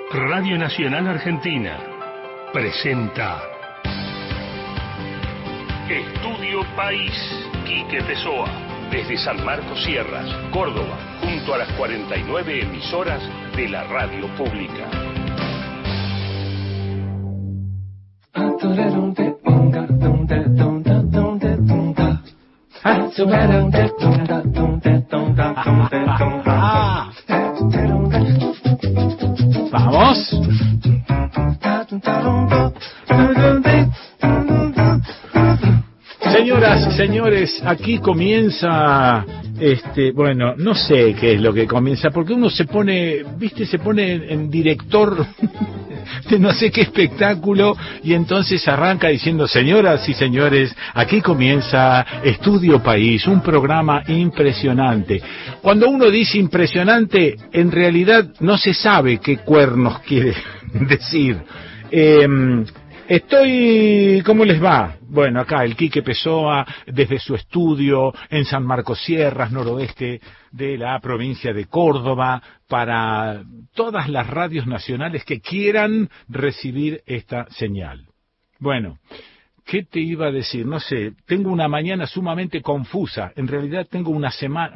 Radio Nacional Argentina presenta Estudio País, Quique Pessoa, desde San Marcos Sierras, Córdoba, junto a las 49 emisoras de la radio pública. Vamos. Señoras y señores, aquí comienza bueno, no sé qué es lo que comienza, porque uno se pone en director de no sé qué espectáculo, y entonces arranca diciendo: señoras y señores, aquí comienza Estudio País, un programa impresionante. Cuando uno dice impresionante, en realidad no se sabe qué cuernos quiere decir. ¿Cómo les va? Bueno, acá el Quique Pessoa, desde su estudio en San Marcos Sierras, noroeste de la provincia de Córdoba, para todas las radios nacionales que quieran recibir esta señal. Bueno, ¿qué te iba a decir? No sé, tengo una mañana sumamente confusa. En realidad tengo una semana,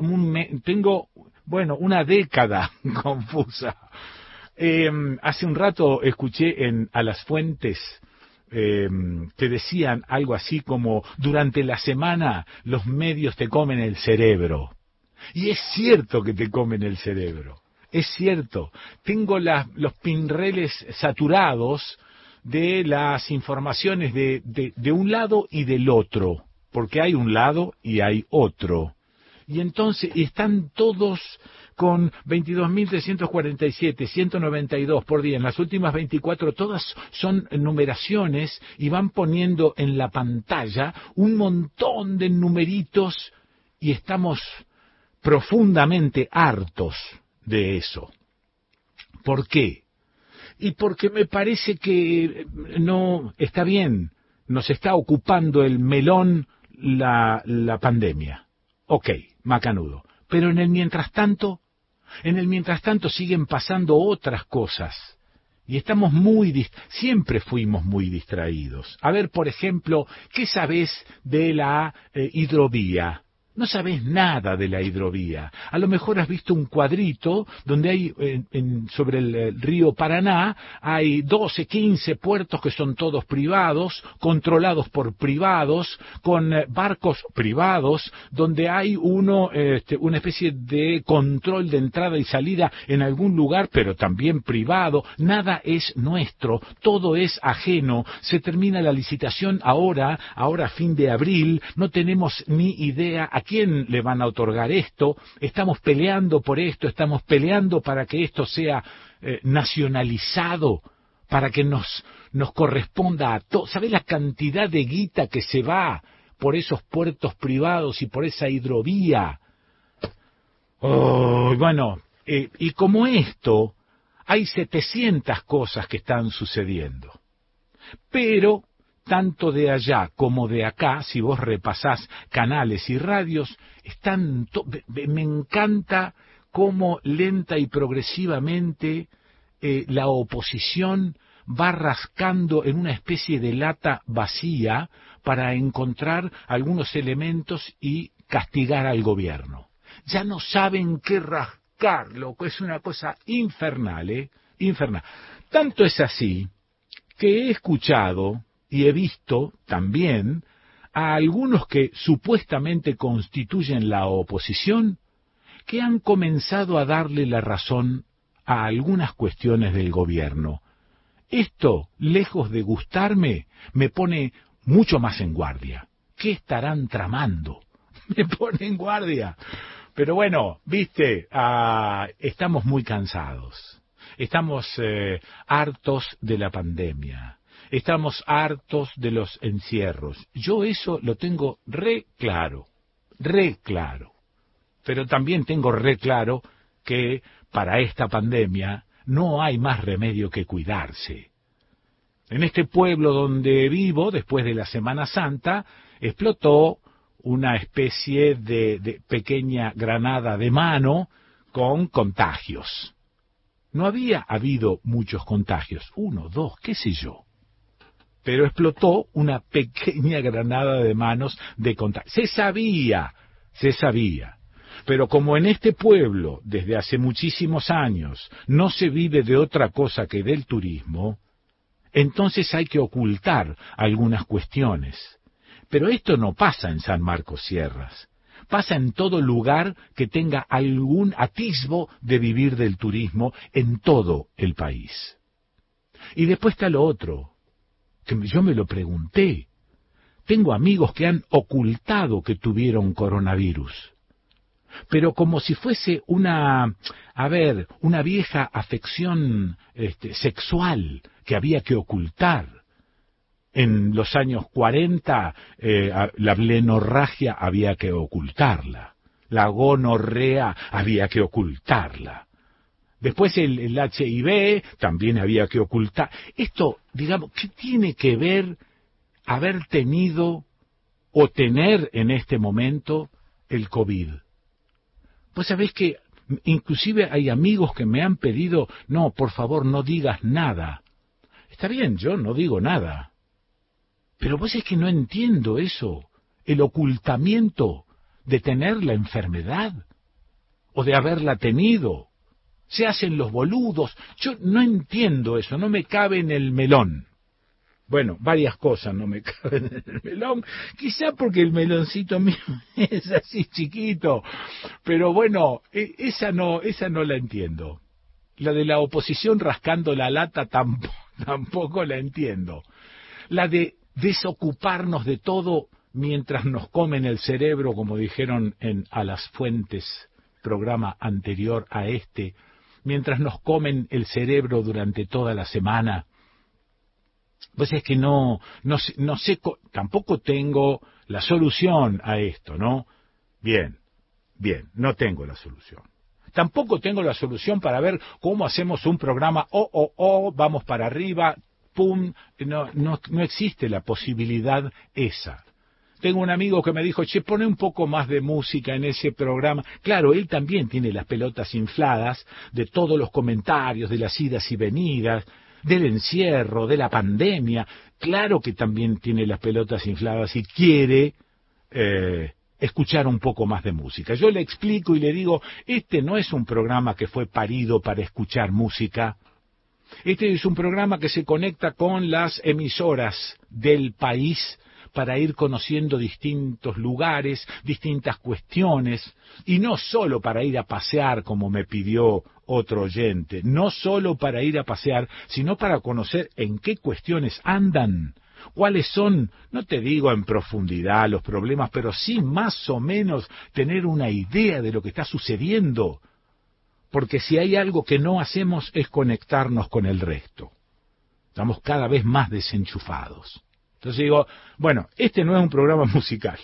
una década confusa. Hace un rato escuché a las fuentes que decían algo así como: durante la semana los medios te comen el cerebro. Y es cierto que te comen el cerebro, es cierto. Tengo los pinreles saturados de las informaciones de un lado y del otro, porque hay un lado y hay otro. Y entonces están todos con 22.347, 192 por día. En las últimas 24, todas son numeraciones, y van poniendo en la pantalla un montón de numeritos, y estamos profundamente hartos de eso. ¿Por qué? Y porque me parece que no está bien, nos está ocupando el melón la pandemia. Ok, macanudo. Pero en el mientras tanto siguen pasando otras cosas. Y estamos siempre fuimos muy distraídos. A ver, por ejemplo, ¿qué sabés de la hidrovía? No sabés nada de la hidrovía. A lo mejor has visto un cuadrito donde hay, sobre el río Paraná, hay 12, 15 puertos que son todos privados, controlados por privados, con barcos privados, donde hay una especie de control de entrada y salida en algún lugar, pero también privado. Nada es nuestro, todo es ajeno. Se termina la licitación ahora a fin de abril, no tenemos ni idea a quién le van a otorgar esto. Estamos peleando por esto, estamos peleando para que esto sea nacionalizado, para que nos corresponda a todos. ¿Sabés la cantidad de guita que se va por esos puertos privados y por esa hidrovía? Y como esto, hay 700 cosas que están sucediendo. Pero tanto de allá como de acá, si vos repasás canales y radios, me encanta cómo lenta y progresivamente la oposición va rascando en una especie de lata vacía para encontrar algunos elementos y castigar al gobierno. Ya no saben qué rascar, loco, es una cosa infernal, infernal. Tanto es así que he escuchado y he visto también a algunos que supuestamente constituyen la oposición, que han comenzado a darle la razón a algunas cuestiones del gobierno. Esto, lejos de gustarme, me pone mucho más en guardia. ¿Qué estarán tramando? Me pone en guardia. Pero bueno, estamos muy cansados. Estamos hartos de la pandemia. Estamos hartos de los encierros. Yo eso lo tengo re claro. Pero también tengo re claro que para esta pandemia no hay más remedio que cuidarse. En este pueblo donde vivo, después de la Semana Santa, explotó una especie de pequeña granada de mano con contagios. No había habido muchos contagios, 1, 2, qué sé yo. Pero explotó una pequeña granada de manos de contagio. Se sabía. Pero como en este pueblo, desde hace muchísimos años, no se vive de otra cosa que del turismo, entonces hay que ocultar algunas cuestiones. Pero esto no pasa en San Marcos Sierras. Pasa en todo lugar que tenga algún atisbo de vivir del turismo en todo el país. Y después está lo otro, que yo me lo pregunté. Tengo amigos que han ocultado que tuvieron coronavirus, pero como si fuese una vieja afección sexual que había que ocultar. En los años 40 la blenorragia había que ocultarla, la gonorrea había que ocultarla. Después el HIV también había que ocultar. Esto, digamos, ¿qué tiene que ver haber tenido o tener en este momento el COVID? Pues sabés que inclusive hay amigos que me han pedido, no, por favor, no digas nada. Está bien, yo no digo nada. Pero vos es que no entiendo eso, el ocultamiento de tener la enfermedad o de haberla tenido. Se hacen los boludos. Yo no entiendo eso, no me cabe en el melón. Bueno, varias cosas no me caben en el melón, quizá porque el meloncito mío es así chiquito, pero bueno, esa no la entiendo. La de la oposición rascando la lata tampoco la entiendo. La de desocuparnos de todo mientras nos comen el cerebro, como dijeron en A las Fuentes, programa anterior a este, mientras nos comen el cerebro durante toda la semana. Pues es que no sé, tampoco tengo la solución a esto, ¿no? Bien, no tengo la solución. Tampoco tengo la solución para ver cómo hacemos un programa, vamos para arriba, pum, no existe la posibilidad esa. Tengo un amigo que me dijo, che, pone un poco más de música en ese programa. Claro, él también tiene las pelotas infladas de todos los comentarios, de las idas y venidas, del encierro, de la pandemia. Claro que también tiene las pelotas infladas y quiere escuchar un poco más de música. Yo le explico y le digo, este no es un programa que fue parido para escuchar música. Este es un programa que se conecta con las emisoras del país para ir conociendo distintos lugares, distintas cuestiones, y no solo para ir a pasear, como me pidió otro oyente, no solo para ir a pasear, sino para conocer en qué cuestiones andan, cuáles son, no te digo en profundidad los problemas, pero sí más o menos tener una idea de lo que está sucediendo, porque si hay algo que no hacemos es conectarnos con el resto. Estamos cada vez más desenchufados. Entonces digo, bueno, este no es un programa musical.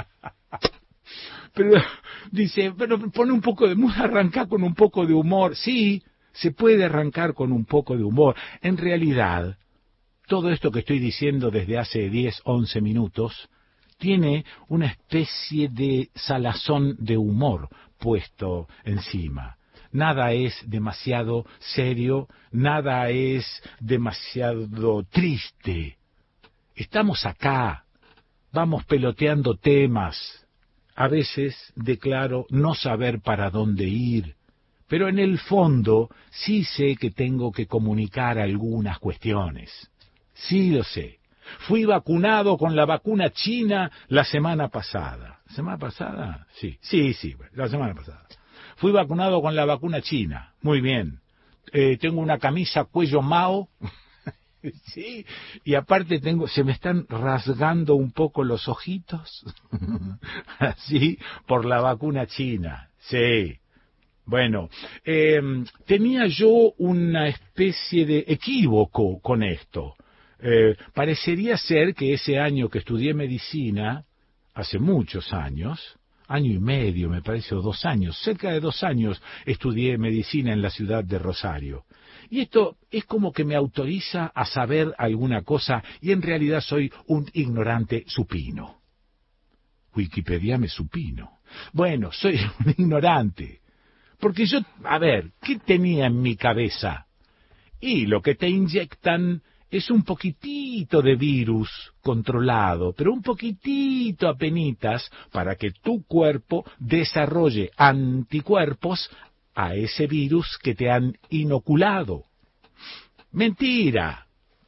Pero dice, bueno, pone un poco de música, arranca con un poco de humor. Sí, se puede arrancar con un poco de humor. En realidad, todo esto que estoy diciendo desde hace 10, 11 minutos, tiene una especie de salazón de humor puesto encima. Nada es demasiado serio, nada es demasiado triste. Estamos acá, vamos peloteando temas. A veces declaro no saber para dónde ir, pero en el fondo sí sé que tengo que comunicar algunas cuestiones. Sí lo sé. Fui vacunado con la vacuna china la semana pasada. ¿Semana pasada? Sí, la semana pasada. Fui vacunado con la vacuna china. Muy bien. Tengo una camisa cuello Mao. Sí, y aparte se me están rasgando un poco los ojitos, así, por la vacuna china, sí. Bueno, tenía yo una especie de equívoco con esto. Parecería ser que ese año que estudié medicina, hace muchos años, año y medio me parece, o 2 años, cerca de 2 años estudié medicina en la ciudad de Rosario. Y esto es como que me autoriza a saber alguna cosa y en realidad soy un ignorante supino. Wikipedia me supino. Bueno, soy un ignorante. Porque yo, a ver, ¿qué tenía en mi cabeza? Y lo que te inyectan es un poquitito de virus controlado, pero un poquitito apenitas para que tu cuerpo desarrolle anticuerpos a ese virus que te han inoculado. Mentira.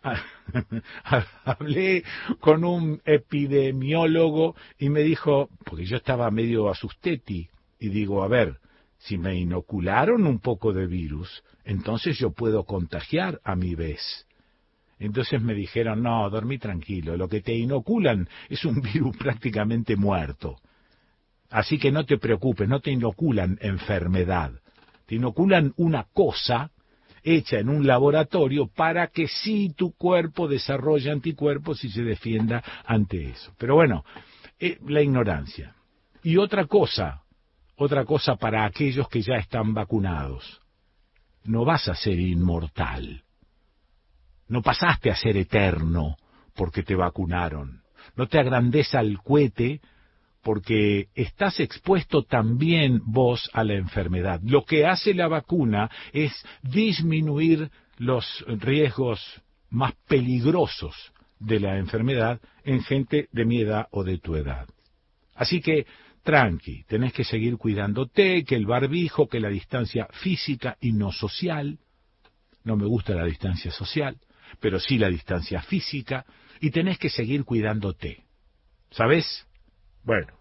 Hablé con un epidemiólogo y me dijo, porque yo estaba medio asusteti, y digo, a ver, si me inocularon un poco de virus, entonces yo puedo contagiar a mi vez. Entonces me dijeron, no, dormí tranquilo, lo que te inoculan es un virus prácticamente muerto. Así que no te preocupes, no te inoculan enfermedad, te inoculan una cosa hecha en un laboratorio para que sí tu cuerpo desarrolle anticuerpos y se defienda ante eso. Pero bueno, la ignorancia. Y otra cosa para aquellos que ya están vacunados. No vas a ser inmortal. No pasaste a ser eterno porque te vacunaron. No te agrandes al cohete porque estás expuesto también vos a la enfermedad. Lo que hace la vacuna es disminuir los riesgos más peligrosos de la enfermedad en gente de mi edad o de tu edad. Así que, tranqui, tenés que seguir cuidándote, que el barbijo, que la distancia física y no social. No me gusta la distancia social, pero sí la distancia física, y tenés que seguir cuidándote. ¿Sabés? Bueno,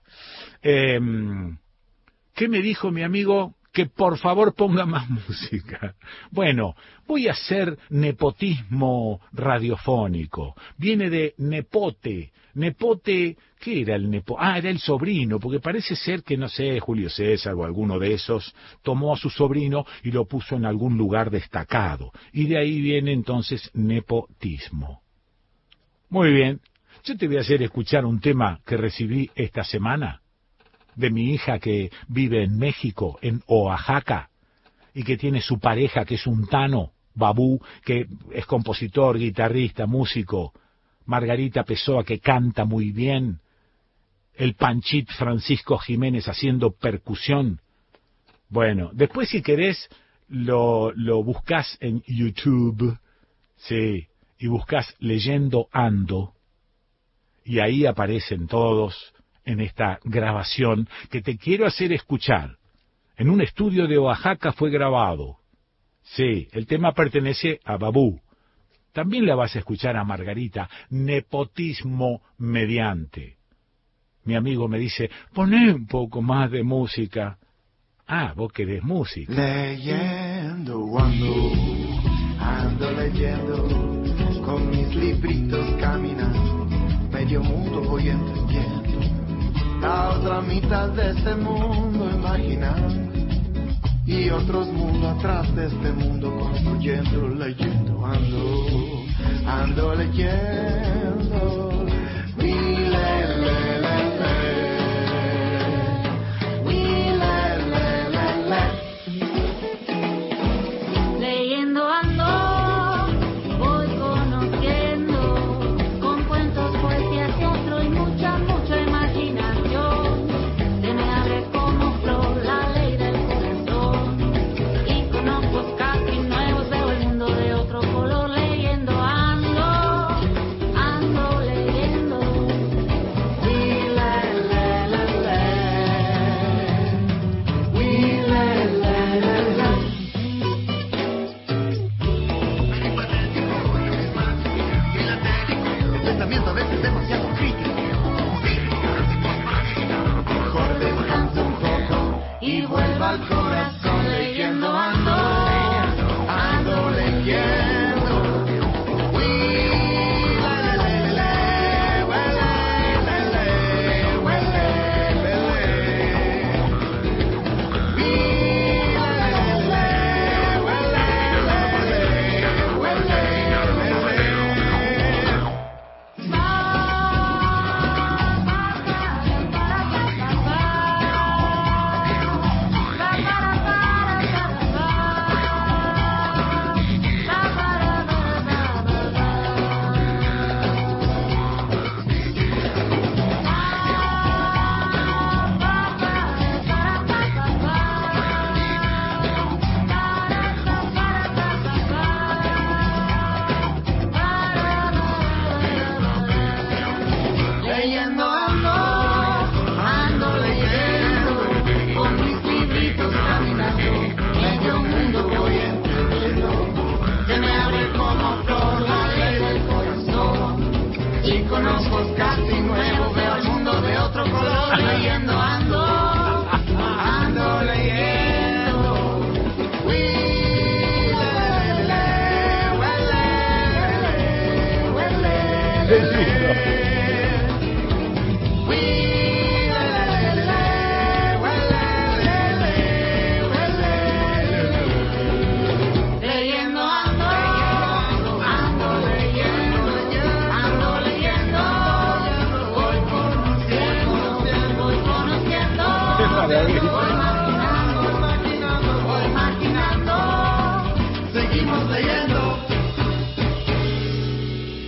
¿qué me dijo mi amigo? Que por favor ponga más música. Bueno, voy a hacer nepotismo radiofónico. Viene de nepote. Nepote, ¿qué era el nepote? Ah, era el sobrino, porque parece ser que, no sé, Julio César o alguno de esos tomó a su sobrino y lo puso en algún lugar destacado. Y de ahí viene entonces nepotismo. Muy bien. Yo te voy a hacer escuchar un tema que recibí esta semana de mi hija que vive en México, en Oaxaca, y que tiene su pareja que es un tano, Babú, que es compositor, guitarrista, músico, Margarita Pessoa, que canta muy bien, el Panchit Francisco Jiménez haciendo percusión. Bueno, después si querés lo buscás en YouTube, sí, y buscás Leyendo Ando, y ahí aparecen todos en esta grabación que te quiero hacer escuchar. En un estudio de Oaxaca fue grabado. Sí, el tema pertenece a Babú. También la vas a escuchar a Margarita, nepotismo mediante. Mi amigo me dice, poné un poco más de música. Ah, vos querés música. Leyendo ando leyendo, con mis libritos caminando, medio mundo voy entendiendo, la otra mitad de este mundo imaginando, y otros mundos atrás de este mundo construyendo. Leyendo ando leyendo, leyendo ando, voy conociendo, con cuentos, poesía, teatro y mucha imaginación. Se me abre como flor la ley del corazón, y con ojos casi nuevos veo el mundo de otro color. Leyendo ando leyendo.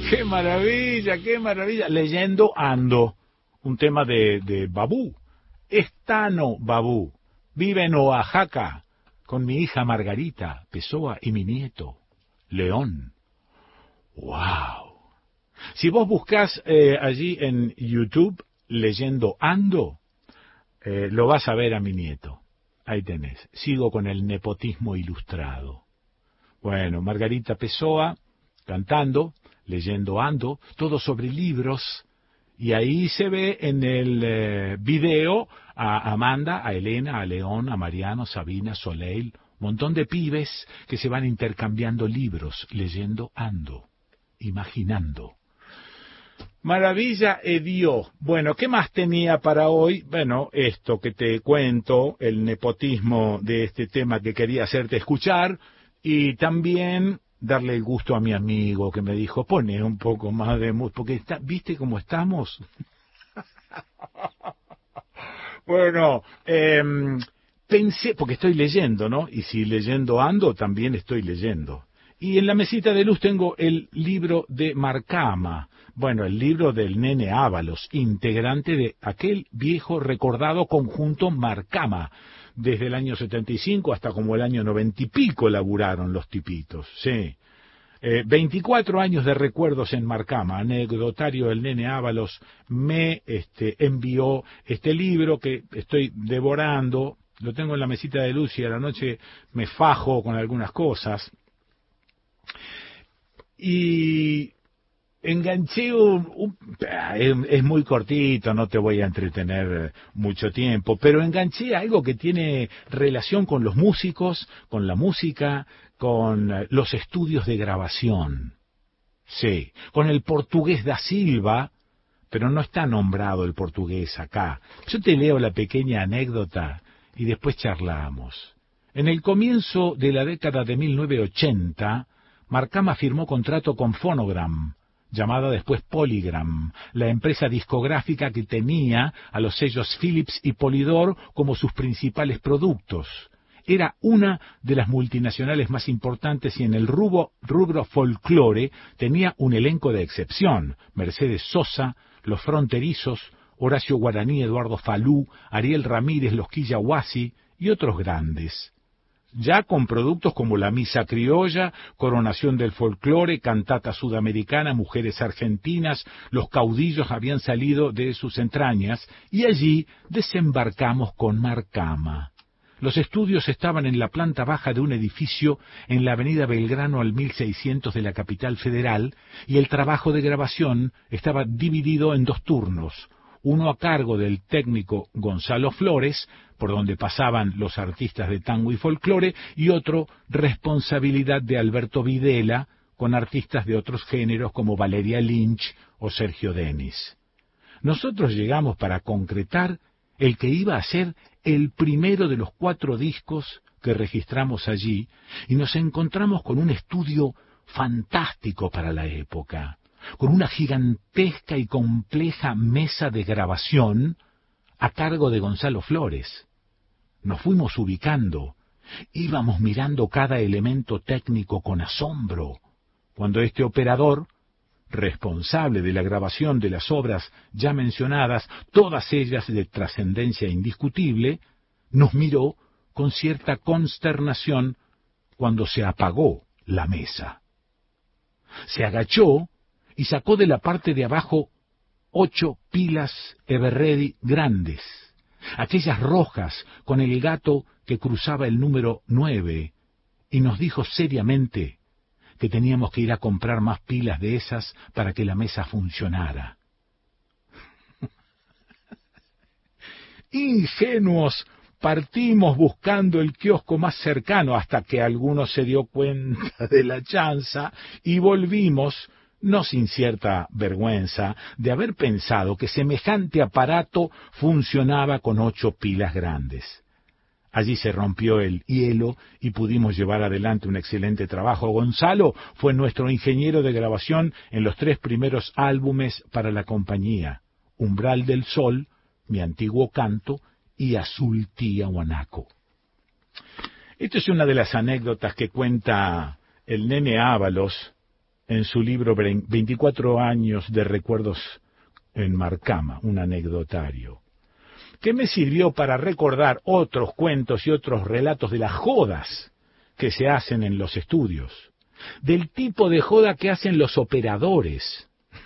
¡Qué maravilla, qué maravilla! Leyendo ando, un tema de Babú. Estano Babú. Vive en Oaxaca con mi hija Margarita Pessoa y mi nieto, León. ¡Wow! Si vos buscás allí en YouTube, leyendo ando, lo vas a ver a mi nieto. Ahí tenés. Sigo con el nepotismo ilustrado. Bueno, Margarita Pessoa cantando, leyendo ando, todo sobre libros, y ahí se ve en el video a Amanda, a Elena, a León, a Mariano, Sabina, Soleil, un montón de pibes que se van intercambiando libros, leyendo ando, imaginando. Maravilla Dios. Bueno, ¿qué más tenía para hoy? Bueno, esto que te cuento, el nepotismo de este tema que quería hacerte escuchar, y también darle el gusto a mi amigo que me dijo, pone un poco más de música, porque ¿viste cómo estamos? Bueno, pensé, porque estoy leyendo, ¿no? Y si leyendo ando, también estoy leyendo. Y en la mesita de luz tengo el libro de Marcama, bueno, el libro del Nene Ábalos, integrante de aquel viejo recordado conjunto Marcama. Desde el año 75 hasta como el año 90 y pico laburaron los tipitos, sí. 24 años de recuerdos en Marcama, anecdotario del Nene Ábalos, me envió este libro que estoy devorando, lo tengo en la mesita de luz y a la noche me fajo con algunas cosas. Y enganché es muy cortito, no te voy a entretener mucho tiempo, pero enganché algo que tiene relación con los músicos, con la música, con los estudios de grabación. Sí, con el portugués da Silva, pero no está nombrado el portugués acá. Yo te leo la pequeña anécdota y después charlamos. En el comienzo de la década de 1980, Marcama firmó contrato con Phonogram, llamada después Polygram, la empresa discográfica que tenía a los sellos Philips y Polydor como sus principales productos. Era una de las multinacionales más importantes y en el rubro folclore tenía un elenco de excepción: Mercedes Sosa, Los Fronterizos, Horacio Guaraní, Eduardo Falú, Ariel Ramírez, Los Quillahuasi y otros grandes. Ya con productos como La Misa Criolla, Coronación del Folclore, Cantata Sudamericana, Mujeres Argentinas, Los Caudillos habían salido de sus entrañas y allí desembarcamos con Marcama. Los estudios estaban en la planta baja de un edificio en la avenida Belgrano al 1600 de la capital federal y el trabajo de grabación estaba dividido en 2 turnos. Uno a cargo del técnico Gonzalo Flores, por donde pasaban los artistas de tango y folclore, y otro responsabilidad de Alberto Videla, con artistas de otros géneros como Valeria Lynch o Sergio Denis. Nosotros llegamos para concretar el que iba a ser el primero de los 4 discos que registramos allí, y nos encontramos con un estudio fantástico para la época, con una gigantesca y compleja mesa de grabación a cargo de Gonzalo Flores. Nos fuimos ubicando, íbamos mirando cada elemento técnico con asombro, cuando este operador, responsable de la grabación de las obras ya mencionadas, todas ellas de trascendencia indiscutible, nos miró con cierta consternación cuando se apagó la mesa. Se agachó y sacó de la parte de abajo 8 pilas Everready grandes, aquellas rojas con el gato que cruzaba el número 9, y nos dijo seriamente que teníamos que ir a comprar más pilas de esas para que la mesa funcionara. Ingenuos, partimos buscando el kiosco más cercano hasta que alguno se dio cuenta de la chanza y volvimos, no sin cierta vergüenza, de haber pensado que semejante aparato funcionaba con 8 pilas grandes. Allí se rompió el hielo y pudimos llevar adelante un excelente trabajo. Gonzalo fue nuestro ingeniero de grabación en los 3 primeros álbumes para la compañía: Umbral del Sol, Mi Antiguo Canto y Azul Tiahuanaco. Esta es una de las anécdotas que cuenta el Nene Ábalos en su libro 24 años de recuerdos en Marcama, un anecdotario, que me sirvió para recordar otros cuentos y otros relatos de las jodas que se hacen en los estudios, del tipo de joda que hacen los operadores.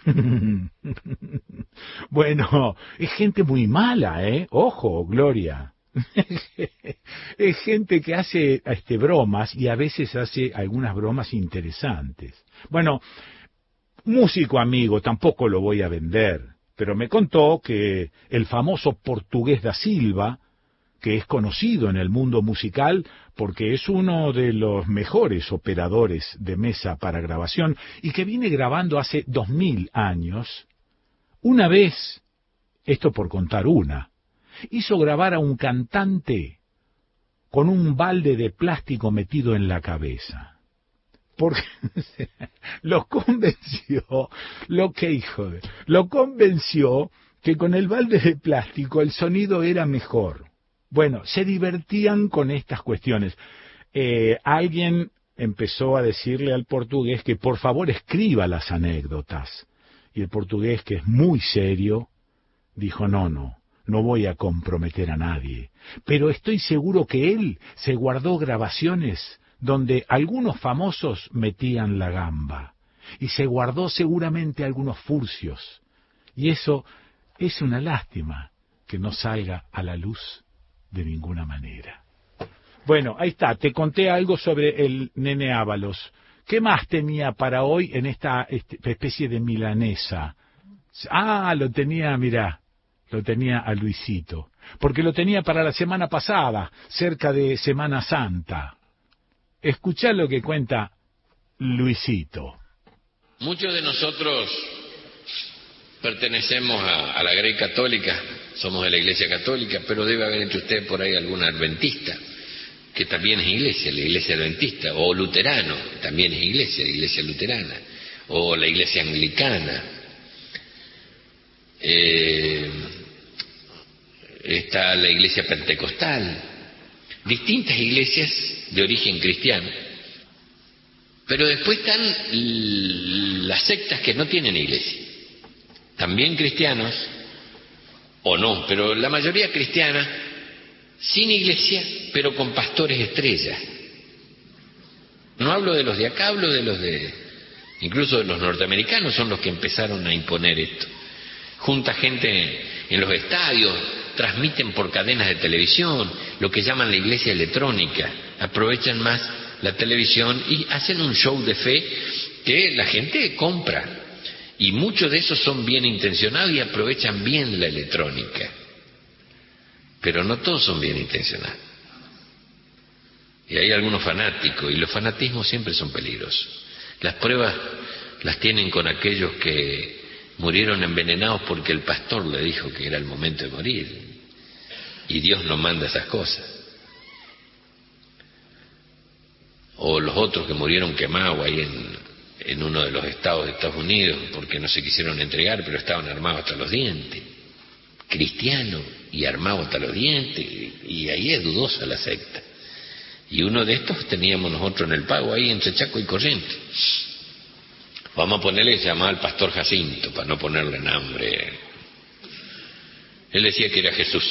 Bueno, es gente muy mala, ¿eh? Ojo, Gloria. Es gente que hace bromas y a veces hace algunas bromas interesantes. Bueno, músico amigo, tampoco lo voy a vender, pero me contó que el famoso Portugués da Silva, que es conocido en el mundo musical porque es uno de los mejores operadores de mesa para grabación y que viene grabando hace 2000 años, una vez, esto por contar una, hizo grabar a un cantante con un balde de plástico metido en la cabeza. Porque lo convenció que con el balde de plástico el sonido era mejor. Bueno, se divertían con estas cuestiones. Alguien empezó a decirle al portugués que por favor escriba las anécdotas. Y el portugués, que es muy serio, dijo no voy a comprometer a nadie. Pero estoy seguro que él se guardó grabaciones donde algunos famosos metían la gamba. Y se guardó seguramente algunos furcios. Y eso es una lástima que no salga a la luz de ninguna manera. Bueno, ahí está, te conté algo sobre el Nene Ábalos. ¿Qué más tenía para hoy en esta especie de milanesa? Lo tenía, mirá, lo tenía a Luisito, porque lo tenía para la semana pasada, cerca de Semana Santa. Escuchá lo que cuenta Luisito. Muchos de nosotros pertenecemos a la Grey Católica, somos de la Iglesia Católica, pero debe haber entre ustedes por ahí algún adventista, que también es iglesia, la Iglesia Adventista, o luterano, también es iglesia, la Iglesia Luterana, o la Iglesia Anglicana. Está la Iglesia Pentecostal, distintas iglesias de origen cristiano, pero después están las sectas que no tienen iglesia, también cristianos, o no, pero la mayoría cristiana, sin iglesia, pero con pastores estrellas. No hablo de los de acá, hablo de los incluso de los norteamericanos, son los que empezaron a imponer esto. Junta gente en los estadios, transmiten por cadenas de televisión, lo que llaman la iglesia electrónica, aprovechan más la televisión y hacen un show de fe que la gente compra. Y muchos de esos son bien intencionados y aprovechan bien la electrónica. Pero no todos son bien intencionados. Y hay algunos fanáticos, y los fanatismos siempre son peligrosos. Las pruebas las tienen con aquellos que murieron envenenados porque el pastor le dijo que era el momento de morir. Y Dios no manda esas cosas. O los otros que murieron quemados ahí en uno de los estados de Estados Unidos porque no se quisieron entregar, pero estaban armados hasta los dientes. Cristianos y armados hasta los dientes. Y ahí es dudosa la secta. Y uno de estos teníamos nosotros en el Pago, ahí entre Chaco y Corrientes. Vamos a ponerle que se llamaba el pastor Jacinto, para no ponerle nombre. Él decía que era Jesús.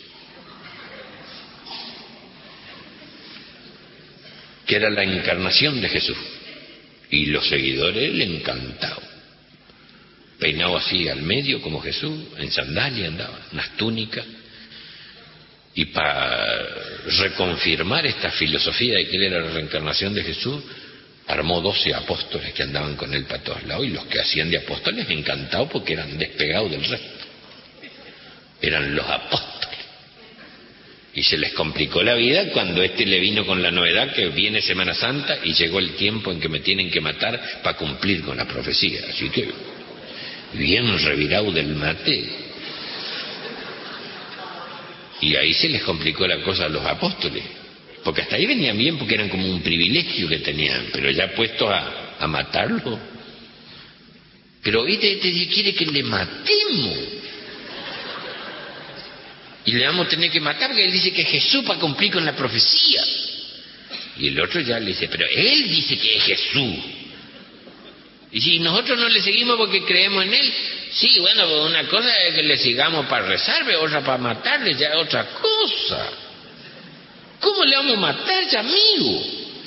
Que era la encarnación de Jesús. Y los seguidores le encantaban. Peinado así al medio como Jesús, en sandalia andaba, unas túnicas. Y para reconfirmar esta filosofía de que él era la reencarnación de Jesús, armó 12 apóstoles que andaban con él para todos lados, y los que hacían de apóstoles encantados porque eran despegados del resto. Eran los apóstoles. Y se les complicó la vida cuando le vino con la novedad que viene Semana Santa y llegó el tiempo en que me tienen que matar para cumplir con la profecía. Así que, bien revirado del mate. Y ahí se les complicó la cosa a los apóstoles. Porque hasta ahí venían bien porque eran como un privilegio que tenían, pero ya puestos a matarlo. Pero este quiere que le matemos. Y le vamos a tener que matar porque él dice que es Jesús para cumplir con la profecía. Y el otro ya le dice, pero él dice que es Jesús. Y si nosotros no le seguimos porque creemos en él, sí, bueno, pues una cosa es que le sigamos para rezarle, otra para matarle, ya otra cosa. ¿Cómo le vamos a matar ya, amigo?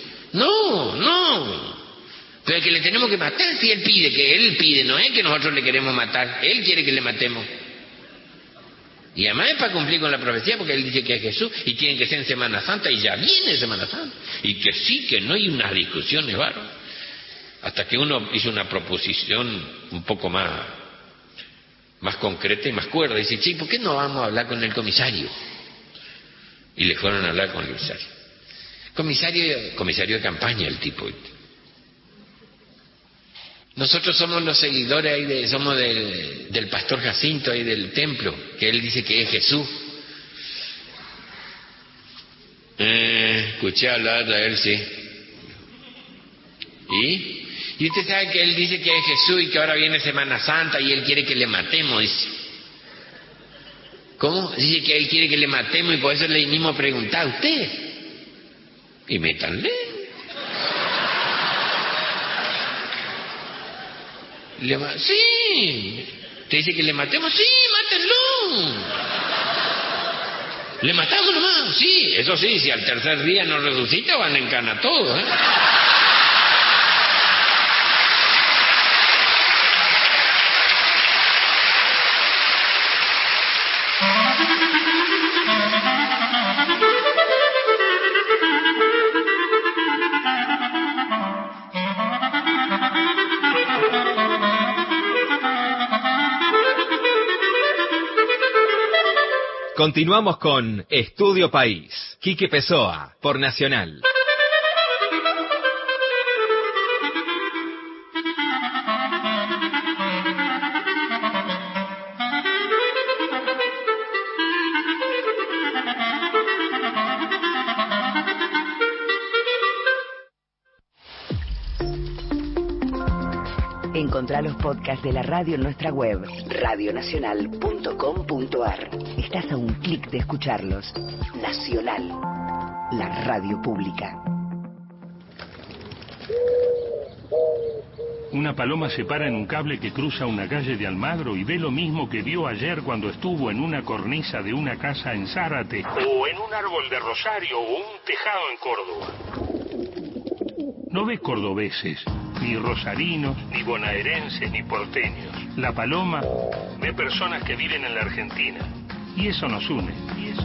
No. Pero es que le tenemos que matar si él pide, no es que nosotros le queremos matar, él quiere que le matemos. Y además es para cumplir con la profecía, porque él dice que es Jesús y tiene que ser en Semana Santa, y ya viene Semana Santa. Y que sí, que no, hay unas discusiones, ¿vale? Hasta que uno hizo una proposición un poco más concreta y más cuerda. Dice, sí, ¿por qué no vamos a hablar con el comisario? Y le fueron a hablar con el comisario. Comisario de campaña el tipo. Nosotros somos los seguidores ahí somos del pastor Jacinto ahí del templo, que él dice que es Jesús. Escuché hablar de él, sí. Y usted sabe que él dice que es Jesús y que ahora viene Semana Santa y él quiere que le matemos, dice. ¿Cómo? Dice que él quiere que le matemos y por eso le vinimos a preguntar a usted. Y métanle. Sí. ¿Te dice que le matemos? Sí, mátenlo. ¿Le matamos nomás? Sí, eso sí, si al tercer día no resucita van en cana todo, ¿eh? Continuamos con Estudio País. Quique Pessoa, por Nacional. Encontrá los podcasts de la radio en nuestra web, radionacional.com.ar. Estás a un clic de escucharlos. Nacional, la radio pública. Una paloma se para en un cable que cruza una calle de Almagro y ve lo mismo que vio ayer cuando estuvo en una cornisa de una casa en Zárate, o en un árbol de Rosario, o un tejado en Córdoba. No ve cordobeses, ni rosarinos, ni bonaerenses, ni porteños. La paloma ve personas que viven en la Argentina. Y eso nos une.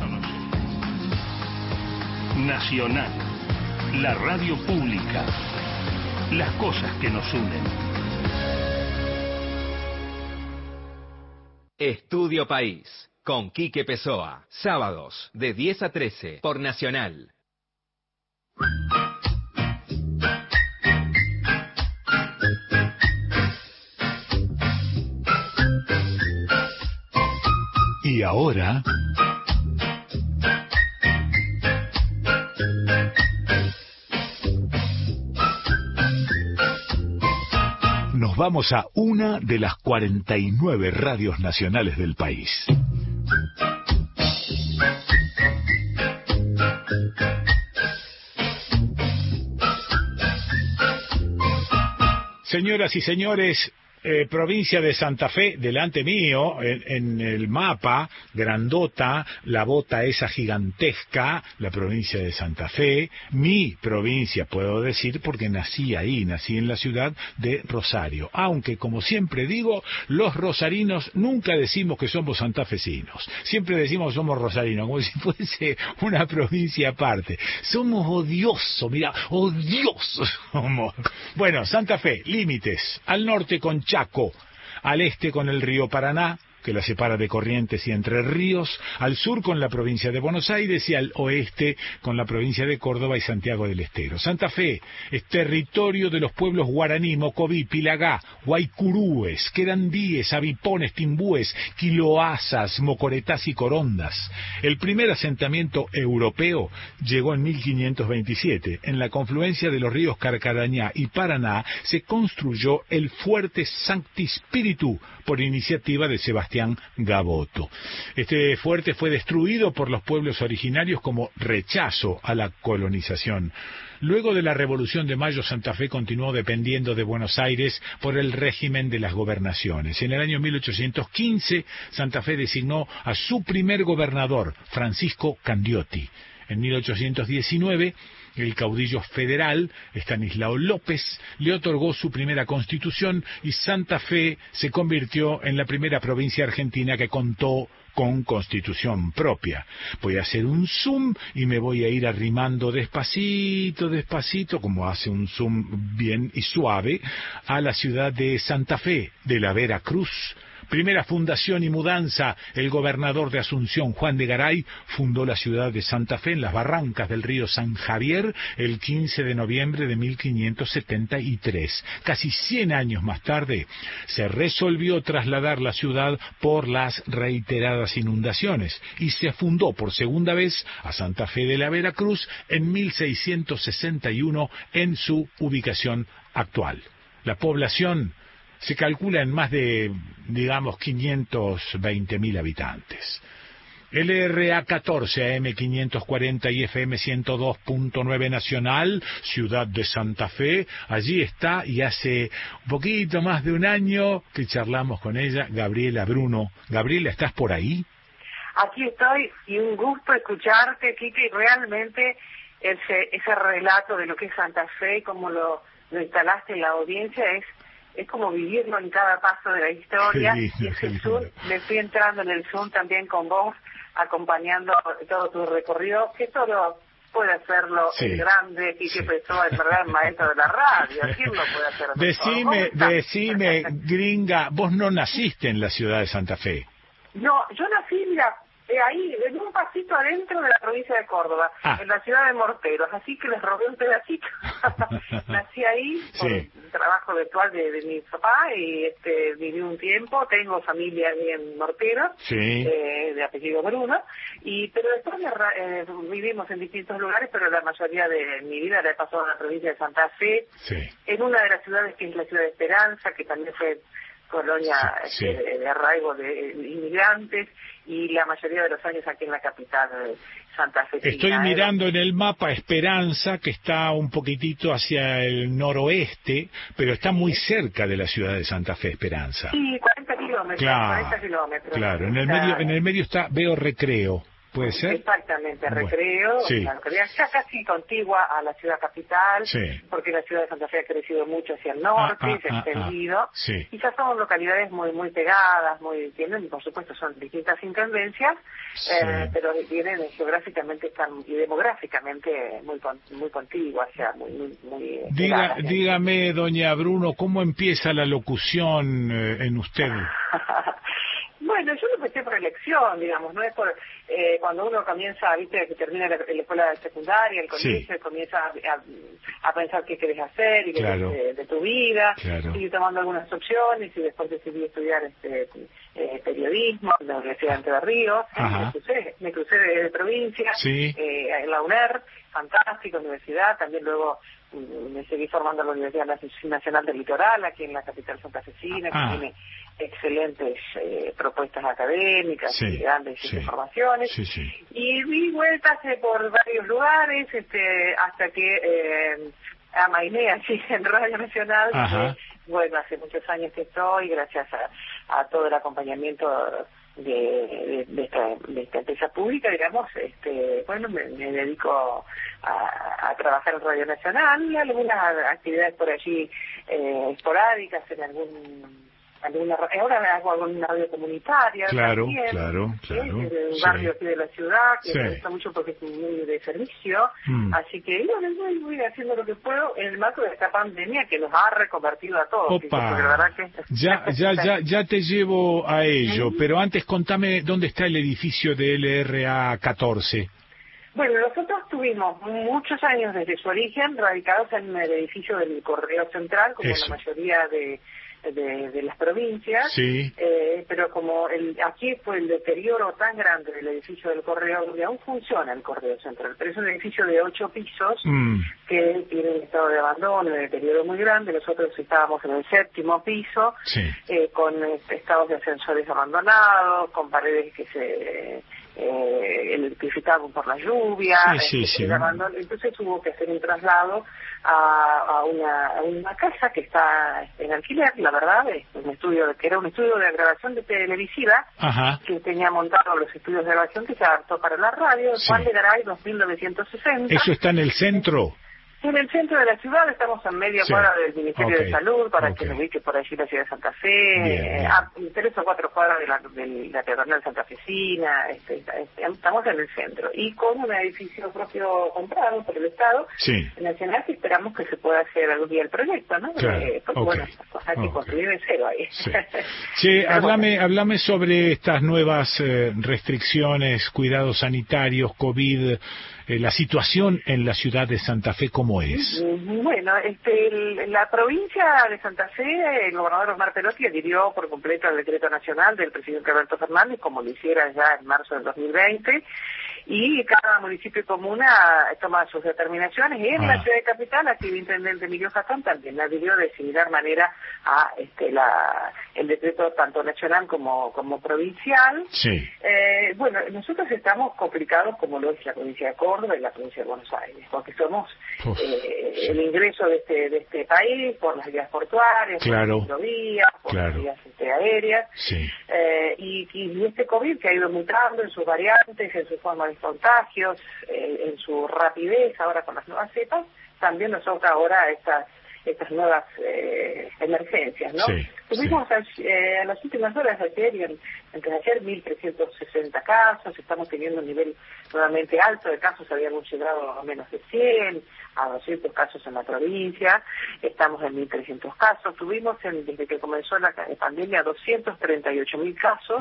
Nacional, la radio pública. Las cosas que nos unen. Estudio País, con Quique Pessoa. Sábados, de 10 a 13, por Nacional. Y ahora... nos vamos a una de las 49 radios nacionales del país. Señoras y señores, provincia de Santa Fe, delante mío, en el mapa, grandota, la bota esa gigantesca, la provincia de Santa Fe, mi provincia, puedo decir, porque nací ahí, nací en la ciudad de Rosario. Aunque, como siempre digo, los rosarinos nunca decimos que somos santafesinos. Siempre decimos somos rosarinos, como si fuese una provincia aparte. Somos odiosos, mira, odiosos somos. Bueno, Santa Fe, límites, al norte con Chaco, al este con el río Paraná, que la separa de Corrientes y Entre Ríos, al sur con la provincia de Buenos Aires y al oeste con la provincia de Córdoba y Santiago del Estero. Santa Fe es territorio de los pueblos guaraní, Mocoví, Pilagá, Guaycurúes, Querandíes, Avipones, Timbúes, Quiloazas, Mocoretás y Corondas. El primer asentamiento europeo llegó en 1527. En la confluencia de los ríos Carcarañá y Paraná se construyó el fuerte Sancti Spiritu por iniciativa de Sebastián Gaboto. Este fuerte fue destruido por los pueblos originarios como rechazo a la colonización Luego de la Revolución de Mayo, Santa Fe continuó dependiendo de Buenos Aires por el régimen de las gobernaciones. En el año 1815, Santa Fe designó a su primer gobernador, Francisco Candioti. En 1819, el caudillo federal, Estanislao López, le otorgó su primera constitución y Santa Fe se convirtió en la primera provincia argentina que contó con constitución propia. Voy a hacer un zoom y me voy a ir arrimando despacito, despacito, como hace un zoom bien y suave, a la ciudad de Santa Fe, de la Vera Cruz. Primera fundación y mudanza, el gobernador de Asunción, Juan de Garay, fundó la ciudad de Santa Fe en las barrancas del río San Javier el 15 de noviembre de 1573. Casi 100 años más tarde, se resolvió trasladar la ciudad por las reiteradas inundaciones y se fundó por segunda vez a Santa Fe de la Veracruz en 1661 en su ubicación actual. La población se calcula en más de, digamos, 520.000 habitantes. LRA 14, AM 540 y FM 102.9 Nacional, Ciudad de Santa Fe. Allí está, y hace un poquito más de un año que charlamos con ella, Gabriela Bruno. Gabriela, ¿estás por ahí? Aquí estoy, y un gusto escucharte, Kike, realmente ese relato de lo que es Santa Fe, como lo instalaste en la audiencia, es como vivirlo en cada paso de la historia. Qué lindo, y ese qué lindo. Zoom, me estoy entrando en el Zoom también con vos, acompañando todo tu recorrido, que todo puede hacerlo Sí. el grande Quique Pessoa, el verdad maestro de la radio. ¿Quién lo puede hacer? Decime, gringa, vos no naciste en la ciudad de Santa Fe. No, yo nací, mira, ahí, en un pasito adentro de la provincia de Córdoba, en la ciudad de Morteros, así que les robé un pedacito. Nací ahí por el trabajo virtual de mi papá y viví un tiempo, tengo familia ahí en Morteros, de apellido Bruno, pero después vivimos en distintos lugares, pero la mayoría de mi vida la he pasado en la provincia de Santa Fe, en una de las ciudades que es la ciudad de Esperanza, que también fue colonia de arraigo de inmigrantes, y la mayoría de los años aquí en la capital Santa Fe. Estoy mirando en el mapa Esperanza, que está un poquitito hacia el noroeste, pero está muy cerca de la ciudad de Santa Fe, Esperanza. Sí, 40 kilómetros. Claro, 40 kilómetros. Claro, en el medio está, veo Recreo. ¿Puede ser? Exactamente, Recreo, la localidad ya casi contigua a la ciudad capital, porque la ciudad de Santa Fe ha crecido mucho hacia el norte, se ha extendido, y ya son localidades muy muy pegadas, tienen, por supuesto, son distintas intendencias, pero tienen geográficamente y demográficamente muy contiguas, ya muy pegadas. Dígame, doña Bruno, ¿cómo empieza la locución en usted? Bueno, yo lo empecé por elección, digamos, no es por... cuando uno comienza, viste, que termina la escuela secundaria, el colegio, comienza a pensar qué querés hacer y qué querés de tu vida, sigue tomando algunas opciones, y después decidí estudiar periodismo en la Universidad de Entre Ríos, me crucé de provincia, en la UNER, fantástica universidad, también luego me seguí formando en la Universidad Nacional del Litoral, aquí en la capital santafesina, que tiene excelentes propuestas académicas y grandes formaciones, y di vueltas por varios lugares hasta que amainé así en Radio Nacional, bueno, hace muchos años que estoy, gracias a todo el acompañamiento de esta empresa pública, digamos, bueno, me dedico a trabajar en Radio Nacional, algunas actividades por allí esporádicas en ahora hago alguna radio comunitaria también, claro, en un barrio aquí de la ciudad, que me gusta mucho porque es muy de servicio, así que bueno, voy haciendo lo que puedo en el marco de esta pandemia que nos ha reconvertido a todos. Opa, la verdad que... ya te llevo a ello, pero antes contame dónde está el edificio de LRA 14. Bueno, nosotros tuvimos muchos años desde su origen radicados en el edificio del Correo Central, como la mayoría de las provincias, pero como aquí fue el deterioro tan grande del edificio del Correo, donde aún funciona el Correo Central, pero es un edificio de 8 pisos que tiene un estado de abandono, de deterioro muy grande. Nosotros estábamos en el 7º piso, con estados de ascensores abandonados, con paredes que se electrificado por la lluvia, entonces hubo que hacer un traslado a una casa que está en alquiler, la verdad, es un estudio que era un estudio de grabación de televisiva. Ajá. Que tenía montado los estudios de grabación que se adaptó para la radio, Juan de Garay 2960. ¿Eso está en el centro? En el centro de la ciudad, estamos a media cuadra del Ministerio de Salud, para que nos ubique por allí la ciudad de Santa Fe, a 3 o 4 cuadras de la peatonal santafesina, estamos en el centro, y con un edificio propio comprado por el Estado Nacional, que esperamos que se pueda hacer algún día el proyecto, ¿no? Porque bueno, hay que construir de cero ahí. Sí, háblame sobre estas nuevas restricciones, cuidados sanitarios, COVID, la situación en la ciudad de Santa Fe, ¿cómo es? Bueno, la provincia de Santa Fe, el gobernador Omar Perotti adhirió por completo al decreto nacional del presidente Alberto Fernández, como lo hiciera ya en marzo del 2020, y cada municipio y comuna toma sus determinaciones. Y en la ciudad de Capital, aquí el intendente Emilio Jatón también adhirió de similar manera a el decreto tanto nacional como provincial. Bueno, nosotros estamos complicados como lo es la provincia de Córdoba y la provincia de Buenos Aires, porque somos el ingreso de este país por las vías portuarias, por las hidrovías, por las vías aéreas, y este COVID que ha ido mutando en sus variantes, en su forma de contagios, en su rapidez ahora con las nuevas cepas, también nos toca ahora estas nuevas emergencias, ¿no? Tuvimos en las últimas horas de ayer y antes de ayer 1.360 casos, estamos teniendo un nivel nuevamente alto de casos, habíamos llegado a menos de 100, a 200 casos en la provincia, estamos en 1.300 casos, tuvimos desde que comenzó la pandemia 238.000 casos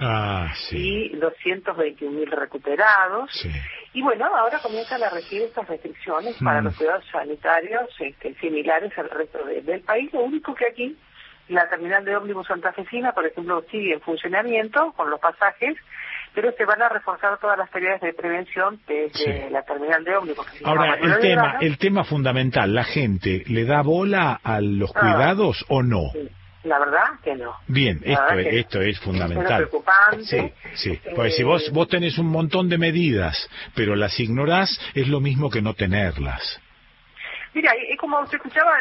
y 221.000 recuperados, y bueno, ahora comienzan a regir estas restricciones para los cuidados sanitarios similares al resto del país. Lo único que aquí la terminal de ómnibus santafesina, por ejemplo, sigue en funcionamiento con los pasajes, pero se van a reforzar todas las tareas de prevención desde la terminal de ómnibus. Ahora, el tema fundamental, ¿la gente le da bola a los cuidados o no? La verdad que no. Bien, esto es fundamental. Es preocupante. Porque si vos tenés un montón de medidas, pero las ignorás, es lo mismo que no tenerlas. Mira, y como se escuchaba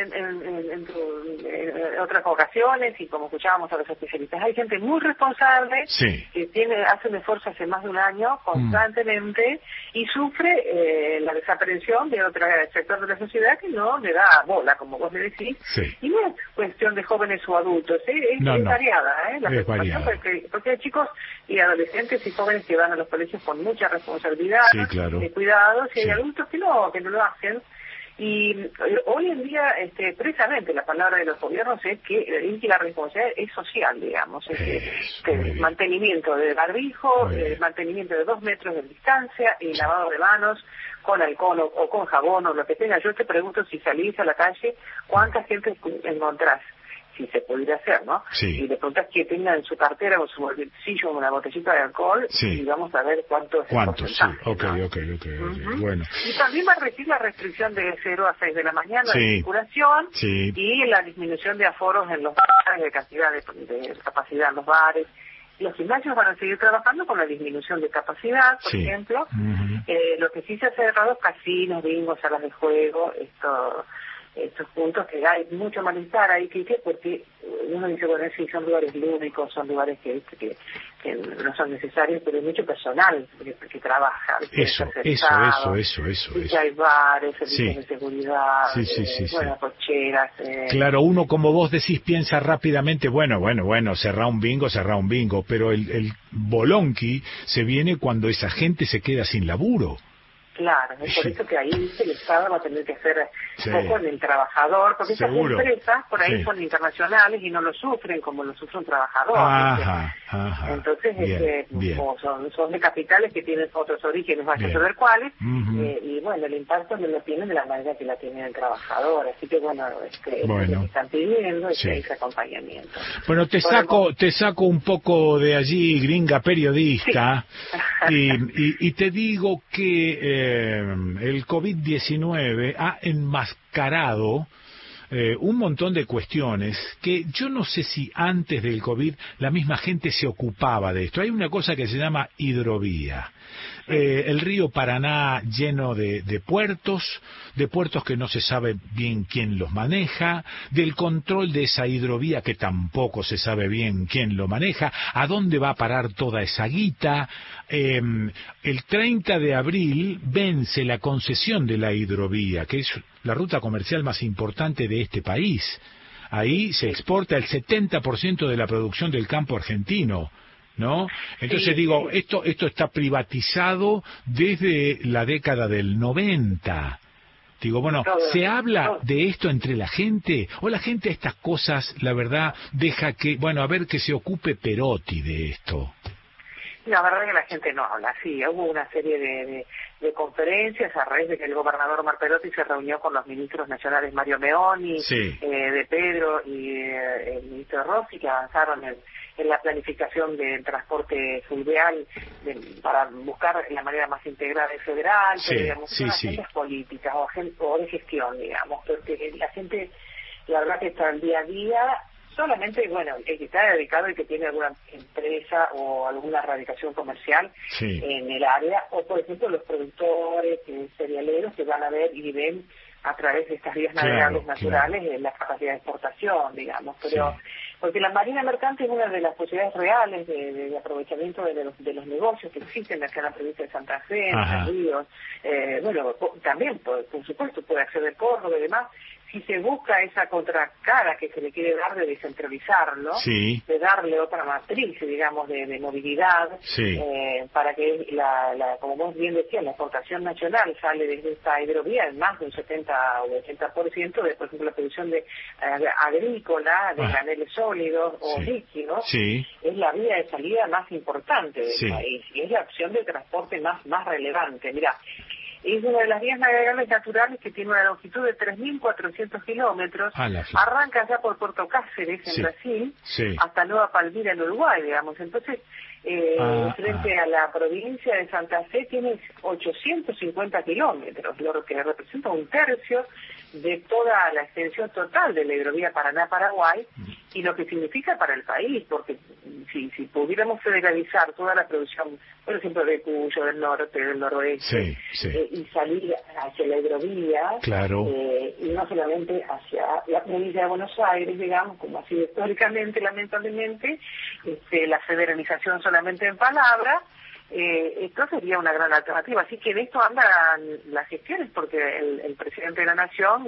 en otras ocasiones y como escuchábamos a los especialistas, hay gente muy responsable que hace un esfuerzo hace más de un año constantemente y sufre la desaprensión de otro sector de la sociedad que no le da bola, como vos me decís. Y no es cuestión de jóvenes o adultos, es variada, la preocupación, porque hay chicos y adolescentes y jóvenes que van a los colegios con mucha responsabilidad, de cuidados, y hay adultos que no lo hacen. Y hoy en día, precisamente la palabra de los gobiernos es que la responsabilidad es social, digamos, mantenimiento de barbijo, mantenimiento de 2 metros de distancia y lavado de manos con alcohol o con jabón o lo que tenga. Yo te pregunto, si salís a la calle, ¿cuánta gente encontrás? Si se pudiera hacer, ¿no? Y le preguntas que tenga en su cartera o su bolsillo una botellita de alcohol y vamos a ver cuánto es el porcentaje, ¿no? Bueno. Y también va a regir la restricción de 0 a 6 de la mañana de circulación y la disminución de aforos en los bares, de cantidad de capacidad en los bares. Los gimnasios van a seguir trabajando con la disminución de capacidad, por ejemplo. Lo que sí se ha cerrado, casinos, bingos, salas de juego, estos puntos que hay mucho malestar ahí, porque uno dice, bueno, sí, son lugares lúdicos, son lugares que no son necesarios, pero hay mucho personal que trabaja. Eso. Y hay bares, servicios de seguridad, cocheras. Claro, uno, como vos decís, piensa rápidamente, bueno, cerrá un bingo, pero el bolonqui se viene cuando esa gente se queda sin laburo. Claro, es por eso que ahí el Estado va a tener que hacer poco en el trabajador, porque esas empresas por ahí son internacionales y no lo sufren como lo sufre un trabajador. Entonces, como son de capitales que tienen otros orígenes, vaya a saber cuáles, y bueno, el impacto no lo tienen de la manera que la tiene el trabajador, así que bueno, lo que están pidiendo ese acompañamiento. Bueno, te saco un poco de allí, gringa periodista, y te digo que el COVID-19 ha enmascarado un montón de cuestiones que yo no sé si antes del COVID la misma gente se ocupaba de esto. Hay una cosa que se llama hidrovía. El río Paraná lleno de puertos que no se sabe bien quién los maneja, del control de esa hidrovía que tampoco se sabe bien quién lo maneja, a dónde va a parar toda esa guita. El 30 de abril vence la concesión de la hidrovía, que es la ruta comercial más importante de este país. Ahí se exporta el 70% de la producción del campo argentino, ¿no? Entonces digo, esto está privatizado desde la década del 90. Digo, bueno, ¿se habla de esto entre la gente? ¿O la gente estas cosas, la verdad, deja que, bueno, a ver que se ocupe Perotti de esto? La verdad es que la gente no habla. Sí, hubo una serie de conferencias a raíz de que el gobernador Omar Perotti se reunió con los ministros nacionales Mario Meoni, de Pedro y el ministro Rossi, que avanzaron en la planificación del transporte fluvial para buscar la manera más integral y federal, pero digamos, agendas políticas o de gestión, digamos, porque la gente, la verdad que está al día a día, solamente, bueno, el que está dedicado y que tiene alguna empresa o alguna radicación comercial en el área, o por ejemplo los productores cerealeros que van a ver y ven a través de estas vías navegables naturales la capacidad de exportación, digamos, pero porque la marina mercante es una de las posibilidades reales de aprovechamiento de los negocios que existen acá en la provincia de Santa Fe, en Los Ríos, bueno, también, por supuesto, puede acceder Córdoba y demás. Si se busca esa contracara que se le quiere dar de descentralizarlo, de darle otra matriz, digamos, de movilidad, para que, como vos bien decías, la exportación nacional sale desde esta hidrovía en más de un 70 o 80% de, por ejemplo, la producción de agrícola, de graneles sólidos o líquidos, es la vía de salida más importante del país y es la opción de transporte más relevante. Mira, es una de las vías navegables naturales que tiene una longitud de 3.400 kilómetros. Arranca ya por Puerto Cáceres, en Brasil, hasta Nueva Palmira, en Uruguay, digamos. Entonces, frente a la provincia de Santa Fe, tiene 850 kilómetros, lo que representa un tercio de toda la extensión total de la hidrovía Paraná-Paraguay, y lo que significa para el país, porque si pudiéramos federalizar toda la producción, por ejemplo, de Cuyo, del norte, del noroeste, y salir hacia la hidrovía, y no solamente hacia la provincia de Buenos Aires, digamos, como ha sido históricamente, lamentablemente, la federalización solamente en palabras, esto sería una gran alternativa. Así que de esto andan las gestiones, porque el presidente de la Nación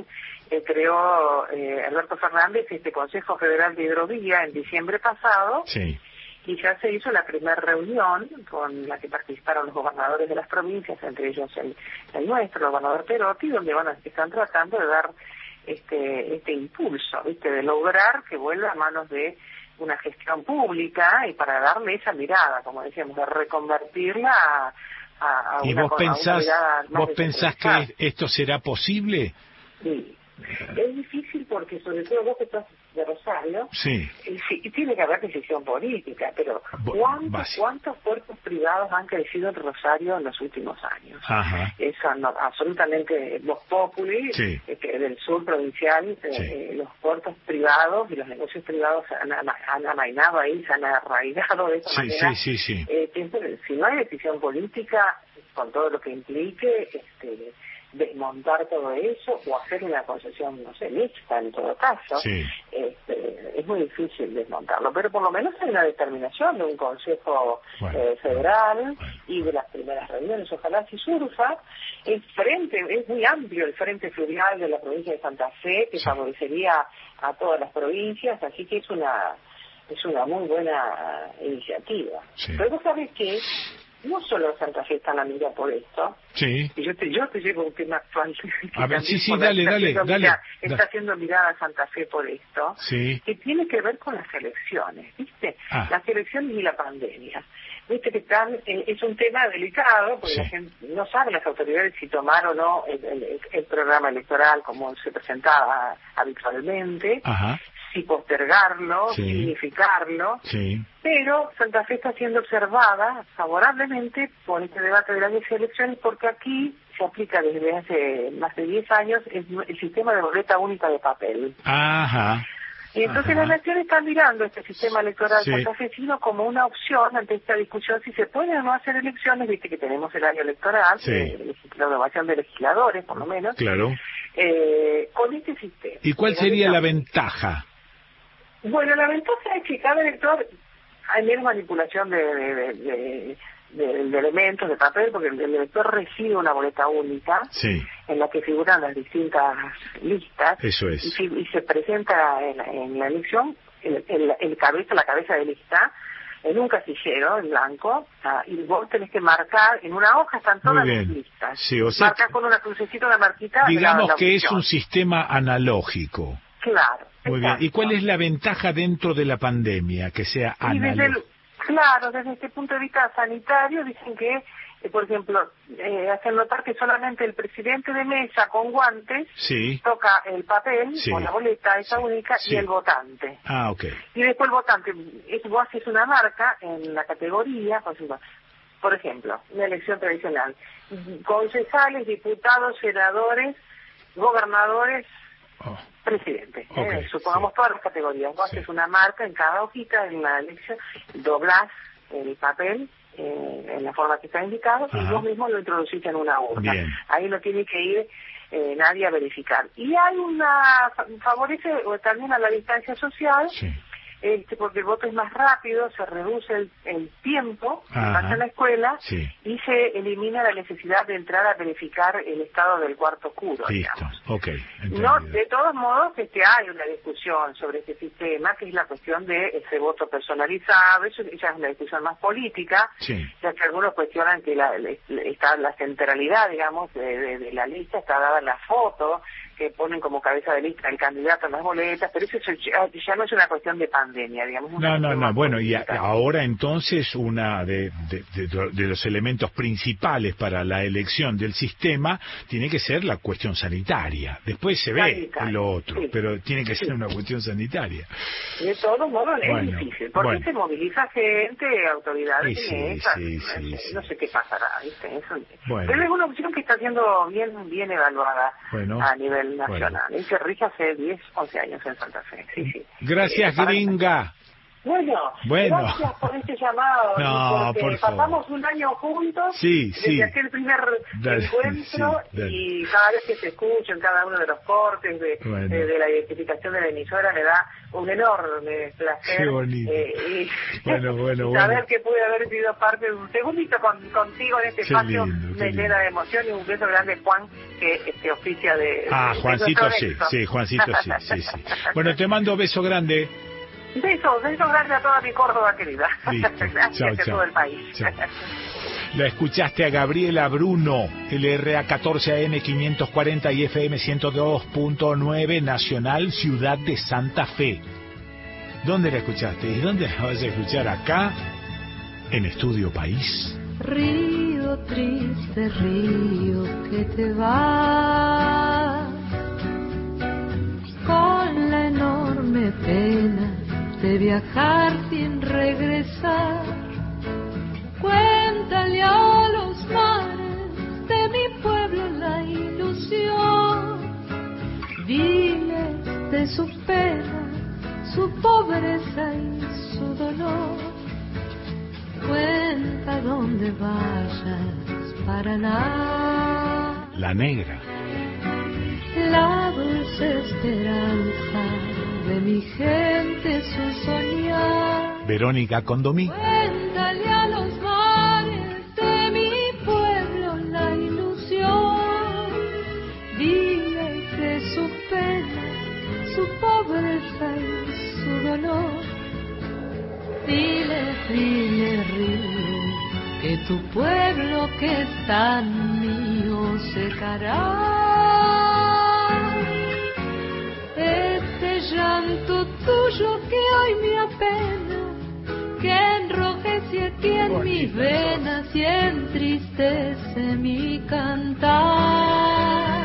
creó, Alberto Fernández, este Consejo Federal de Hidrovía en diciembre pasado, y ya se hizo la primera reunión con la que participaron los gobernadores de las provincias, entre ellos el nuestro, el gobernador Perotti, donde están tratando de dar este impulso, de lograr que vuelva a manos de una gestión pública y para darle esa mirada, como decíamos, de reconvertirla a ¿Y una, vos pensás que esto será posible? Sí. Es difícil porque, sobre todo vos que estás de Rosario, tiene que haber decisión política, pero ¿cuántos puertos privados han crecido en Rosario en los últimos años? Eso absolutamente Vox Populi, del sur provincial, los puertos privados y los negocios privados han amainado ahí, se han arraigado de esa manera. Si no hay decisión política, con todo lo que implique, desmontar todo eso o hacer una concesión, no sé, mixta en todo caso, es muy difícil desmontarlo, pero por lo menos hay una determinación de un Consejo Federal y de las primeras reuniones. Ojalá si surja. Es muy amplio el frente fluvial de la provincia de Santa Fe, que favorecería a todas las provincias, así que es una muy buena iniciativa. Pero vos sabés que no solo Santa Fe está en la mira por esto, y yo te llevo un tema actual. A ver, dale. Está haciendo mirada a Santa Fe por esto, que tiene que ver con las elecciones, ¿viste? Las elecciones y la pandemia. Viste que es un tema delicado, porque la gente no sabe, las autoridades, si tomar o no el programa electoral como se presentaba habitualmente, si postergarlo, significarlo, pero Santa Fe está siendo observada favorablemente por este debate de las elecciones, porque aquí se aplica desde hace más de 10 años es el sistema de boleta única de papel. Ajá. Y entonces las naciones están mirando este sistema electoral santafesino como una opción ante esta discusión si se pueden o no hacer elecciones. Viste que tenemos el año electoral, la renovación de legisladores, por lo menos. Claro. Con este sistema. ¿Y cuál sería la ventaja? Bueno, la ventaja es que cada elector hay menos manipulación de elementos, de papel, porque el elector recibe una boleta única en la que figuran las distintas listas. Eso es. Y se presenta en la elección la cabeza de lista en un casillero en blanco, y vos tenés que marcar en una hoja, están todas las listas. Sí, o sea, marcas con una crucecita, una marquita. Digamos que es un sistema analógico. Claro. Muy bien. ¿Y cuál es la ventaja dentro de la pandemia que sea analógico? Claro, desde este punto de vista sanitario dicen que, por ejemplo, hacen notar que solamente el presidente de mesa con guantes toca el papel o la boleta esa única y el votante. Ah, ok. Y después el votante, vos haces una marca en la categoría, por ejemplo, una elección tradicional, concejales, diputados, senadores, gobernadores, presidente, supongamos todas las categorías. Vos haces una marca en cada hojita en la elección, doblás el papel en la forma que está indicado y vos mismo lo introducís en una urna. Ahí no tiene que ir nadie a verificar. Y hay favorece también a la distancia social, porque el voto es más rápido, se reduce el tiempo que pasa en la escuela y se elimina la necesidad de entrar a verificar el estado del cuarto oscuro. Listo, no, de todos modos, hay una discusión sobre este sistema, que es la cuestión de ese voto personalizado. Eso ya es una discusión más política, ya que algunos cuestionan que la centralidad, digamos, de la lista está dada en la foto, que ponen como cabeza de lista el candidato en las boletas, pero eso ya no es una cuestión de pandemia, digamos. No. Bueno, y ahora entonces una de los elementos principales para la elección del sistema tiene que ser la cuestión sanitaria. Después se ve lo otro, pero tiene que ser una cuestión sanitaria. De todos modos es difícil, porque se moviliza gente, autoridades, no sé qué pasará, ¿viste? Pero es una opción que está siendo bien evaluada a nivel nacional. Y se rige hace 10, 11 años en Santa Fe. Gracias, gringa. Bueno, gracias por este llamado, porque pasamos un año juntos desde aquel primer encuentro y cada vez que se escucha en cada uno de los cortes de la identificación de la emisora me da un enorme placer. Qué bonito. Y saber que pude haber sido parte de un segundito contigo en este espacio me llena de emoción, y un beso grande a Juan, que oficia de... Juancito Juancito sí. Bueno, te mando beso grande. Besos grande a toda mi Córdoba querida. Gracias a todo el país. La escuchaste a Gabriela Bruno, LRA 14 AM 540 y FM 102.9 Nacional, Ciudad de Santa Fe. ¿Dónde la escuchaste? ¿Y dónde la vas a escuchar? Acá, en Estudio País. Río, triste río, que te vas con la enorme pena de viajar sin regresar. Cuéntale a los mares de mi pueblo la ilusión. Diles de su pena, su pobreza y su dolor. Cuenta donde vayas, Paraná. La Negra. La dulce esperanza de mi gente, su soñar. Verónica Condomí. Cuéntale a los mares de mi pueblo la ilusión. Dile de su pena, su pobreza y su dolor. Dile, río, que tu pueblo que es tan mío secará. Este llanto tuyo que hoy me apena, que enrojece aquí en mis venas y entristece mi cantar.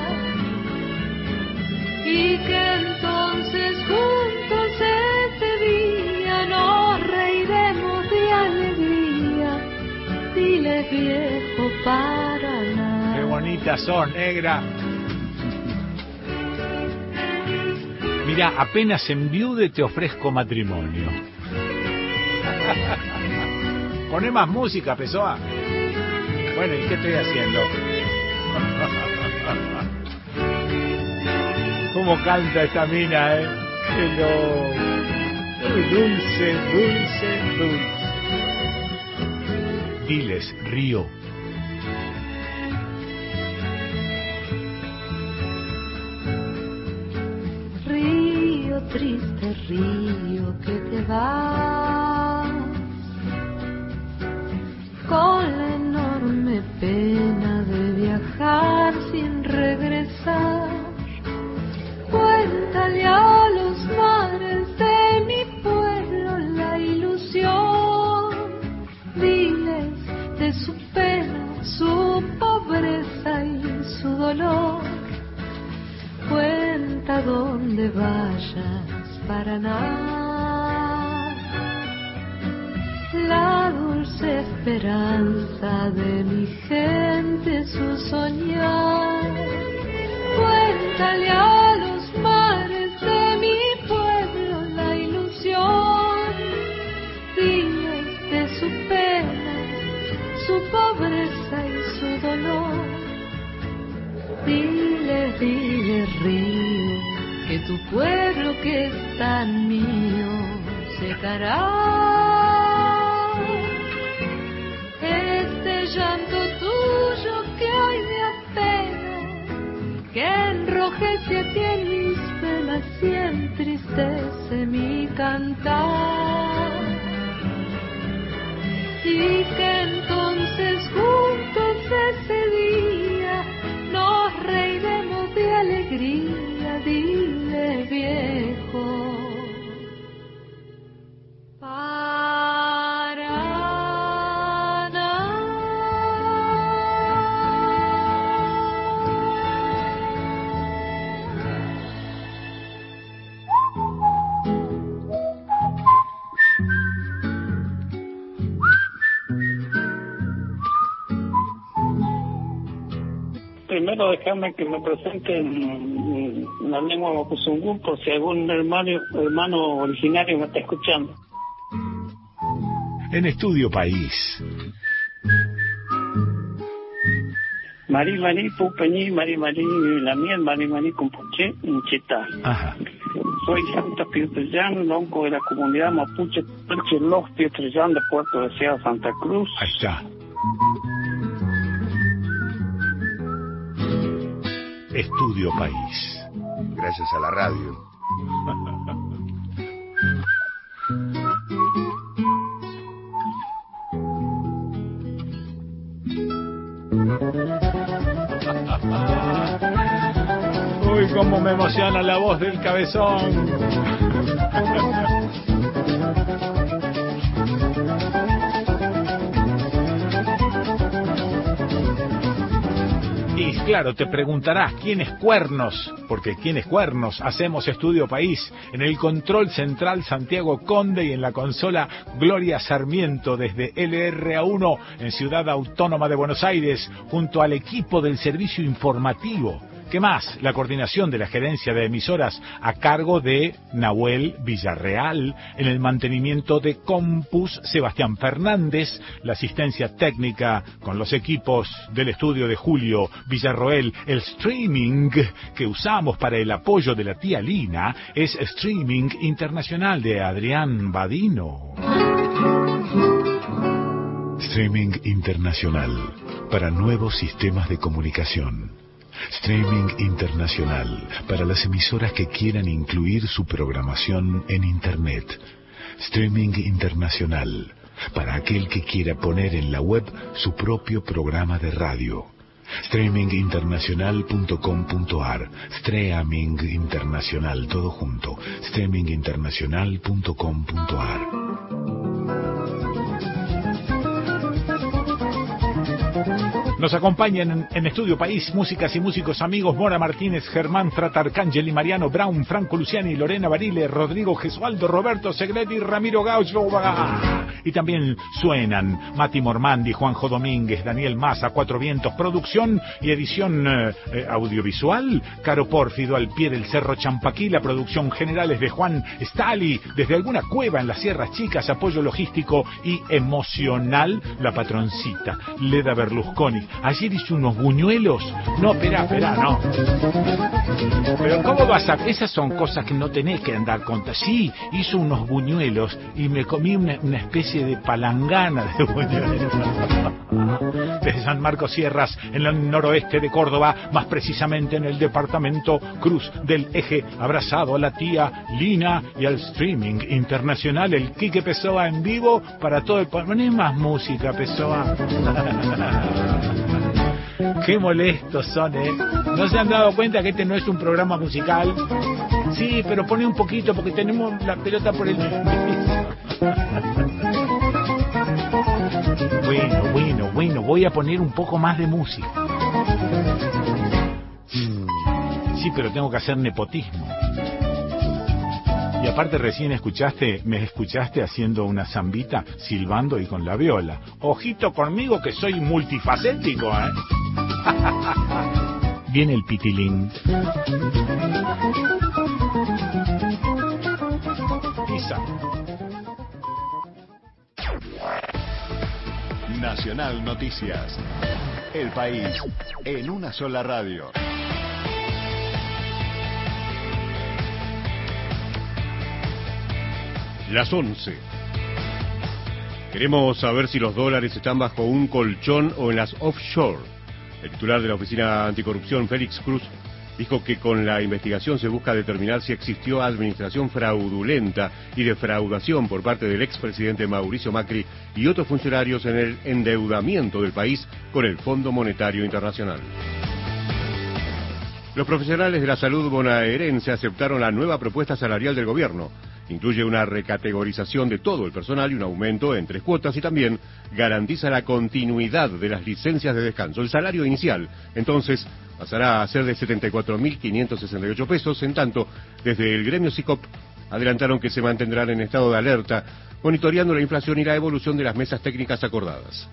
Y que entonces juntos ese día nos reiremos de alegría. Dile, viejo Paraná. Qué bonita linda sos, negra. Mirá, apenas enviude te ofrezco matrimonio. Poné más música, Pessoa. Bueno, ¿y qué estoy haciendo? ¿Cómo canta esta mina, Dulce, dulce, dulce. Diles, río. Río, triste río que te vas con la enorme pena de viajar sin regresar. Cuéntale a los mares de mi pueblo la ilusión. Diles de su pena, su pobreza y su dolor. Cuenta donde vayas, Paraná, la dulce esperanza de mi gente, su soñar. Cuéntale a los mares de mi pueblo la ilusión. Diles de su pena, su pobreza y su dolor. Dile, dile, río, que tu pueblo que es tan mío secará este llanto tuyo que hoy me apena, que enrojece a ti en mis penas y entristece mi cantar. Y que entonces juntos ese día nos reiremos de alegría, dile viejo. Primero déjame que me presente en la lengua mapuzungún por si algún hermano originario me está escuchando. En Estudio País. Mari Mari Pupeñi, Mari Mari la miel, Mari Mari Compuche, Incheta. Ajá. Soy Santa Pietrellán, lonco de la comunidad mapuche, Los Pietrellán de Puerto Deseado, Santa Cruz. Ahí está. Estudio País. Gracias a la radio. Uy, cómo me emociona la voz del cabezón. Y claro, te preguntarás, ¿quién es Cuernos? Porque ¿quién es Cuernos? Hacemos Estudio País. En el control central Santiago Conde y en la consola Gloria Sarmiento desde LRA1 en Ciudad Autónoma de Buenos Aires, junto al equipo del servicio informativo. ¿Qué más? La coordinación de la gerencia de emisoras a cargo de Nahuel Villarreal, en el mantenimiento de Compus, Sebastián Fernández, la asistencia técnica con los equipos del estudio de Julio Villarroel, el streaming que usamos para el apoyo de la tía Lina es Streaming Internacional de Adrián Badino. Streaming Internacional para nuevos sistemas de comunicación. Streaming Internacional para las emisoras que quieran incluir su programación en Internet. Streaming Internacional para aquel que quiera poner en la web su propio programa de radio. Streaminginternacional.com.ar. Streaming Internacional, todo junto. Streaminginternacional.com.ar. Nos acompañan en Estudio País músicas y músicos amigos Mora Martínez, Germán Fratarcangeli, Mariano Brown, Franco Luciani, Lorena Barile, Rodrigo Gesualdo, Roberto Segretti, Ramiro Gaucho. Y también suenan Mati Mormandi, Juanjo Domínguez, Daniel Massa, Cuatro Vientos, producción y edición audiovisual, Caro Pórfido al pie del Cerro Champaquí, la producción general es de Juan Stali, desde alguna cueva en las Sierras Chicas, apoyo logístico y emocional, la patroncita, Leda Berlusconi. Ayer hizo unos buñuelos. No, espera, no. Pero ¿cómo vas a...? Esas son cosas que no tenés que andar contando. Sí, hizo unos buñuelos y me comí una especie de palangana de buñuelos. Desde San Marcos Sierras, en el noroeste de Córdoba, más precisamente en el departamento Cruz del Eje, abrazado a la tía Lina y al streaming internacional, el Quique Pessoa en vivo para todo el... Poné más música, Pessoa. Qué molestos son, ¿eh? ¿No se han dado cuenta que este no es un programa musical? Sí, pero pone un poquito porque tenemos la pelota por el... Bueno, voy a poner un poco más de música. Sí, pero tengo que hacer nepotismo. Y aparte recién me escuchaste haciendo una zambita, silbando y con la viola. Ojito conmigo que soy multifacético, ¿eh? Viene el pitilín. Pisa. Nacional Noticias. El país en una sola radio. Las 11. Queremos saber si los dólares están bajo un colchón o en las offshore. El titular de la Oficina Anticorrupción, Félix Cruz, dijo que con la investigación se busca determinar si existió administración fraudulenta y defraudación por parte del expresidente Mauricio Macri y otros funcionarios en el endeudamiento del país con el Fondo Monetario Internacional. Los profesionales de la salud bonaerense aceptaron la nueva propuesta salarial del gobierno. Incluye una recategorización de todo el personal y un aumento en 3 cuotas y también garantiza la continuidad de las licencias de descanso. El salario inicial, entonces, pasará a ser de 74.568 pesos. En tanto, desde el gremio SICOP adelantaron que se mantendrán en estado de alerta, monitoreando la inflación y la evolución de las mesas técnicas acordadas.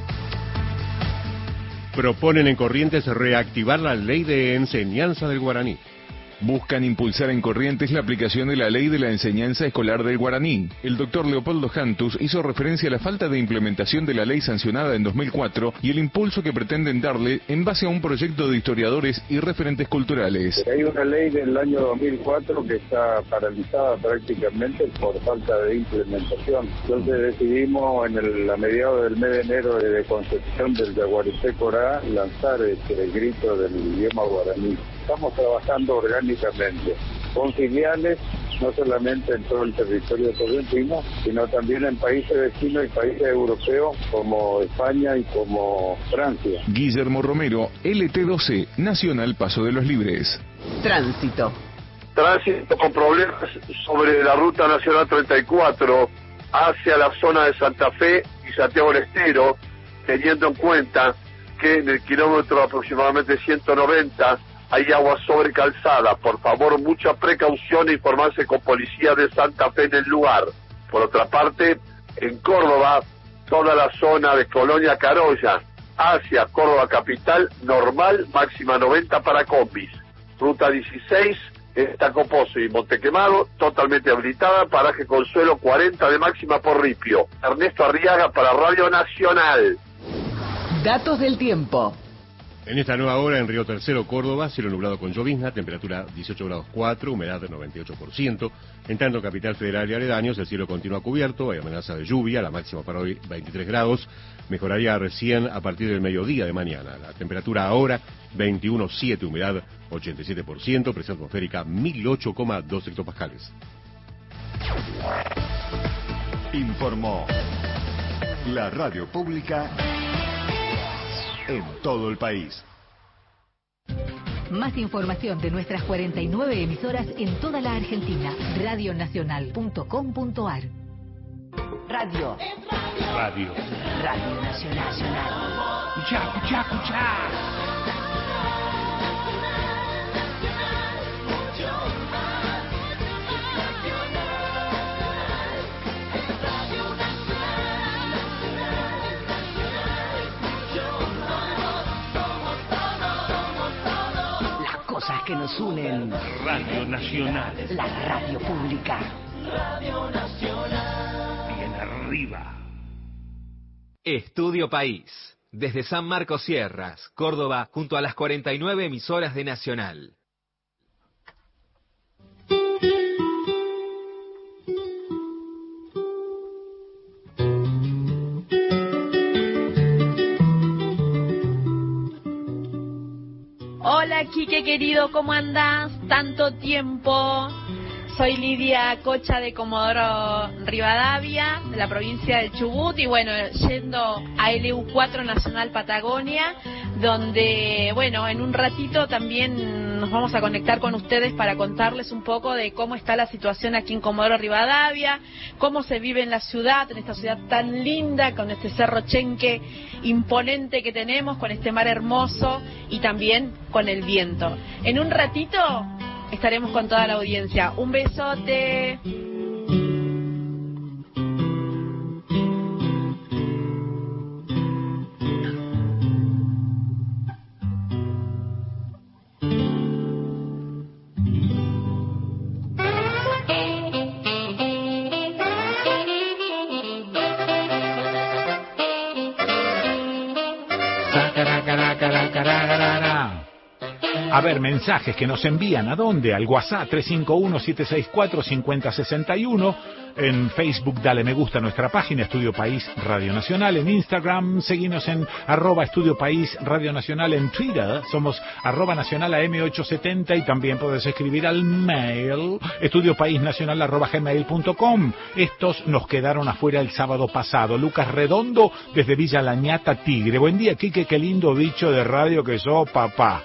Proponen en Corrientes reactivar la ley de enseñanza del guaraní. Buscan impulsar en Corrientes la aplicación de la ley de la enseñanza escolar del guaraní. El doctor Leopoldo Jantus hizo referencia a la falta de implementación de la ley sancionada en 2004 y el impulso que pretenden darle en base a un proyecto de historiadores y referentes culturales. Hay una ley del año 2004 que está paralizada prácticamente por falta de implementación. Entonces decidimos a mediados del mes de enero de concepción del Yaguareté Corá lanzar el grito del idioma guaraní. Estamos trabajando orgánicamente con filiales, no solamente en todo el territorio correntino, sino también en países vecinos y países europeos como España y como Francia. Guillermo Romero, LT12, Nacional Paso de los Libres. Tránsito con problemas sobre la ruta nacional 34 hacia la zona de Santa Fe y Santiago del Estero, teniendo en cuenta que en el kilómetro aproximadamente 190 hay agua sobre calzada. Por favor, mucha precaución e informarse con policía de Santa Fe en el lugar. Por otra parte, en Córdoba, toda la zona de Colonia Carolla hacia Córdoba capital, normal, máxima 90 para combis. Ruta 16, Tacopozo y Montequemado, totalmente habilitada, paraje Consuelo 40 de máxima por Ripio. Ernesto Arriaga para Radio Nacional. Datos del tiempo. En esta nueva hora en Río Tercero, Córdoba, cielo nublado con llovizna, temperatura 18 grados 4, humedad 98%. En tanto, Capital Federal y aledaños, el cielo continúa cubierto, hay amenaza de lluvia, la máxima para hoy 23 grados, mejoraría recién a partir del mediodía de mañana. La temperatura ahora 21,7, humedad 87%, presión atmosférica 1008,2 hectopascales. Informó la radio pública en todo el país. Más información de nuestras 49 emisoras en toda la Argentina. Radionacional.com.ar Radio. Radio. Radio Nacional. Escuchá, escuchá, escuchá. Cosas que nos unen. Radio Nacional. La radio pública. Radio Nacional. Bien arriba. Estudio País. Desde San Marcos Sierras, Córdoba, junto a las 49 emisoras de Nacional. Hola, Quique querido, ¿cómo andás? Tanto tiempo. Soy Lidia Cocha de Comodoro Rivadavia, de la provincia de Chubut, y bueno, yendo a LU4 Nacional Patagonia, donde, bueno, en un ratito también nos vamos a conectar con ustedes para contarles un poco de cómo está la situación aquí en Comodoro Rivadavia, cómo se vive en la ciudad, en esta ciudad tan linda, con este Cerro Chenque imponente que tenemos, con este mar hermoso y también con el viento. En un ratito estaremos con toda la audiencia. Un besote. A ver, mensajes que nos envían, ¿a dónde? Al WhatsApp 351-764-5061, en Facebook dale me gusta a nuestra página Estudio País Radio Nacional, en Instagram seguinos en @Estudio País Radio Nacional, en Twitter somos @nacionalam870 y también puedes escribir al mail estudiopaisnacional@gmail.com. Estos nos quedaron afuera el sábado pasado. Lucas Redondo desde Villa Lañata, Tigre. Buen día, Quique, qué lindo bicho de radio que sos, papá.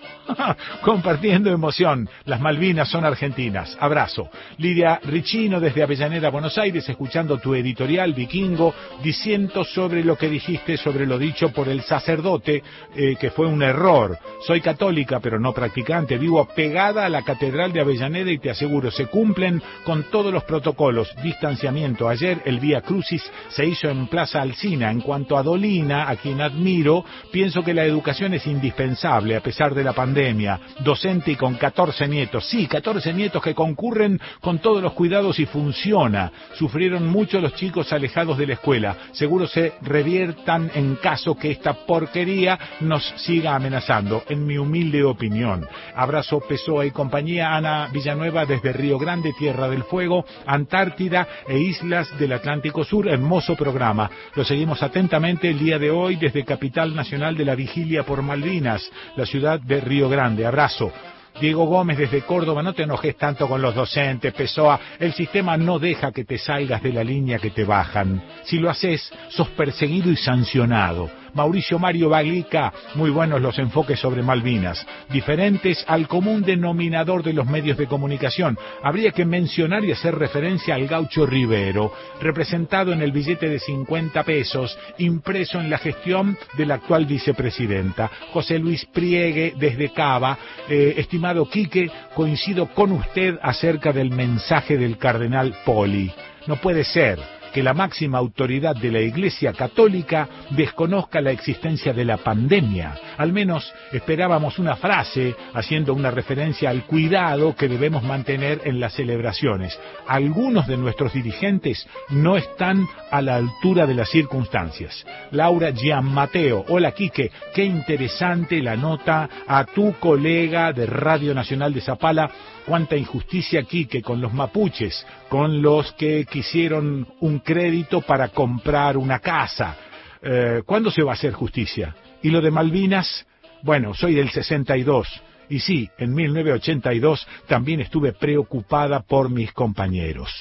Compartiendo emoción. Las Malvinas son argentinas. Abrazo. Lidia Richino desde Avellaneda, Buenos Aires, escuchando tu editorial Vikingo, diciendo sobre lo que dijiste sobre lo dicho por el sacerdote, que fue un error. Soy católica pero no practicante, vivo pegada a la Catedral de Avellaneda y te aseguro, se cumplen con todos los protocolos. Distanciamiento. Ayer el Vía Crucis se hizo en Plaza Alsina. En cuanto a Dolina, a quien admiro, pienso que la educación es indispensable a pesar de la pandemia. Docente y con 14 nietos. Sí, 14 nietos que concurren con todos los cuidados y funciona. Sufrieron mucho los chicos alejados de la escuela. Seguro se reviertan en caso que esta porquería nos siga amenazando, en mi humilde opinión. Abrazo Pessoa y compañía. Ana Villanueva desde Río Grande, Tierra del Fuego, Antártida e Islas del Atlántico Sur. Hermoso programa. Lo seguimos atentamente el día de hoy desde Capital Nacional de la Vigilia por Malvinas, la ciudad de Río Grande. Abrazo. Diego Gómez desde Córdoba, no te enojes tanto con los docentes, Pessoa, el sistema no deja que te salgas de la línea que te bajan. Si lo haces, sos perseguido y sancionado. Mauricio Mario Baglica, muy buenos los enfoques sobre Malvinas, diferentes al común denominador de los medios de comunicación. Habría que mencionar y hacer referencia al Gaucho Rivero, representado en el billete de 50 pesos, impreso en la gestión de la actual vicepresidenta. José Luis Priegue desde Cava, estimado Quique, coincido con usted acerca del mensaje del cardenal Poli. No puede ser que la máxima autoridad de la Iglesia Católica desconozca la existencia de la pandemia. Al menos esperábamos una frase haciendo una referencia al cuidado que debemos mantener en las celebraciones. Algunos de nuestros dirigentes no están a la altura de las circunstancias. Laura Gianmateo, hola Quique, qué interesante la nota a tu colega de Radio Nacional de Zapala. Cuánta injusticia, Quique, con los mapuches, con los que quisieron un crédito para comprar una casa. ¿Cuándo se va a hacer justicia? Y lo de Malvinas, bueno, soy del 62. Y sí, en 1982 también estuve preocupada por mis compañeros.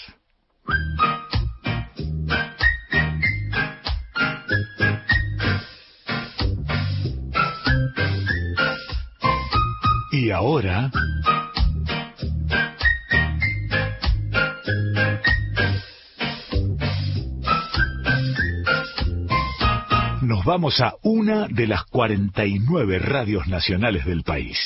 Y ahora... vamos a una de las 49 radios nacionales del país.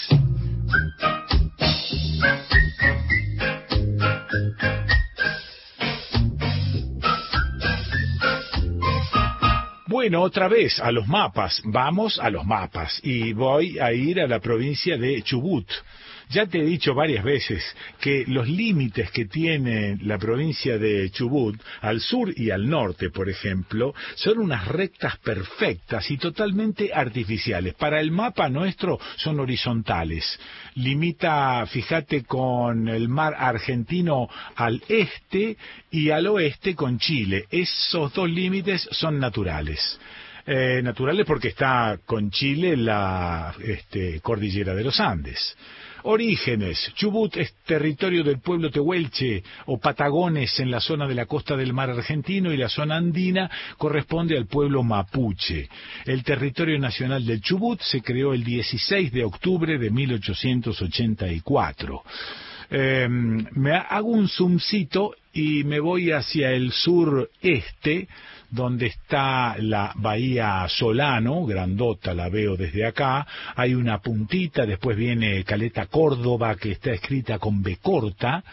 Bueno, otra vez a los mapas, vamos a los mapas y voy a ir a la provincia de Chubut. Ya te he dicho varias veces que los límites que tiene la provincia de Chubut, al sur y al norte, por ejemplo, son unas rectas perfectas y totalmente artificiales. Para el mapa nuestro son horizontales. Limita, fíjate, con el mar argentino al este y al oeste con Chile. Esos dos límites son naturales. Naturales porque está con Chile la cordillera de los Andes. Orígenes. Chubut es territorio del pueblo tehuelche o patagones en la zona de la costa del mar argentino, y la zona andina corresponde al pueblo mapuche. El territorio nacional del Chubut se creó el 16 de octubre de 1884. Me hago un zoomcito y me voy hacia el sureste, donde está la bahía Solano, grandota, la veo desde acá. Hay una puntita, después viene Caleta Córdoba, que está escrita con B corta.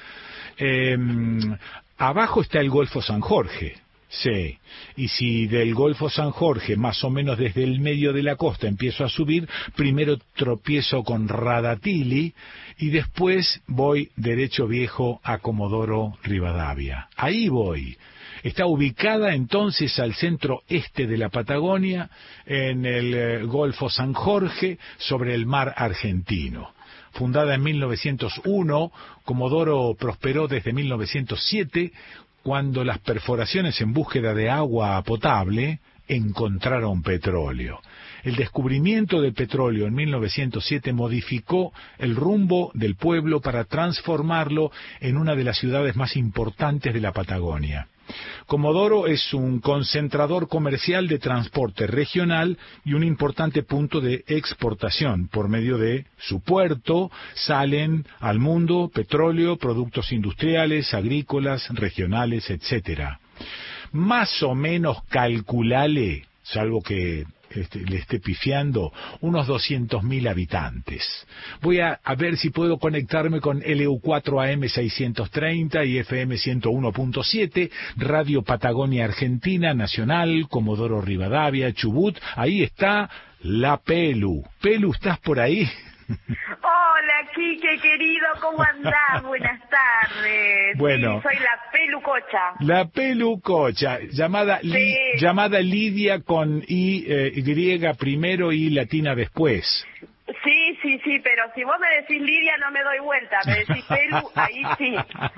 Abajo está el Golfo San Jorge. Sí, y si del Golfo San Jorge, más o menos desde el medio de la costa, empiezo a subir, primero tropiezo con Radatili y después voy derecho viejo a Comodoro Rivadavia. Ahí voy. Está ubicada entonces al centro este de la Patagonia, en el Golfo San Jorge, sobre el mar argentino. Fundada en 1901, Comodoro prosperó desde 1907, cuando las perforaciones en búsqueda de agua potable encontraron petróleo. El descubrimiento del petróleo en 1907 modificó el rumbo del pueblo para transformarlo en una de las ciudades más importantes de la Patagonia. Comodoro es un concentrador comercial de transporte regional y un importante punto de exportación. Por medio de su puerto salen al mundo petróleo, productos industriales, agrícolas, regionales, etcétera. Más o menos calculale, salvo que le esté pifiando, unos 200.000 habitantes. Voy a ver si puedo conectarme con LU4 AM 630 y FM 101.7, Radio Patagonia Argentina, Nacional, Comodoro Rivadavia, Chubut. Ahí está la Pelu. Pelu, ¿estás por ahí? Hola, Quique, querido, ¿cómo andás? Buenas tardes. Bueno. Sí, soy la Pelucocha. La Pelucocha, llamada Lidia con Y primero y latina después. Sí, pero si vos me decís Lidia no me doy vuelta, me decís Pelu, ahí sí.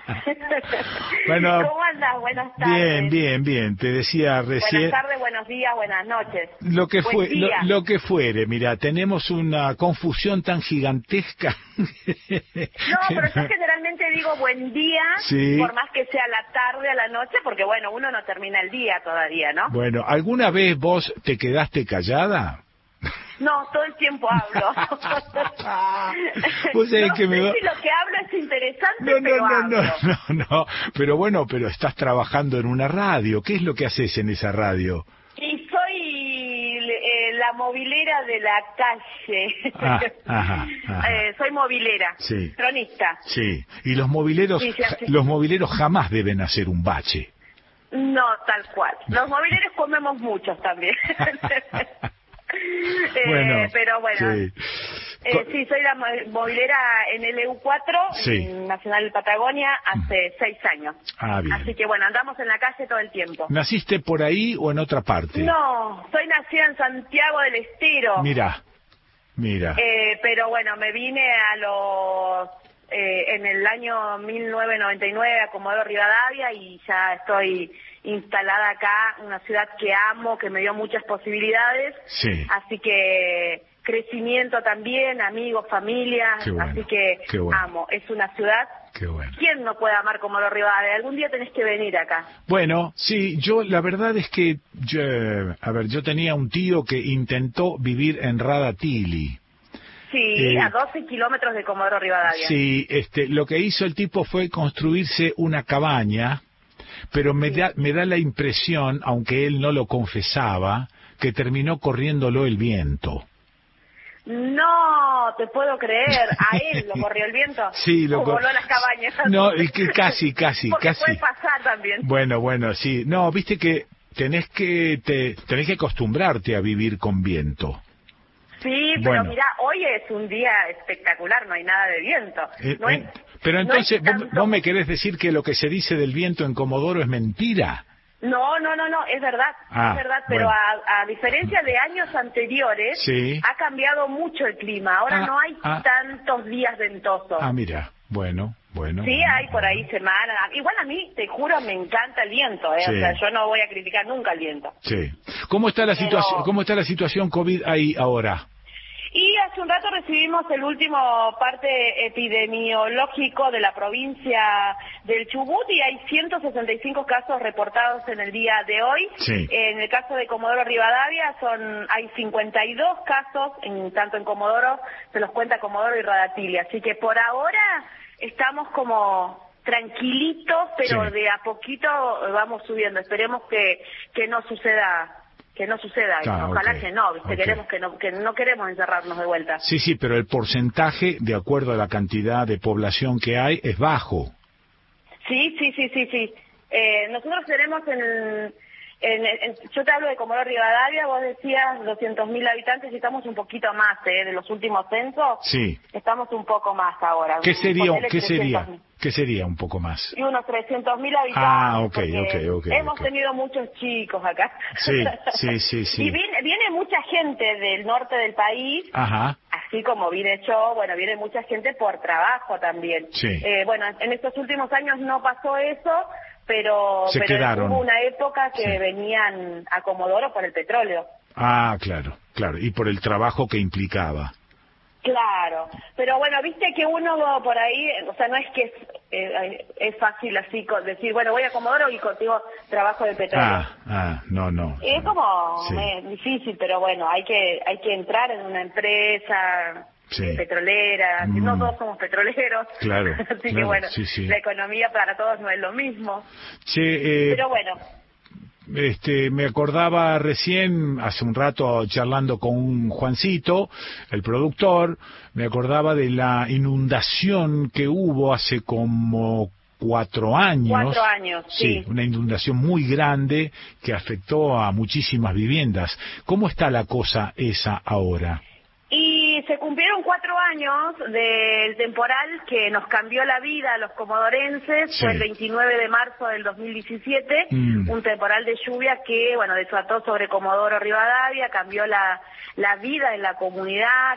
Bueno, ¿cómo andás? Buenas tardes. Bien, te decía recién. Buenas tardes, buenos días, buenas noches. Lo que fuere, mira, tenemos una confusión tan gigantesca. No, pero yo generalmente digo buen día, sí, por más que sea la tarde a la noche, porque bueno, uno no termina el día todavía, ¿no? Bueno, ¿alguna vez vos te quedaste callada? No, todo el tiempo hablo. ¿Vos sabés no que sé si lo que hablo es interesante, No, pero bueno, pero estás trabajando en una radio. ¿Qué es lo que haces en esa radio? Y soy la movilera de la calle. Soy movilera, sí, cronista. Sí, y los mobileros jamás deben hacer un bache. No, tal cual. Los mobileros comemos muchos también. Pero bueno, sí, soy la movilera en LU4, sí, en Nacional Patagonia, hace 6 años. Bien. Así que bueno, andamos en la calle todo el tiempo. ¿Naciste por ahí o en otra parte? No, soy nacida en Santiago del Estero. Mira. Pero bueno, me vine en el año 1999 a Comodoro Rivadavia y ya estoy instalada acá, una ciudad que amo, que me dio muchas posibilidades, sí, así que crecimiento también, amigos, familia, bueno, así que bueno, amo, es una ciudad. Qué bueno. ¿Quién no puede amar Comodoro Rivadavia? Algún día tenés que venir acá. Bueno, sí, la verdad es que yo tenía un tío que intentó vivir en Radatili. Sí, a 12 kilómetros de Comodoro Rivadavia. Sí, lo que hizo el tipo fue construirse una cabaña, pero me da la impresión, aunque él no lo confesaba, que terminó corriéndolo el viento. No, te puedo creer. A él lo corrió el viento. Sí, lo voló a las cabañas. No, casi. Porque puede pasar también. Bueno, sí. No, viste que tenés que acostumbrarte a vivir con viento. Sí, pero mira, hoy es un día espectacular, no hay nada de viento. Pero entonces, ¿vos me querés decir que lo que se dice del viento en Comodoro es mentira? No, es verdad, pero bueno. a diferencia de años anteriores, sí, ha cambiado mucho el clima, ahora no hay tantos días ventosos. Mira, bueno. Sí, hay por ahí semanas, igual a mí, te juro, me encanta el viento, sí. O sea, yo no voy a criticar nunca el viento. Sí. ¿Cómo está la situación COVID ahí ahora? Y hace un rato recibimos el último parte epidemiológico de la provincia del Chubut y hay 165 casos reportados en el día de hoy. Sí. En el caso de Comodoro Rivadavia hay 52 casos, tanto en Comodoro, se los cuenta Comodoro y Radatilia. Así que por ahora estamos como tranquilitos, pero sí, de a poquito vamos subiendo. Esperemos que no suceda. Ojalá que no, ¿viste? Queremos que no queremos encerrarnos de vuelta. Sí, pero el porcentaje, de acuerdo a la cantidad de población que hay, es bajo. Sí. Nosotros tenemos yo te hablo de Comodoro Rivadavia, vos decías 200.000 habitantes y estamos un poquito más, de los últimos censos. Sí. Estamos un poco más ahora. ¿Qué sería un poco más? Y unos 300.000 habitantes. Ok. Hemos tenido muchos chicos acá. Sí. Y viene mucha gente del norte del país. Ajá. Así como vine yo, viene mucha gente por trabajo también. Sí. En estos últimos años no pasó eso, pero hubo una época que venían a Comodoro por el petróleo. Claro, y por el trabajo que implicaba. Claro, pero viste que uno por ahí, o sea, no es que es fácil así decir, voy a Comodoro y contigo trabajo de petróleo. No. Es como difícil, pero hay que entrar en una empresa petrolera, no todos somos petroleros, claro, así que sí. La economía para todos no es lo mismo. Pero me acordaba recién, hace un rato charlando con Juancito, el productor, me acordaba de la inundación que hubo hace como 4 años. 4 años, sí. Una inundación muy grande que afectó a muchísimas viviendas. ¿Cómo está la cosa esa ahora? Y se cumplieron 4 años del temporal que nos cambió la vida a los comodorenses. Fue el 29 de marzo del 2017, un temporal de lluvia que, desató sobre Comodoro Rivadavia, cambió la vida en la comunidad,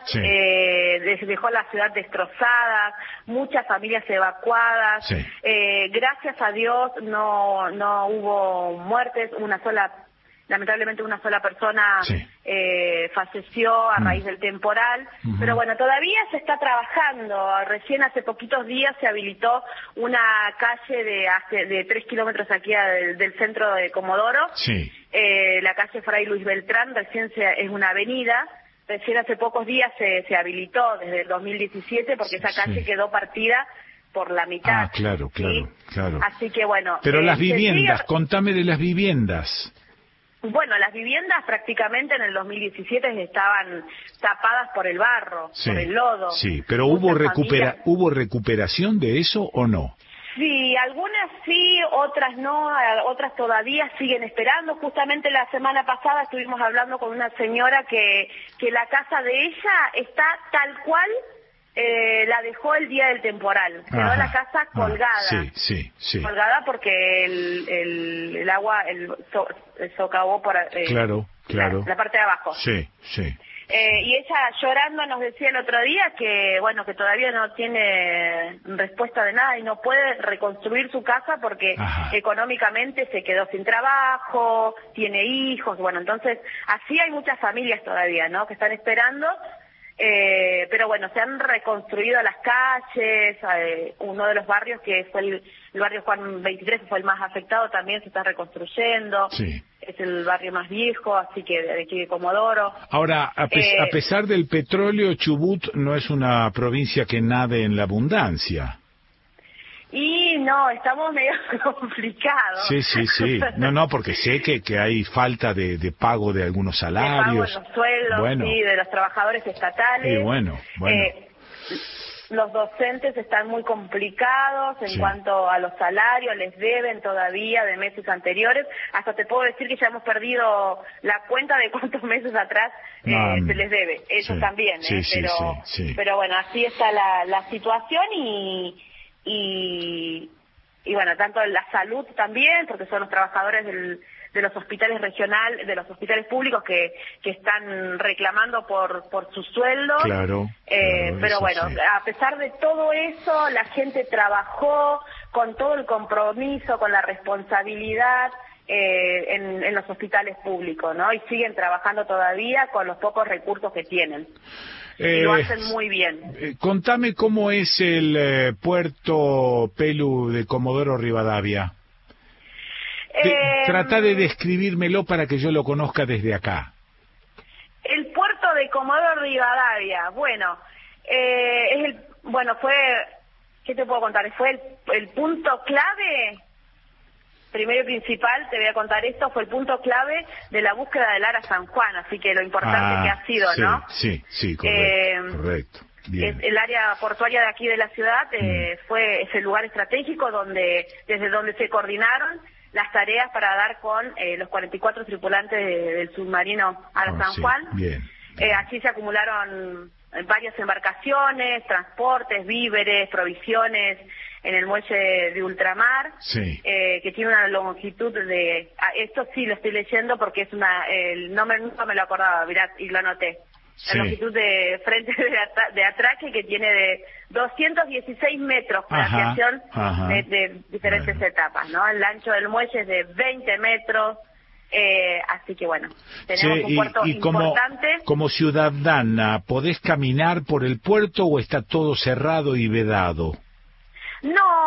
dejó la ciudad destrozada, muchas familias evacuadas. Gracias a Dios no hubo muertes, lamentablemente una sola persona falleció a raíz del temporal, pero todavía se está trabajando. Recién hace poquitos días se habilitó una calle de 3 kilómetros aquí del centro de Comodoro, la calle Fray Luis Beltrán, es una avenida. Recién hace pocos días se habilitó desde el 2017 porque esa calle quedó partida por la mitad. Claro. Así que Pero las viviendas, contame de las viviendas. Las viviendas prácticamente en el 2017 estaban tapadas por el barro, por el lodo. Sí, pero ¿hubo recuperación de eso o no? Sí, algunas sí, otras no, otras todavía siguen esperando. Justamente la semana pasada estuvimos hablando con una señora que la casa de ella está tal cual la dejó el día del temporal. Quedó la casa colgada. Sí. Colgada porque el agua socavó por claro. La parte de abajo. Sí. Y ella llorando nos decía el otro día que todavía no tiene respuesta de nada y no puede reconstruir su casa porque económicamente se quedó sin trabajo, tiene hijos, entonces así hay muchas familias todavía, ¿no?, que están esperando. Pero se han reconstruido las calles, uno de los barrios que fue el barrio Juan 23, que fue el más afectado, también se está reconstruyendo. Es el barrio más viejo, así que de aquí de Comodoro. Ahora, a pesar del petróleo, Chubut no es una provincia que nade en la abundancia. Y Sí, no, estamos medio complicados. Sí. No, porque sé que hay falta de pago de algunos salarios. De pago en los sueldos, sí, de los trabajadores estatales. Y bueno. Los docentes están muy complicados en cuanto a los salarios, les deben todavía de meses anteriores. Hasta te puedo decir que ya hemos perdido la cuenta de cuántos meses atrás se les debe. Ellos también, pero bueno, así está la situación y bueno, tanto la salud también, porque son los trabajadores de los hospitales regionales, de los hospitales públicos que están reclamando por su sueldo. Claro, pero bueno, a pesar de todo eso, la gente trabajó con todo el compromiso, con la responsabilidad en los hospitales públicos, ¿no? Y siguen trabajando todavía con los pocos recursos que tienen. Y lo hacen muy bien. Contame cómo es el puerto Pelu de Comodoro Rivadavia. Trata de describírmelo para que yo lo conozca desde acá. El puerto de Comodoro Rivadavia, bueno, fue, ¿qué te puedo contar? Fue el punto clave, primero y principal, te voy a contar esto, fue el punto clave de la búsqueda del Ara San Juan, así que lo importante que ha sido, ¿no? Sí, correcto. Bien. El área portuaria de aquí de la ciudad fue ese lugar estratégico desde donde se coordinaron las tareas para dar con los 44 tripulantes del submarino Ara San Juan. Bien. Allí se acumularon varias embarcaciones, transportes, víveres, provisiones en el muelle de ultramar, que tiene una longitud de... esto sí lo estoy leyendo porque es el nombre nunca me lo acordaba, mirá, y lo anoté. La longitud de frente de atraque que tiene de 216 metros por ampliación de diferentes etapas, ¿no? El ancho del muelle es de 20 metros, así que bueno, tenemos un puerto importante. Como ciudadana, ¿podés caminar por el puerto o está todo cerrado y vedado? No,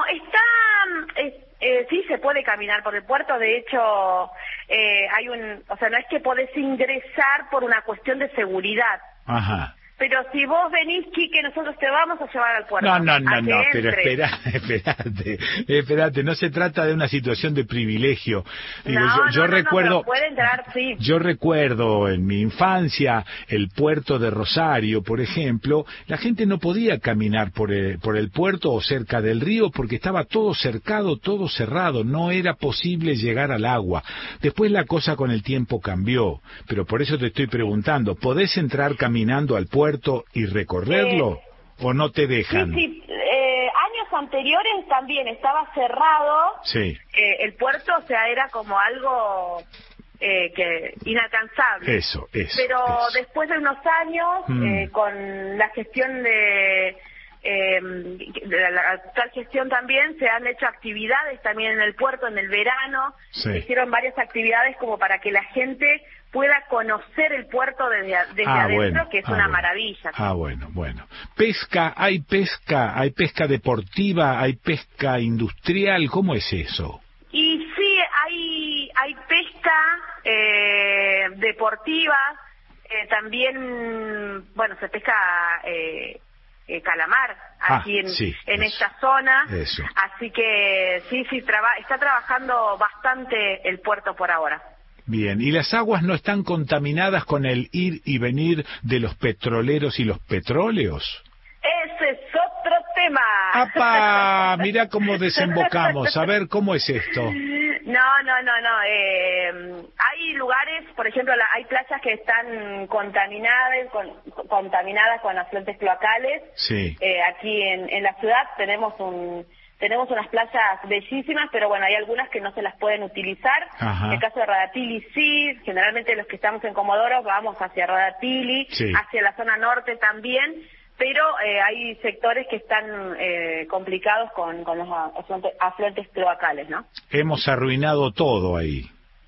sí se puede caminar por el puerto, de hecho no es que podés ingresar por una cuestión de seguridad. Pero si vos venís, Quique, nosotros te vamos a llevar al puerto. No, pero espérate, no se trata de una situación de privilegio. Digo, yo recuerdo, puede entrar, sí. Yo recuerdo en mi infancia el puerto de Rosario, por ejemplo, la gente no podía caminar por el puerto o cerca del río porque estaba todo cercado, todo cerrado, no era posible llegar al agua. Después la cosa con el tiempo cambió, pero por eso te estoy preguntando, ¿podés entrar caminando al puerto y recorrerlo o no te dejan? Sí, años anteriores también estaba cerrado el puerto, o sea, era como algo que inalcanzable. Pero después de unos años, con la gestión de la actual gestión también, se han hecho actividades también en el puerto en el verano, se hicieron varias actividades como para que la gente pueda conocer el puerto desde adentro, que es una maravilla. Bueno. Hay pesca deportiva, hay pesca industrial, ¿cómo es eso? Y sí, hay pesca deportiva, también, se pesca calamar aquí en esta zona, así que sí, está trabajando bastante el puerto por ahora. Bien, ¿y las aguas no están contaminadas con el ir y venir de los petroleros y los petróleos? Ese es otro tema. ¡Apa! Mirá cómo desembocamos. A ver, ¿cómo es esto? No. Hay lugares, por ejemplo, hay playas que están contaminadas con afluentes cloacales. Aquí en la ciudad tenemos unas playas bellísimas, pero bueno, hay algunas que no se las pueden utilizar. En el caso de Radatili sí, generalmente los que estamos en Comodoro vamos hacia Radatili, hacia la zona norte también, pero hay sectores que están complicados con los afluentes cloacales, ¿no? Hemos arruinado todo ahí.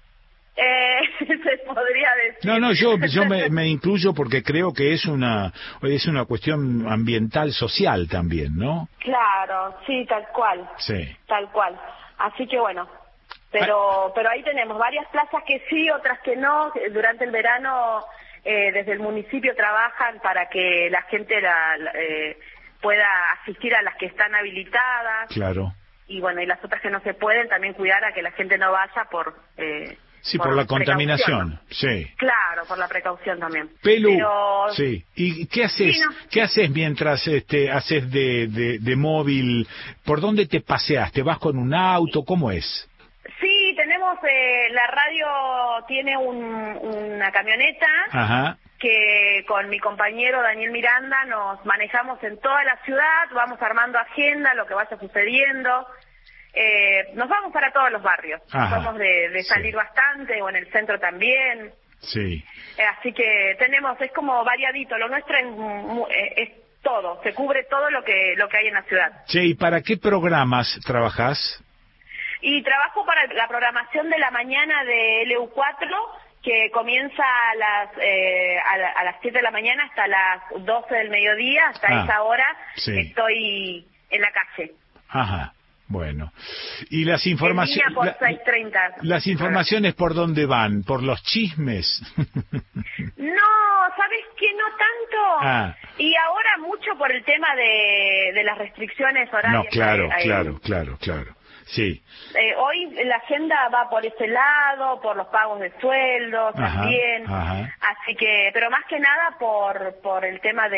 Se podría decir. No, yo me incluyo porque creo que es una cuestión ambiental, social también, ¿no? Claro, sí, tal cual. Tal cual. Así que bueno, pero ahí tenemos varias plazas que sí, otras que no. Durante el verano desde el municipio trabajan para que la gente pueda asistir a las que están habilitadas. Claro. bueno, y las otras que no se pueden, también cuidar a que la gente no vaya por la contaminación, sí. Claro, por la precaución también. Pelu, pero... sí. ¿Y qué haces? Sí, no. ¿Qué haces mientras haces de móvil? ¿Por dónde te paseas? ¿Te vas con un auto? ¿Cómo es? Sí, tenemos, la radio tiene una camioneta. Ajá. Que con mi compañero Daniel Miranda nos manejamos en toda la ciudad, vamos armando agenda, lo que vaya sucediendo. Nos vamos para todos los barrios. Ajá, somos de salir bastante, o en el centro también. Sí. Así que es como variadito. Lo nuestro es todo, se cubre todo lo que hay en la ciudad. Che, ¿y para qué programas trabajás? Y trabajo para la programación de la mañana de LU4, que comienza a las 7 de la mañana hasta las 12 del mediodía. Hasta esa hora estoy en la calle. Ajá. Bueno, y las informaciones... por 6:30. ¿Las informaciones por dónde van? ¿Por los chismes? No, ¿sabes qué? No tanto. Y ahora mucho por el tema de las restricciones horarias. No, claro. Sí. Hoy la agenda va por ese lado, por los pagos de sueldos también. Ajá. Así que, pero más que nada por el tema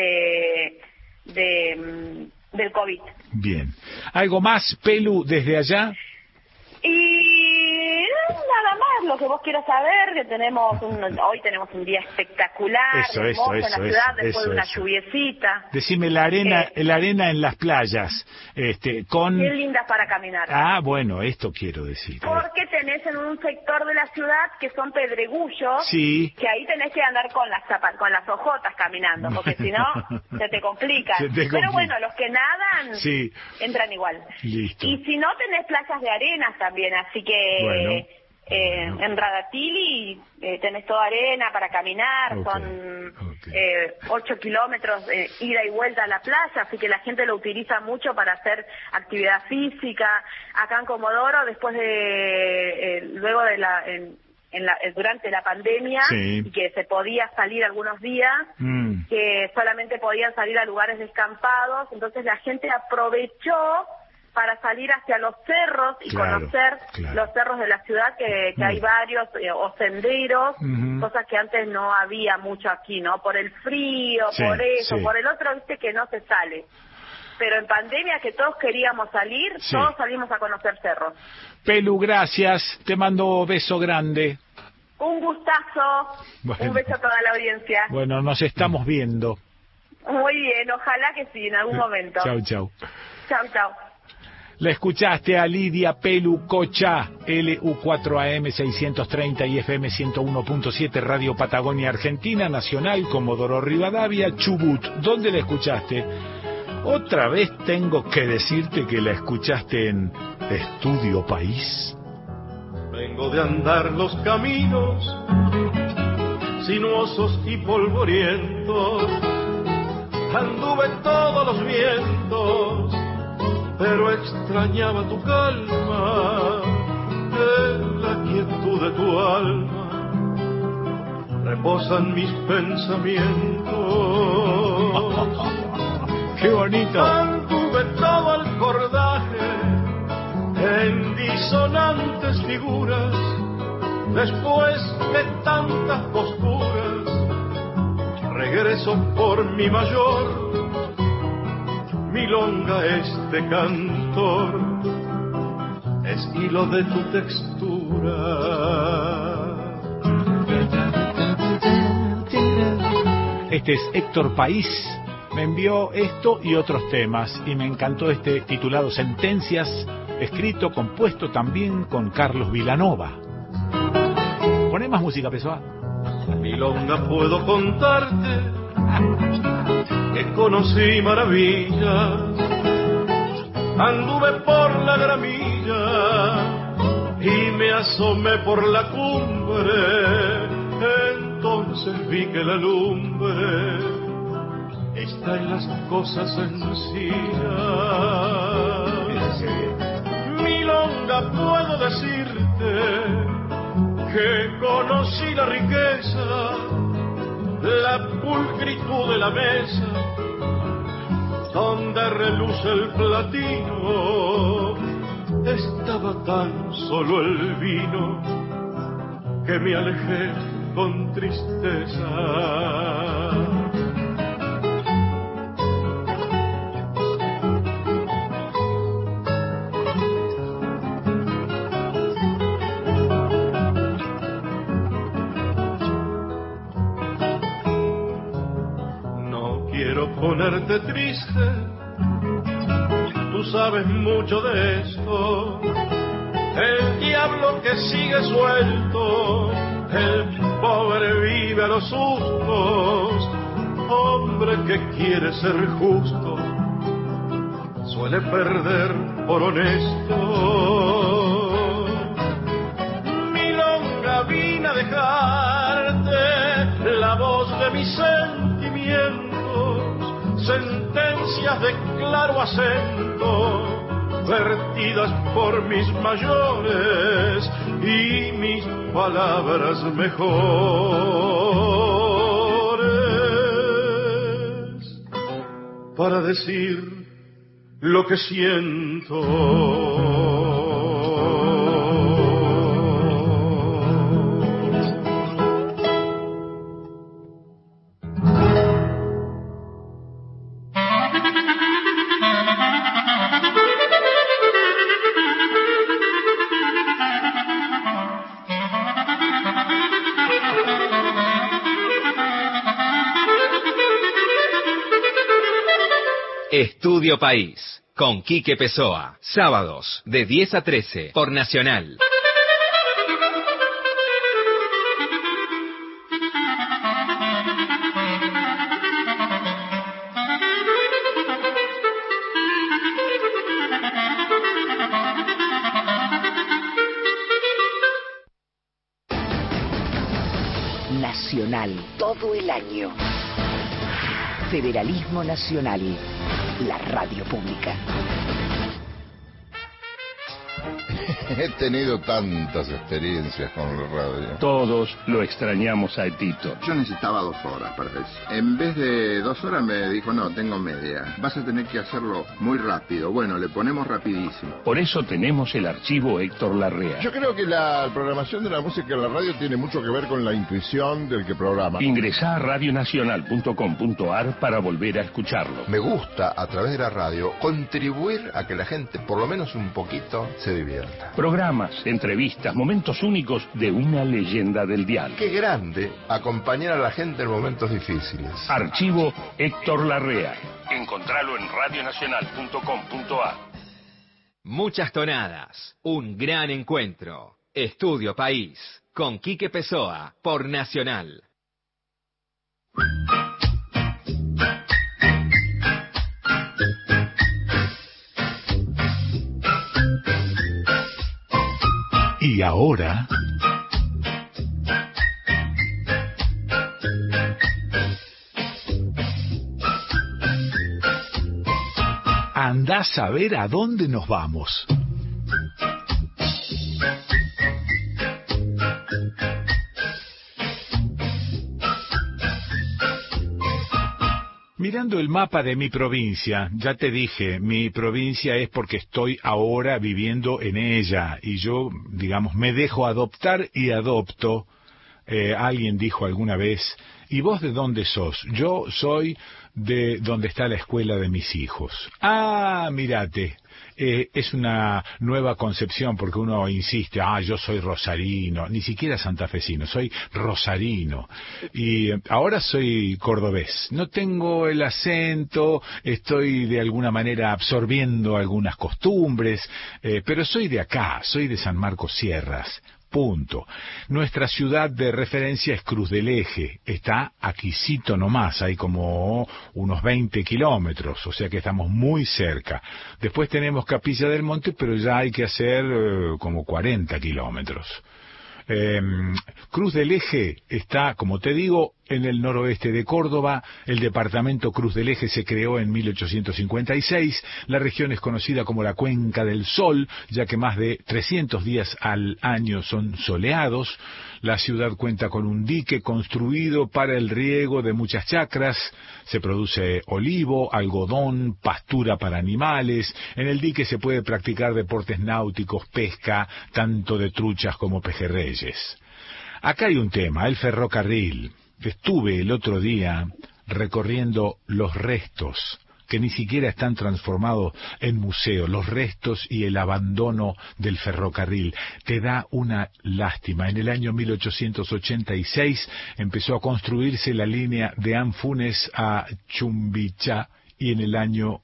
del COVID. Bien. ¿Algo más, Pelu, desde allá? Y nada más, lo que vos quieras saber, que hoy tenemos un día espectacular, hermoso en la ciudad, después de una lluviecita. Decime, la arena en las playas, con... Qué lindas para caminar. Bueno, esto quiero decir. Porque tenés en un sector de la ciudad que son pedregullos, que ahí tenés que andar con las ojotas caminando, porque si no, se te complica. Pero bueno, los que nadan, entran igual. Listo. Y si no, tenés playas de arenas también, así que en Radatili tenés toda arena para caminar, son 8 kilómetros ida y vuelta a la playa, así que la gente lo utiliza mucho para hacer actividad física. Acá en Comodoro, después luego de durante la pandemia, y que se podía salir algunos días, que solamente podían salir a lugares descampados, entonces la gente aprovechó para salir hacia los cerros y conocer los cerros de la ciudad, que hay varios, o senderos, cosas que antes no había mucho aquí, ¿no? Por el frío, por eso, por el otro, viste que no se sale. Pero en pandemia, que todos queríamos salir, todos salimos a conocer cerros. Pelu, gracias, te mando beso grande. Un gustazo, un beso a toda la audiencia. Bueno, nos estamos viendo. Muy bien, ojalá que sí, en algún momento. Chau. La escuchaste a Lidia Pelu Cocha, LU4AM 630 y FM 101.7, Radio Patagonia Argentina, Nacional, Comodoro Rivadavia, Chubut. ¿Dónde la escuchaste? Otra vez tengo que decirte que la escuchaste en Estudio País. Vengo de andar los caminos sinuosos y polvorientos, anduve todos los vientos, pero extrañaba tu calma, la quietud de tu alma, reposan mis pensamientos. ¡Qué bonito! Anduve todo el cordaje en disonantes figuras, después de tantas posturas, regreso por mi mayor milonga, este cantor es hilo de tu textura. Este es Héctor País, me envió esto y otros temas, y me encantó titulado Sentencias, escrito, compuesto también con Carlos Vilanova. Poné más música, Pessoa. Milonga, puedo contarte que conocí maravillas, anduve por la gramilla y me asomé por la cumbre, entonces vi que la lumbre está en las cosas sencillas. Milonga, puedo decirte que conocí la riqueza, la pulcritud de la mesa, donde reluce el platino, estaba tan solo el vino que me alejé con tristeza. No quiero ponerte triste, tú sabes mucho de esto. El diablo que sigue suelto, el pobre vive a los sustos. Hombre que quiere ser justo, suele perder por honesto. Milonga, vine a dejarte la voz de mis sentimientos, sentencias de claro acento, vertidas por mis mayores y mis palabras mejores, para decir lo que siento. Estudio País, con Quique Pessoa. Sábados, de 10 a 13, por Nacional. Nacional, todo el año. Federalismo Nacional, la radio pública. He tenido tantas experiencias con la radio. Todos lo extrañamos a Tito. Yo necesitaba 2 horas para eso. En vez de 2 horas me dijo, no, tengo media. Vas a tener que hacerlo muy rápido. Bueno, le ponemos rapidísimo. Por eso tenemos el archivo Héctor Larrea. Yo creo que la programación de la música en la radio tiene mucho que ver con la intuición del que programa. Ingresá a radionacional.com.ar para volver a escucharlo. Me gusta, a través de la radio, contribuir a que la gente, por lo menos un poquito, se divierta. Programas, entrevistas, momentos únicos de una leyenda del dial. Qué grande acompañar a la gente en momentos difíciles. Archivo Héctor Larrea. Encontralo en radionacional.com.ar. Muchas tonadas, un gran encuentro. Estudio País, con Quique Pessoa, por Nacional. Y ahora... andás a ver a dónde nos vamos. Mirando el mapa de mi provincia, ya te dije, mi provincia es porque estoy ahora viviendo en ella y yo, digamos, me dejo adoptar y adopto. Alguien dijo alguna vez, ¿y vos de dónde sos? Yo soy de donde está la escuela de mis hijos. Ah, mírate. Es una nueva concepción porque uno insiste, yo soy rosarino, ni siquiera santafesino, soy rosarino. Y ahora soy cordobés. No tengo el acento, estoy de alguna manera absorbiendo algunas costumbres, pero soy de acá, soy de San Marcos Sierras. Punto. Nuestra ciudad de referencia es Cruz del Eje, está aquícito nomás, hay como unos 20 kilómetros, o sea que estamos muy cerca. Después tenemos Capilla del Monte, pero ya hay que hacer como 40 kilómetros. Cruz del Eje está, como te digo, en el noroeste de Córdoba. El departamento Cruz del Eje se creó en 1856. La región es conocida como la Cuenca del Sol, ya que más de 300 días al año son soleados. La ciudad cuenta con un dique construido para el riego de muchas chacras. Se produce olivo, algodón, pastura para animales. En el dique se puede practicar deportes náuticos, pesca, tanto de truchas como pejerreyes. Acá hay un tema, el ferrocarril. Estuve el otro día recorriendo los restos, que ni siquiera están transformados en museo, los restos y el abandono del ferrocarril. Te da una lástima. En el año 1886 empezó a construirse la línea de Anfunes a Chumbichá y en el año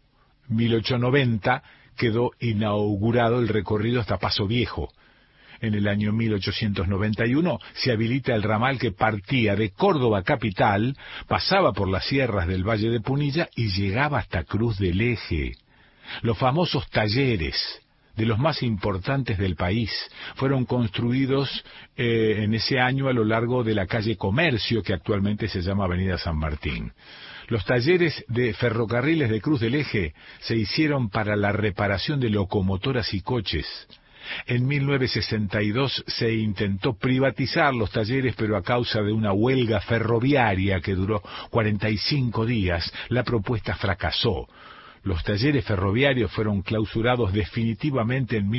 1890 quedó inaugurado el recorrido hasta Paso Viejo. En el año 1891 se habilita el ramal que partía de Córdoba capital, pasaba por las sierras del Valle de Punilla y llegaba hasta Cruz del Eje. Los famosos talleres, de los más importantes del país, fueron construidos en ese año a lo largo de la calle Comercio, que actualmente se llama Avenida San Martín. Los talleres de ferrocarriles de Cruz del Eje se hicieron para la reparación de locomotoras y coches. En 1962 se intentó privatizar los talleres, pero a causa de una huelga ferroviaria que duró 45 días, la propuesta fracasó. Los talleres ferroviarios fueron clausurados definitivamente en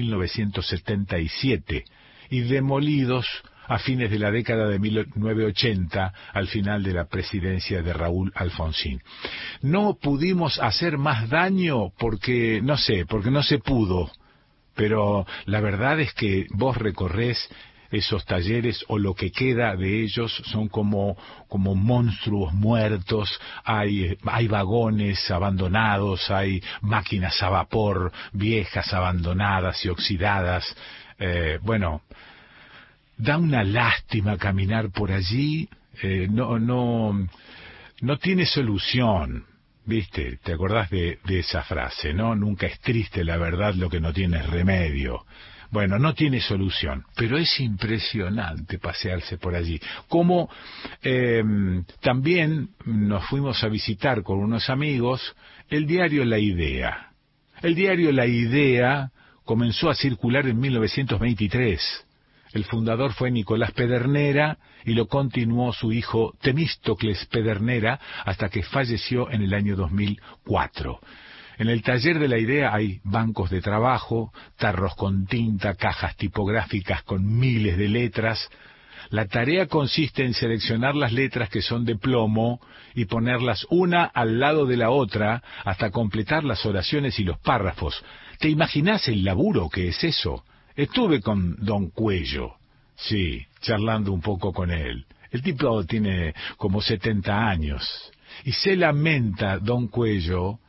1977 y demolidos a fines de la década de 1980, al final de la presidencia de Raúl Alfonsín. No pudimos hacer más daño porque no se pudo. Pero la verdad es que vos recorres esos talleres o lo que queda de ellos son como monstruos muertos. Hay vagones abandonados, hay máquinas a vapor viejas abandonadas y oxidadas. Da una lástima caminar por allí. No tiene solución. ¿Viste? ¿Te acordás de esa frase, no? Nunca es triste la verdad lo que no tiene remedio. Bueno, no tiene solución, pero es impresionante pasearse por allí. Como también nos fuimos a visitar con unos amigos el diario La Idea. El diario La Idea comenzó a circular en 1923. El fundador fue Nicolás Pedernera y lo continuó su hijo Temístocles Pedernera hasta que falleció en el año 2004. En el taller de La Idea hay bancos de trabajo, tarros con tinta, cajas tipográficas con miles de letras. La tarea consiste en seleccionar las letras que son de plomo y ponerlas una al lado de la otra hasta completar las oraciones y los párrafos. ¿Te imaginás el laburo que es eso? Estuve con Don Cuello, sí, charlando un poco con él. El tipo tiene como 70 años y se lamenta, Don Cuello,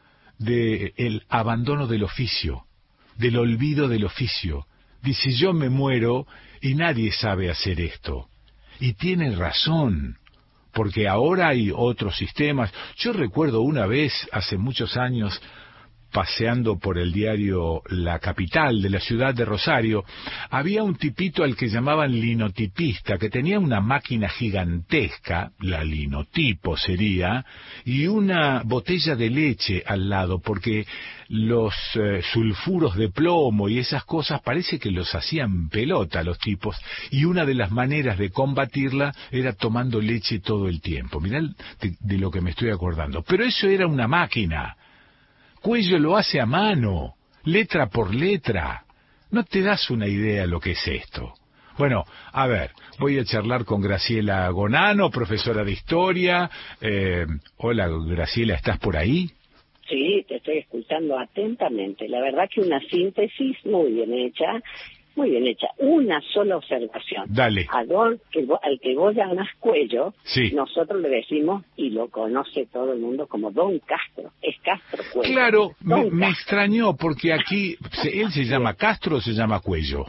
del abandono del oficio, del olvido del oficio. Dice, yo me muero y nadie sabe hacer esto. Y tiene razón, porque ahora hay otros sistemas. Yo recuerdo una vez, hace muchos años, paseando por el diario La Capital de la ciudad de Rosario, había un tipito al que llamaban linotipista, que tenía una máquina gigantesca, la linotipo sería, y una botella de leche al lado, porque los sulfuros de plomo y esas cosas parece que los hacían pelota los tipos, y una de las maneras de combatirla era tomando leche todo el tiempo. Mirá de lo que me estoy acordando. Pero eso era una máquina. Cuello lo hace a mano, letra por letra. No te das una idea lo que es esto. Bueno, a ver, voy a charlar con Graciela Gonano, profesora de historia. Hola, Graciela, ¿estás por ahí? Sí, te estoy escuchando atentamente. La verdad que una síntesis muy bien hecha. Muy bien hecha. Una sola observación. Dale. Al que vos llamás Cuello, sí, nosotros le decimos, y lo conoce todo el mundo, como Don Castro. Es Castro Cuello. Claro, me extrañó porque aquí, ¿él se llama Castro o se llama Cuello?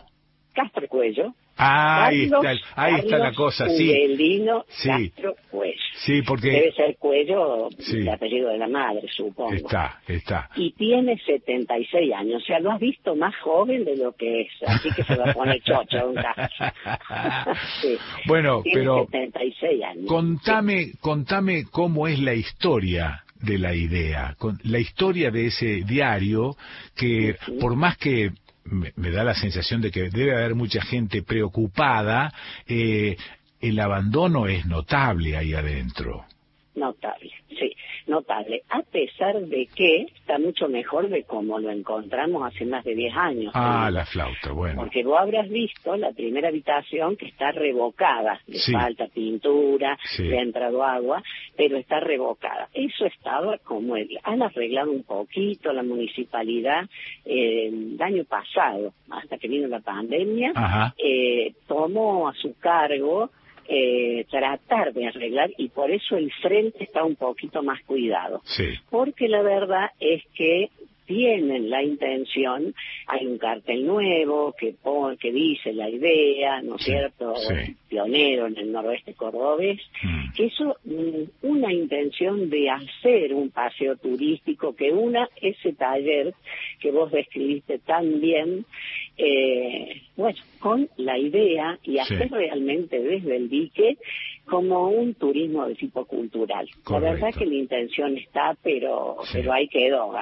Castro Cuello. Ahí Carlos, está la cosa, sí. Ugelino Sí. Castro Cuello. Sí, porque... Debe ser Cuello, Sí. el apellido de la madre, supongo. Está. Y tiene 76 años, o sea, lo has visto más joven de lo que es, así que se va a poner chocho, don Castro. Sí. Bueno, Tiene pero 76 años. contame cómo es la historia de la idea, la historia de ese diario que, por más que me da la sensación de que debe haber mucha gente preocupada, el abandono es notable ahí adentro. Notable, sí, notable. A pesar de que está mucho mejor de como lo encontramos hace más de 10 años. La flauta, bueno. Porque vos habrás visto la primera habitación que está revocada. Le Sí. falta pintura, Sí. le ha entrado agua, pero está revocada. Eso estaba como han arreglado un poquito la municipalidad el año pasado, hasta que vino la pandemia. Ajá. Tomó a su cargo tratar de arreglar, y por eso el frente está un poquito más cuidado. Sí. Porque la verdad es que tienen la intención, hay un cartel nuevo que dice la idea, ¿no es cierto?, sí. pionero en el noroeste cordobés, que eso, una intención de hacer un paseo turístico que una ese taller que vos describiste tan bien, bueno, con la idea y hacer realmente desde el dique como un turismo de tipo cultural. Correcto. La verdad que la intención está, pero ahí quedó.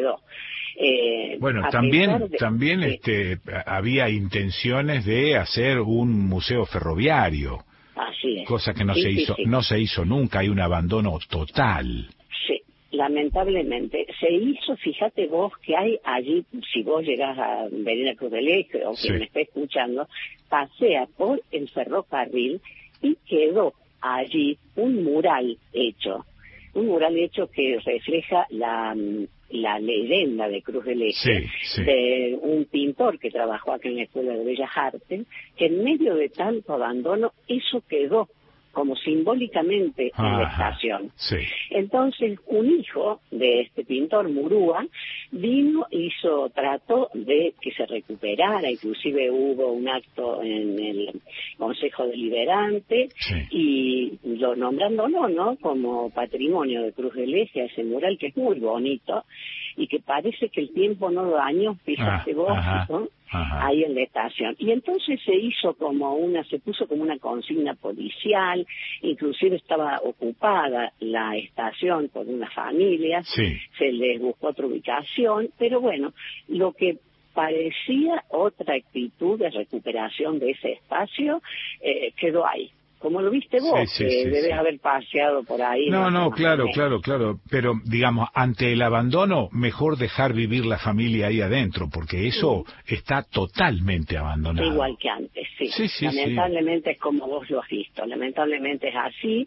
Bueno, a también pesar de- había intenciones de hacer un museo ferroviario, Así es. cosa que no Sí, se sí, hizo, sí. no se hizo nunca. Hay un abandono total. Sí, lamentablemente. Se hizo, fíjate vos, que hay allí, si vos llegás a Verena Cruz del Eje, o quien Sí. me esté escuchando, pasea por el ferrocarril y quedó allí un mural hecho que refleja la leyenda de Cruz del Eje, de un pintor que trabajó acá en la Escuela de Bellas Artes, que en medio de tanto abandono, eso quedó como simbólicamente en la estación. Sí. Entonces, un hijo de este pintor, Murúa, vino, trató de que se recuperara, inclusive hubo un acto en el Consejo Deliberante, y lo nombrándolo, ¿no?, como patrimonio de Cruz del Eje, a ese mural que es muy bonito, y que parece que el tiempo no lo dañó, fíjate vos, ¿no?, ahí en la estación. Y entonces se puso como una consigna policial, inclusive estaba ocupada la estación por una familia, se les buscó otra ubicación, pero bueno, lo que parecía otra actitud de recuperación de ese espacio quedó ahí. Como lo viste vos, debes haber paseado por ahí. Claro, pero digamos, ante el abandono, mejor dejar vivir la familia ahí adentro, porque eso está totalmente abandonado. Igual que antes, sí. Lamentablemente es como vos lo has visto, lamentablemente es así.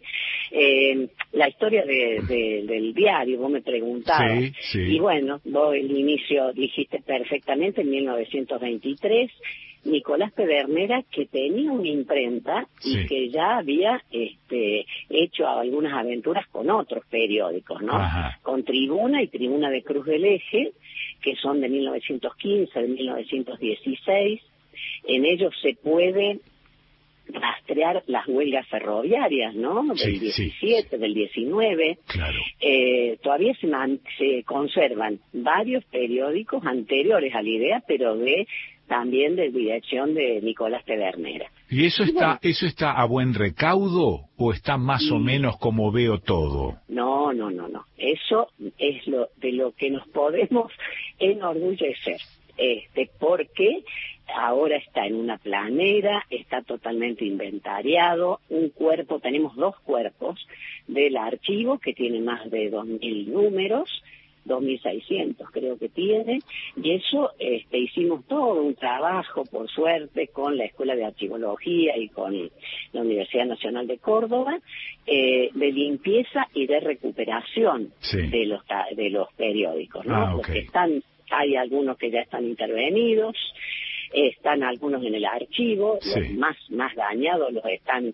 La historia del diario, vos me preguntabas, y bueno, vos el inicio dijiste perfectamente, en 1923, Nicolás Pedernera, que tenía una imprenta y que ya había hecho algunas aventuras con otros periódicos, ¿no? Con Tribuna y Tribuna de Cruz del Eje, que son de 1915, de 1916. En ellos se puede rastrear las huelgas ferroviarias, ¿no?, del 17, del 19. Claro. Todavía se conservan varios periódicos anteriores a la idea, pero también de dirección de Nicolás Pedernera. ¿Y eso está a buen recaudo o está más o menos como veo todo? No. Eso es de lo que nos podemos enorgullecer, porque ahora está en una planera, está totalmente inventariado, tenemos 2 cuerpos del archivo que tiene más de 2.000 números, 2.600 creo que tiene, y eso hicimos todo un trabajo, por suerte, con la Escuela de Archivología y con la Universidad Nacional de Córdoba, de limpieza y de recuperación de los periódicos, ¿no? Los que hay algunos que ya están intervenidos, están algunos en el archivo, los más dañados los están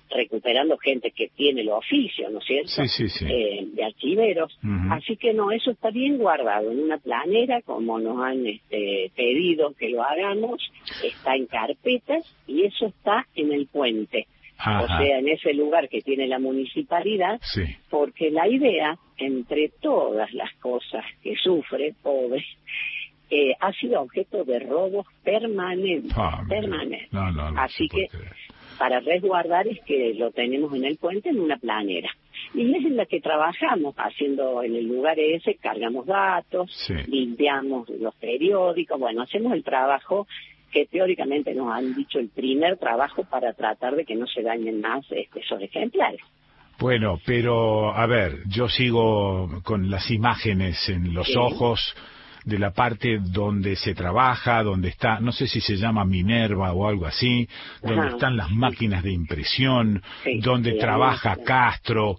recuperando gente que tiene el oficio, ¿no es cierto? Sí. De archiveros. Uh-huh. Así que no, eso está bien guardado en una planera, como nos han pedido que lo hagamos, está en carpetas y eso está en el puente. Ajá. O sea, en ese lugar que tiene la municipalidad, sí. Porque la idea, entre todas las cosas que sufre, pobre, ha sido objeto de robos permanentes. No, así que para resguardar es que lo tenemos en el puente en una planera. Y es en la que trabajamos, haciendo en el lugar ese, cargamos datos, sí. Limpiamos los periódicos, bueno, hacemos el trabajo que teóricamente nos han dicho el primer trabajo para tratar de que no se dañen más esos ejemplares. Bueno, pero a ver, yo sigo con las imágenes en los ojos de la parte donde se trabaja, donde está, no sé si se llama Minerva o algo así, donde están las máquinas de impresión, donde trabaja Castro.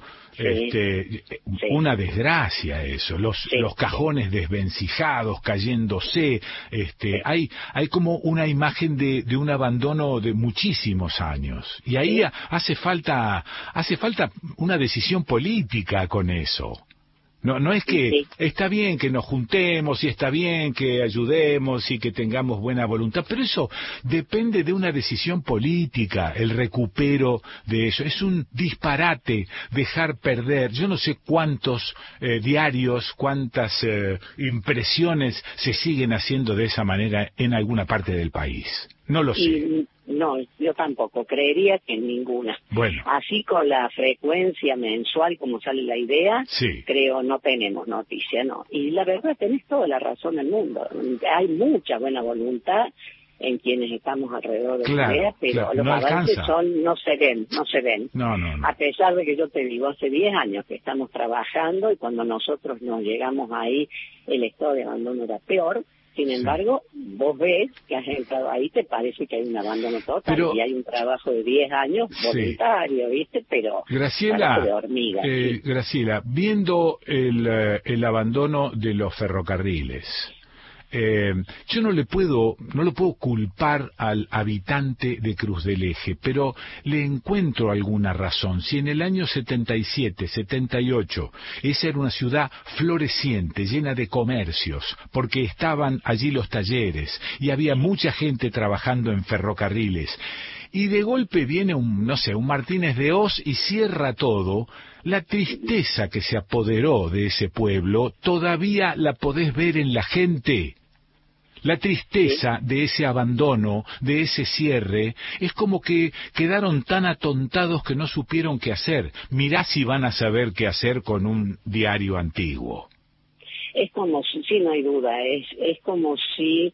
Una desgracia eso, los cajones desvencijados cayéndose, hay como una imagen de un abandono de muchísimos años, y ahí hace falta una decisión política con eso. No es que está bien que nos juntemos y está bien que ayudemos y que tengamos buena voluntad, pero eso depende de una decisión política, el recupero de eso. Es un disparate dejar perder, yo no sé cuántos diarios, cuántas impresiones se siguen haciendo de esa manera en alguna parte del país. No lo sé. No, yo tampoco, creería que ninguna. Bueno. Así con la frecuencia mensual como sale la idea, creo no tenemos noticia, ¿no? Y la verdad tenés toda la razón del mundo. Hay mucha buena voluntad en quienes estamos alrededor de la idea, pero los avances no se ven. No. A pesar de que yo te digo, hace 10 años que estamos trabajando y cuando nosotros nos llegamos ahí, el estado de abandono era peor. Sin embargo, vos ves que has entrado ahí, te parece que hay un abandono total y hay un trabajo de 10 años voluntario, ¿viste? Pero Graciela, de hormiga. Graciela, viendo el abandono de los ferrocarriles, yo no lo puedo culpar al habitante de Cruz del Eje, pero le encuentro alguna razón. Si en el año 77, 78, esa era una ciudad floreciente, llena de comercios, porque estaban allí los talleres y había mucha gente trabajando en ferrocarriles, y de golpe viene un Martínez de Hoz y cierra todo, la tristeza que se apoderó de ese pueblo todavía la podés ver en la gente. La tristeza de ese abandono, de ese cierre, es como que quedaron tan atontados que no supieron qué hacer. Mirá si van a saber qué hacer con un diario antiguo. Es como si, sí, no hay duda, es como si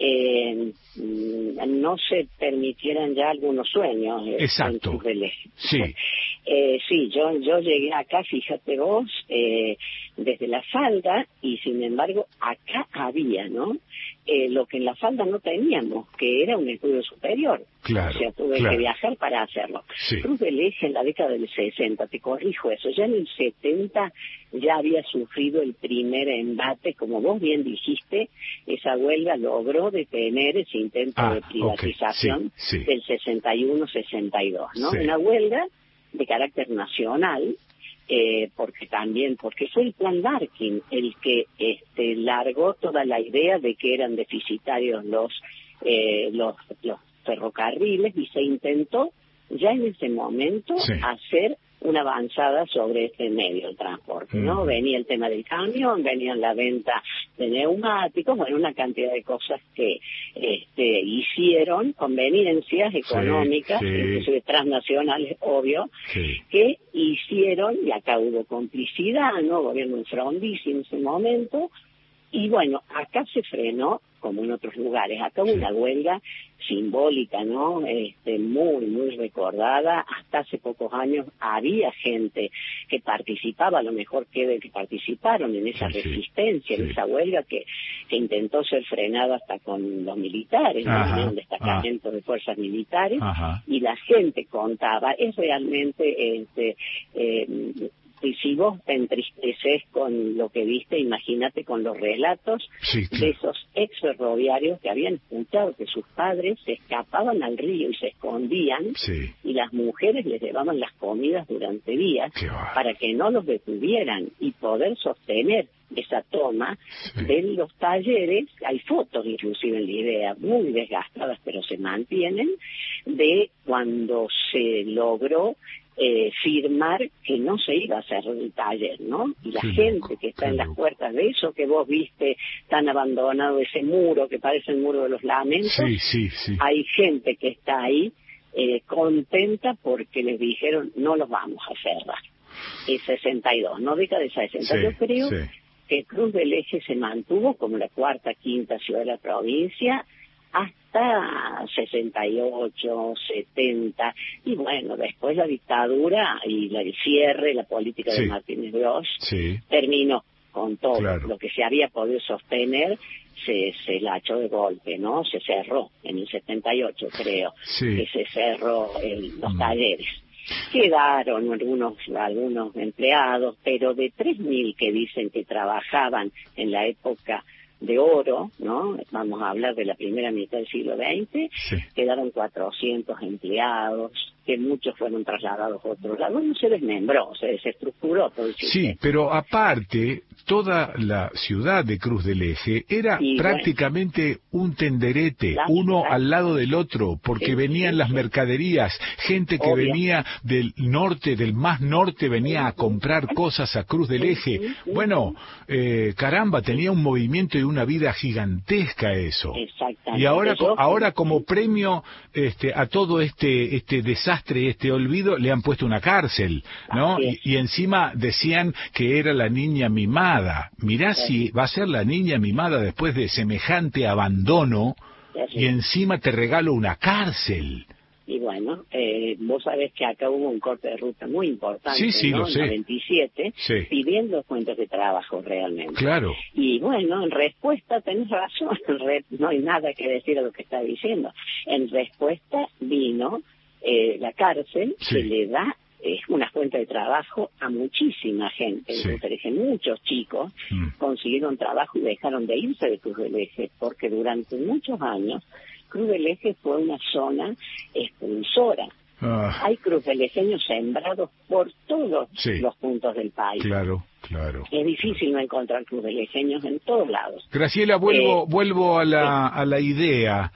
no se permitieran ya algunos sueños. Exacto. Sí. Sí, yo llegué acá, fíjate vos, desde la falda, y sin embargo acá había, ¿no? Lo que en la falda no teníamos, que era un estudio superior. Claro, o sea, tuve que viajar para hacerlo. Sí. Cruz del Eje en la década del 60, te corrijo eso, ya en el 70 ya había sufrido el primer embate, como vos bien dijiste, esa huelga logró detener ese intento de privatización del 61-62, ¿no? Sí. Una huelga de carácter nacional, porque fue el plan Darkin el que largó toda la idea de que eran deficitarios los ferrocarriles, y se intentó ya en ese momento hacer una avanzada sobre este medio de transporte, ¿no? Venía el tema del camión, venía la venta de neumáticos, bueno, una cantidad de cosas que hicieron, conveniencias económicas, inclusive transnacionales, obvio, que hicieron, y acá hubo complicidad, ¿no? Gobierno frondísimo en ese momento, y bueno, acá se frenó, como en otros lugares. Acá hubo una huelga simbólica, ¿no? Muy, muy recordada. Hasta hace pocos años había gente que participaba, a lo mejor que participaron en esa resistencia, en esa huelga que intentó ser frenada hasta con los militares, ¿no? Un destacamento de fuerzas militares, y la gente contaba. Es realmente Y si vos te entristeces con lo que viste, imagínate con los relatos de esos ex ferroviarios que habían escuchado que sus padres se escapaban al río y se escondían, y las mujeres les llevaban las comidas durante días para que no los detuvieran y poder sostener esa toma de los talleres. Hay fotos inclusive en la idea, muy desgastadas, pero se mantienen, de cuando se logró firmar que no se iba a hacer el taller, ¿no? Y la gente que está en las puertas de eso que vos viste tan abandonado, ese muro que parece el muro de los lamentos, hay gente que está ahí contenta porque les dijeron no los vamos a cerrar. Es 62, no década de 60. Yo creo que Cruz del Eje se mantuvo como la cuarta, quinta ciudad de la provincia hasta 68, 70, y bueno, después la dictadura y el cierre, la política de Martínez Gross terminó con todo. Lo que se había podido sostener se la echó de golpe, ¿no? Se cerró en el 78, creo, que se cerró los talleres. Quedaron algunos empleados, pero de 3.000 que dicen que trabajaban en la época de oro, ¿no? Vamos a hablar de la primera mitad del siglo XX, quedaron 400 empleados, que muchos fueron trasladados a otro lado. No se desmembró, se desestructuró todo el sistema. Sí, pero aparte, toda la ciudad de Cruz del Eje era prácticamente un tenderete, uno al lado del otro, porque venían las mercaderías, gente que venía del norte, del más norte, venía a comprar cosas a Cruz del Eje. Bueno, caramba, tenía un movimiento y una vida gigantesca eso. Y ahora como premio a todo este desastre, este olvido, le han puesto una cárcel, ¿no? Y encima decían que era la niña mimada. Mirá si va a ser la niña mimada después de semejante abandono, y encima te regalo una cárcel. Y bueno, vos sabés que acá hubo un corte de ruta muy importante, ¿no? Lo sé. En 97, pidiendo cuentas de trabajo realmente. Claro. Y bueno, en respuesta, tenés razón, no hay nada que decir a lo que está diciendo. En respuesta vino la cárcel, que le da una fuente de trabajo a muchísima gente. Entonces, muchos chicos consiguieron trabajo y dejaron de irse de Cruz del Eje, porque durante muchos años Cruz del Eje fue una zona expulsora. Hay cruzelejeños sembrados por todos los puntos del país. Claro. Es difícil no encontrar cruzelejeños en todos lados. Graciela, vuelvo a la idea.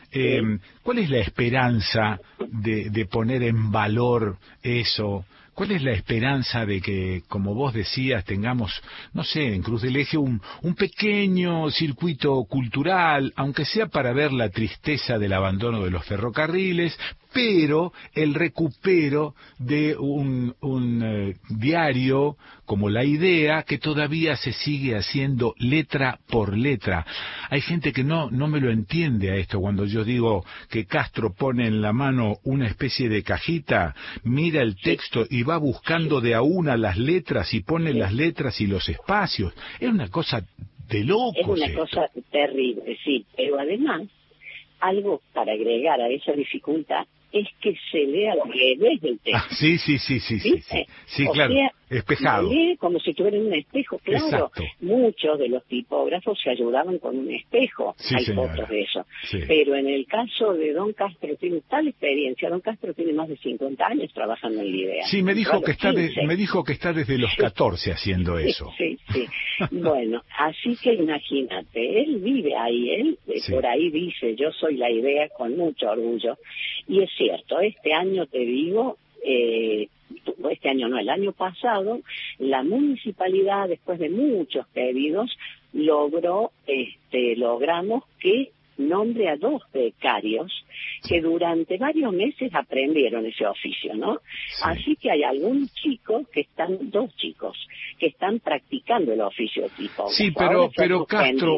¿Cuál es la esperanza de poner en valor eso? ¿Cuál es la esperanza de que, como vos decías, tengamos, no sé, en Cruz del Eje un pequeño circuito cultural, aunque sea para ver la tristeza del abandono de los ferrocarriles, pero el recupero de un diario como La Idea, que todavía se sigue haciendo letra por letra? Hay gente que no me lo entiende a esto cuando yo digo que Castro pone en la mano una especie de cajita, mira el texto y va buscando de a una las letras y pone las letras y los espacios. Es una cosa de locos. Es una cosa terrible, sí, pero además, algo para agregar a esa dificultad es que se lea al revés del texto. Sí, claro, espejado. Se lee como si tuviera un espejo, claro. Exacto. Muchos de los tipógrafos se ayudaban con un espejo, hay fotos de eso. Pero en el caso de Don Castro, tiene tal experiencia, Don Castro tiene más de 50 años trabajando en la idea. Sí, me dijo que está desde los 14 haciendo eso. Sí. Bueno, así que imagínate, él vive ahí, por ahí dice, yo soy La Idea con mucho orgullo. Y es cierto, este año te digo, este año no, el año pasado, la municipalidad, después de muchos pedidos, logramos que nombre a 2 becarios que durante varios meses aprendieron ese oficio, ¿no? Así que hay algunos chicos dos chicos que están practicando el oficio de tipógrafo. Sí, pero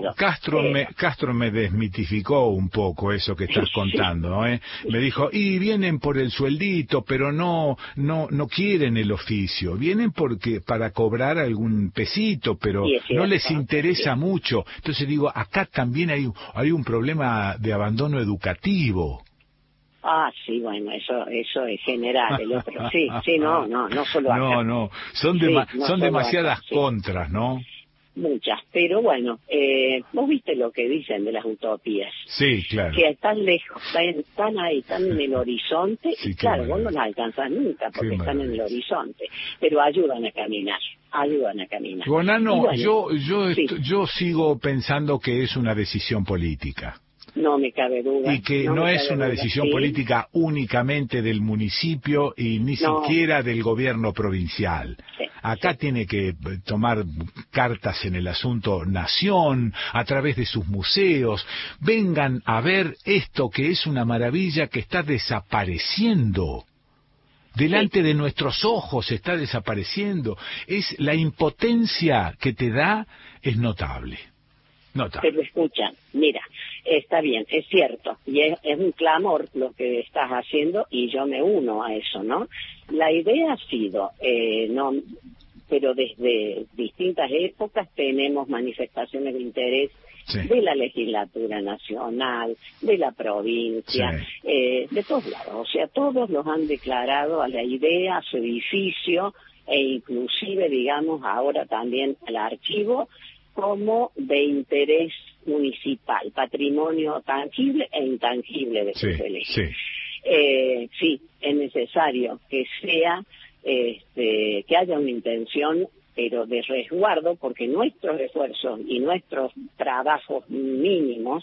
Castro me desmitificó un poco eso que estás contando, ¿no? Me dijo, y vienen por el sueldito, pero no quieren el oficio, vienen para cobrar algún pesito, pero no les interesa mucho. Entonces digo, acá también hay un problema de abandono educativo. Ah, sí, bueno, eso es general. El otro, sí, no solo acá. No, son demasiadas contras, ¿no? Muchas, pero bueno, vos viste lo que dicen de las utopías. Sí, claro. Que están lejos, están ahí, están en el horizonte, y claro, vos no las alcanzás nunca porque están en el horizonte, pero ayudan a caminar. Gonano, bueno, yo sigo pensando que es una decisión política. No me cabe duda. Y que no es una decisión política únicamente del municipio y ni siquiera del gobierno provincial. Acá tiene que tomar cartas en el asunto Nación, a través de sus museos. Vengan a ver esto que es una maravilla que está desapareciendo. Delante de nuestros ojos está desapareciendo. Es la impotencia que te da, es notable. Pero escucha, mira, está bien, es cierto, y es un clamor lo que estás haciendo y yo me uno a eso, ¿no? La idea ha sido, pero desde distintas épocas tenemos manifestaciones de interés de la legislatura nacional, de la provincia, de todos lados, o sea, todos los han declarado a la idea, a su edificio e inclusive, digamos, ahora también al archivo, como de interés municipal, patrimonio tangible e intangible de Cruz del Eje. Sí, es necesario que sea, que haya una intención, pero de resguardo, porque nuestros esfuerzos y nuestros trabajos mínimos,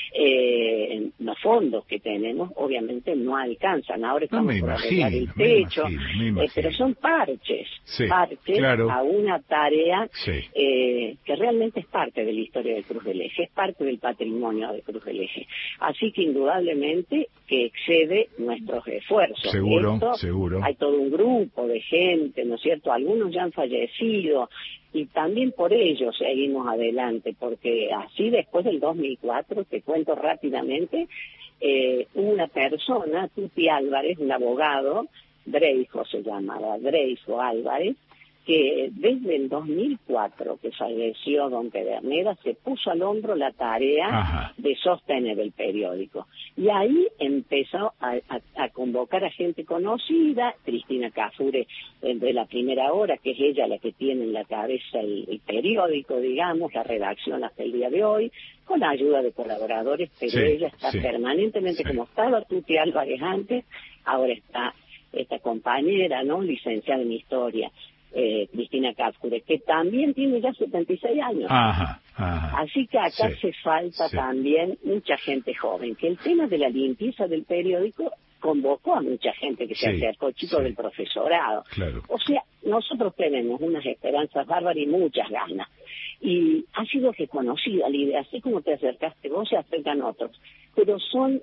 los fondos que tenemos, obviamente no alcanzan. Ahora estamos por arreglar el techo, pero son parches a una tarea que realmente es parte de la historia de Cruz del Eje, es parte del patrimonio de Cruz del Eje. Así que indudablemente que excede nuestros esfuerzos. Seguro. Hay todo un grupo de gente, ¿no es cierto? Algunos ya han fallecido, y también por ello seguimos adelante, porque así después del 2004, te cuento rápidamente, una persona, Tuti Álvarez, un abogado, Dreijo se llamaba, Dreijo Álvarez, que desde el 2004 que falleció don Pedernera, se puso al hombro la tarea de sostener el periódico. Y ahí empezó a convocar a gente conocida, Cristina Cafure de la Primera Hora, que es ella la que tiene en la cabeza el periódico, digamos, la redacción hasta el día de hoy, con la ayuda de colaboradores, pero ella está permanentemente, como estaba Tuti Álvarez antes, ahora está esta compañera, ¿no?, licenciada en Historia, Cristina Cafure, que también tiene ya 76 años. Así que acá hace falta también mucha gente joven, que el tema de la limpieza del periódico convocó a mucha gente que se acercó, chicos del profesorado. O sea, nosotros tenemos unas esperanzas bárbaras y muchas ganas. Y ha sido reconocida la idea, así como te acercaste vos, se acercan otros. Pero son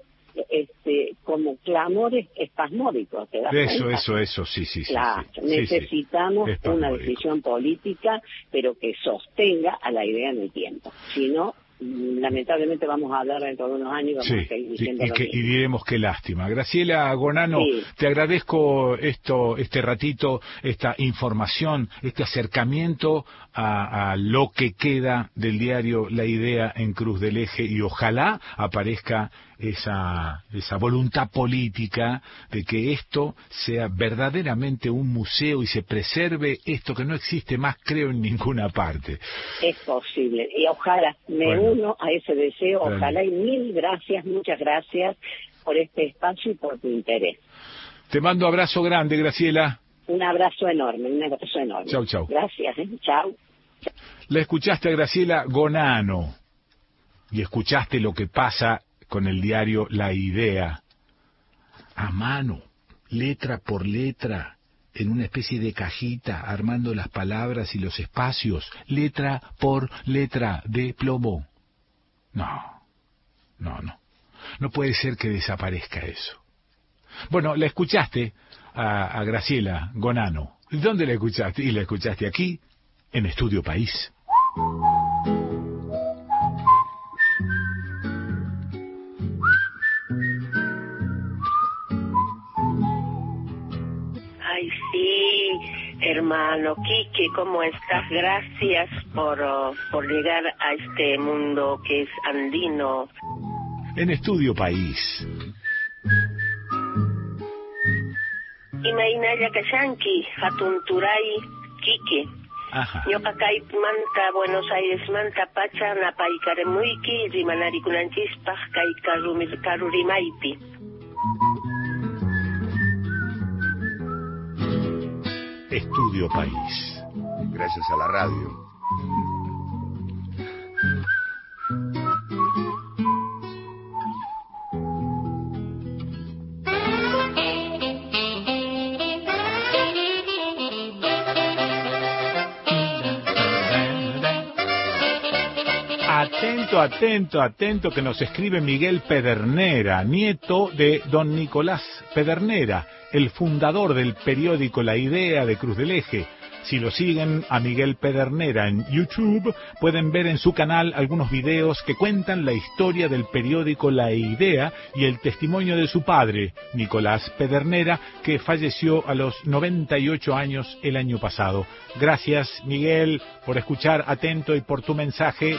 como clamores espasmódicos, ¿te das cuenta? Eso, sí. Claro, necesitamos una decisión política, pero que sostenga a la idea en el tiempo. Si no, lamentablemente vamos a hablar dentro de unos años y vamos a seguir diciendo y diremos qué lástima. Graciela Gonano, te agradezco este ratito, esta información, este acercamiento a lo que queda del diario La Idea en Cruz del Eje, y ojalá aparezca esa voluntad política de que esto sea verdaderamente un museo y se preserve esto que no existe más, creo, en ninguna parte. Es posible, y ojalá, me uno a ese deseo, ojalá, y muchas gracias por este espacio y por tu interés. Te mando abrazo grande, Graciela. Un abrazo enorme. Chau. Gracias, chau. La escuchaste a Graciela Gonano y escuchaste lo que pasa con el diario La Idea, a mano, letra por letra, en una especie de cajita, armando las palabras y los espacios, letra por letra, de plomo. No puede ser que desaparezca eso. Bueno, la escuchaste a Graciela Gonano. ¿Dónde la escuchaste? Y la escuchaste aquí, en Estudio País. Ay, sí, hermano Quique, ¿cómo estás? Gracias por llegar a este mundo que es andino. En Estudio País. Imainalla Kashanki, Hatunturay, Quique. Ñoqa kaymanta Buenos Aires manta pacha napaykarimuyki rimanarikunanchispaq kay karurimaypi. Estudio País. Gracias a la radio. Atento, que nos escribe Miguel Pedernera, nieto de don Nicolás Pedernera, el fundador del periódico La Idea de Cruz del Eje. Si lo siguen a Miguel Pedernera en YouTube, pueden ver en su canal algunos videos que cuentan la historia del periódico La Idea y el testimonio de su padre, Nicolás Pedernera, que falleció a los 98 años el año pasado. Gracias, Miguel, por escuchar atento y por tu mensaje.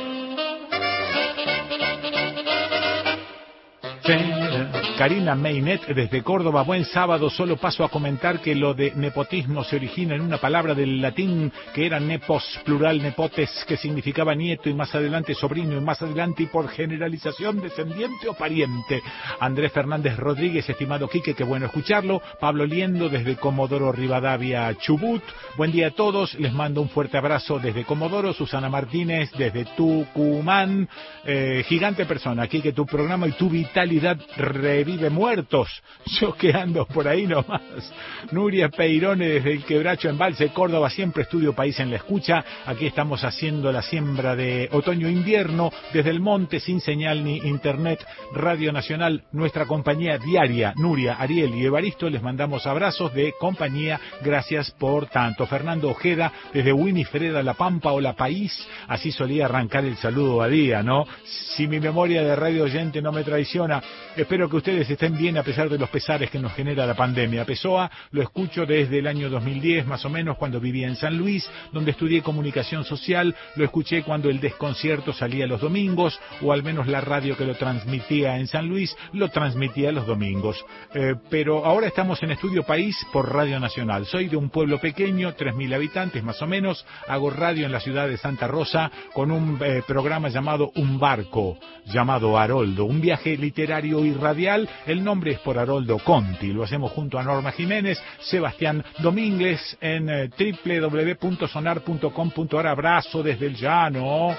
Karina Meinet desde Córdoba, buen sábado, solo paso a comentar que lo de nepotismo se origina en una palabra del latín que era nepos, plural nepotes, que significaba nieto y más adelante sobrino y más adelante y por generalización descendiente o pariente. Andrés Fernández Rodríguez, estimado Quique, qué bueno escucharlo. Pablo Liendo desde Comodoro Rivadavia, Chubut, buen día a todos, les mando un fuerte abrazo desde Comodoro. Susana Martínez desde Tucumán, gigante persona, Quique, tu programa y tu vitalidad revive muertos, yo que ando por ahí nomás. Nuria Peirone desde el Quebracho Embalse, Córdoba, siempre Estudio País en la escucha. Aquí estamos haciendo la siembra de otoño-invierno desde el monte, sin señal ni internet. Radio Nacional, nuestra compañía diaria. Nuria, Ariel y Evaristo, les mandamos abrazos de compañía, gracias por tanto. Fernando Ojeda desde Winifreda, La Pampa o La País, así solía arrancar el saludo a día, ¿no? Si mi memoria de radio oyente no me traiciona, espero que ustedes estén bien a pesar de los pesares que nos genera la pandemia. Pessoa lo escucho desde el año 2010 más o menos, cuando vivía en San Luis, donde estudié comunicación social. Lo escuché cuando el desconcierto salía los domingos, o al menos la radio que lo transmitía en San Luis lo transmitía los domingos. Pero ahora estamos en Estudio País por Radio Nacional. Soy de un pueblo pequeño, 3.000 habitantes más o menos. Hago radio en la ciudad de Santa Rosa con un programa llamado Un Barco, llamado Haroldo, un viaje literario y radial. El nombre es por Haroldo Conti. Lo hacemos junto a Norma Jiménez, Sebastián Domínguez en www.sonar.com.ar. Abrazo desde el llano.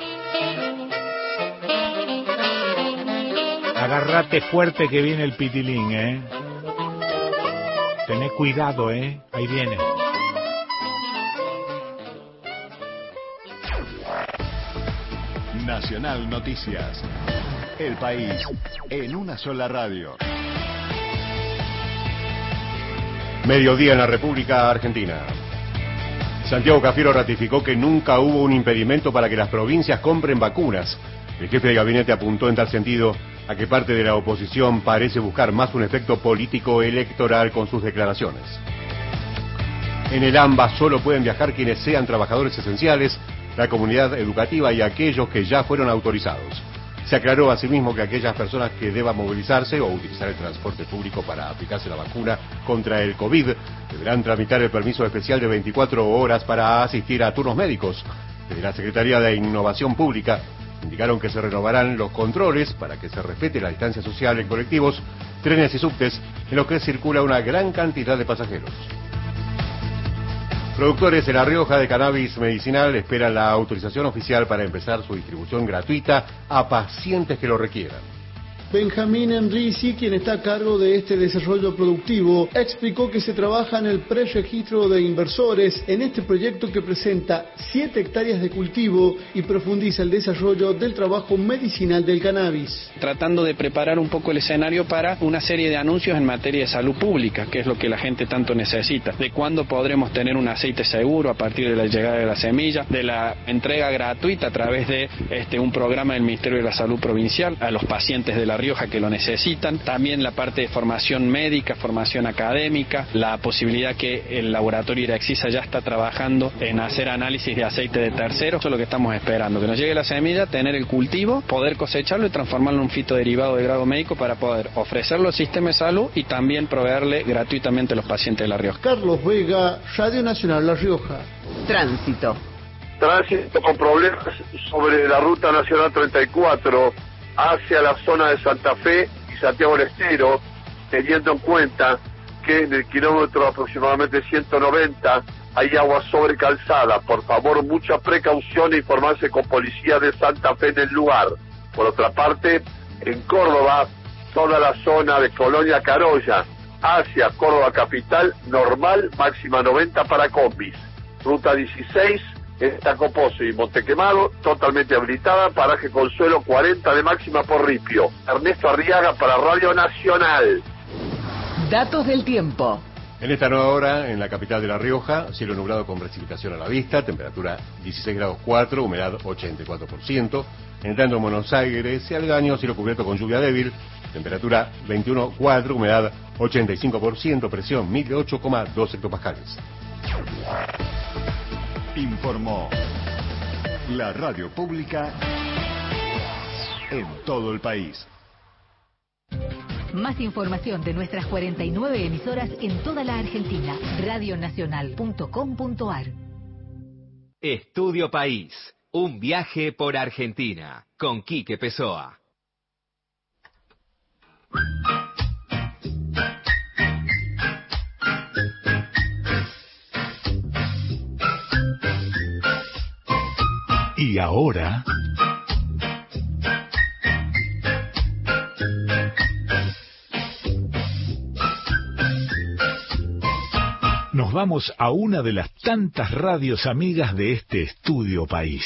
Agárrate fuerte que viene el pitilín, Tené cuidado, ahí viene. Nacional Noticias. El país en una sola radio. Mediodía en la República Argentina. Santiago Cafiero ratificó que nunca hubo un impedimento para que las provincias compren vacunas. El jefe de gabinete apuntó en tal sentido a que parte de la oposición parece buscar más un efecto político electoral con sus declaraciones. En el AMBA solo pueden viajar quienes sean trabajadores esenciales, la comunidad educativa y aquellos que ya fueron autorizados. Se aclaró asimismo que aquellas personas que deban movilizarse o utilizar el transporte público para aplicarse la vacuna contra el COVID deberán tramitar el permiso especial de 24 horas para asistir a turnos médicos. Desde la Secretaría de Innovación Pública indicaron que se renovarán los controles para que se respete la distancia social en colectivos, trenes y subtes en los que circula una gran cantidad de pasajeros. Productores de La Rioja de cannabis medicinal esperan la autorización oficial para empezar su distribución gratuita a pacientes que lo requieran. Benjamín Enrici, quien está a cargo de este desarrollo productivo, explicó que se trabaja en el preregistro de inversores en este proyecto que presenta 7 hectáreas de cultivo y profundiza el desarrollo del trabajo medicinal del cannabis. Tratando de preparar un poco el escenario para una serie de anuncios en materia de salud pública, que es lo que la gente tanto necesita, de cuándo podremos tener un aceite seguro a partir de la llegada de la semilla, de la entrega gratuita a través de un programa del Ministerio de la Salud Provincial a los pacientes de La Rioja que lo necesitan, también la parte de formación médica, formación académica, la posibilidad que el laboratorio Iraxisa ya está trabajando en hacer análisis de aceite de terceros. Eso es lo que estamos esperando, que nos llegue la semilla, tener el cultivo, poder cosecharlo y transformarlo en un fitoderivado de grado médico para poder ofrecerlo al sistema de salud y también proveerle gratuitamente a los pacientes de La Rioja. Carlos Vega, Radio Nacional La Rioja. Tránsito con problemas sobre la Ruta Nacional 34 hacia la zona de Santa Fe y Santiago del Estero, teniendo en cuenta que en el kilómetro aproximadamente 190 hay agua sobre calzada. Por favor, mucha precaución e informarse con policía de Santa Fe en el lugar. Por otra parte, en Córdoba, toda la zona de Colonia Carolla hacia Córdoba Capital, normal, máxima 90 para combis. Ruta 16, Tacopozo y Montequemado, totalmente habilitada, paraje Consuelo 40 de máxima por ripio. Ernesto Arriaga para Radio Nacional. Datos del tiempo. En esta nueva hora, en la capital de La Rioja, cielo nublado con precipitación a la vista, temperatura 16 grados 4, humedad 84%. En tanto en Buenos Aires, Algaño, cielo cubierto con lluvia débil, temperatura 21,4, humedad 85%, presión 1008,2 hectopascales. Informó la radio pública en todo el país. Más información de nuestras 49 emisoras en toda la Argentina. Radionacional.com.ar. Estudio País. Un viaje por Argentina. Con Quique Pessoa. Y ahora... nos vamos a una de las tantas radios amigas de este Estudio País.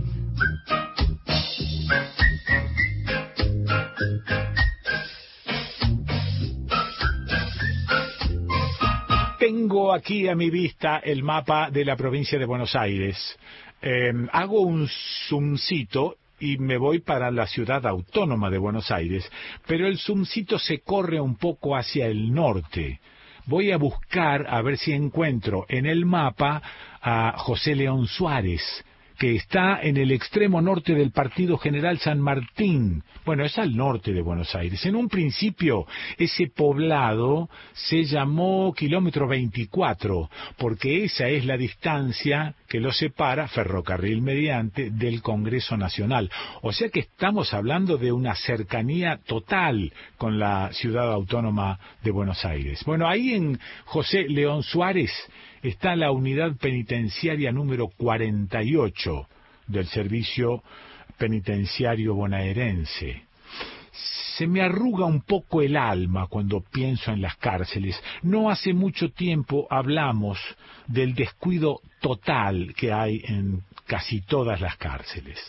Tengo aquí a mi vista el mapa de la provincia de Buenos Aires. Hago un zoomcito y me voy para la ciudad autónoma de Buenos Aires, pero el zoomcito se corre un poco hacia el norte. Voy a buscar a ver si encuentro en el mapa a José León Suárez, que está en el extremo norte del Partido General San Martín. Bueno, es al norte de Buenos Aires. En un principio, ese poblado se llamó Kilómetro 24, porque esa es la distancia que lo separa, ferrocarril mediante, del Congreso Nacional. O sea que estamos hablando de una cercanía total con la ciudad autónoma de Buenos Aires. Bueno, ahí en José León Suárez está la unidad penitenciaria número 48 del Servicio Penitenciario Bonaerense. Se me arruga un poco el alma cuando pienso en las cárceles. No hace mucho tiempo hablamos del descuido total que hay en casi todas las cárceles.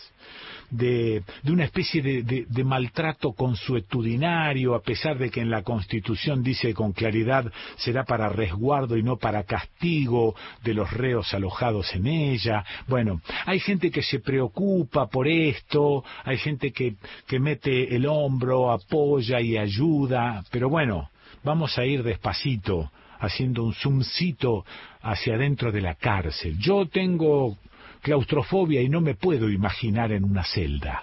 De una especie de maltrato consuetudinario, a pesar de que en la Constitución dice con claridad será para resguardo y no para castigo de los reos alojados en ella. Bueno, hay gente que se preocupa por esto, hay gente que mete el hombro, apoya y ayuda, pero bueno, vamos a ir despacito, haciendo un zoomcito hacia adentro de la cárcel. Yo tengo claustrofobia y no me puedo imaginar en una celda.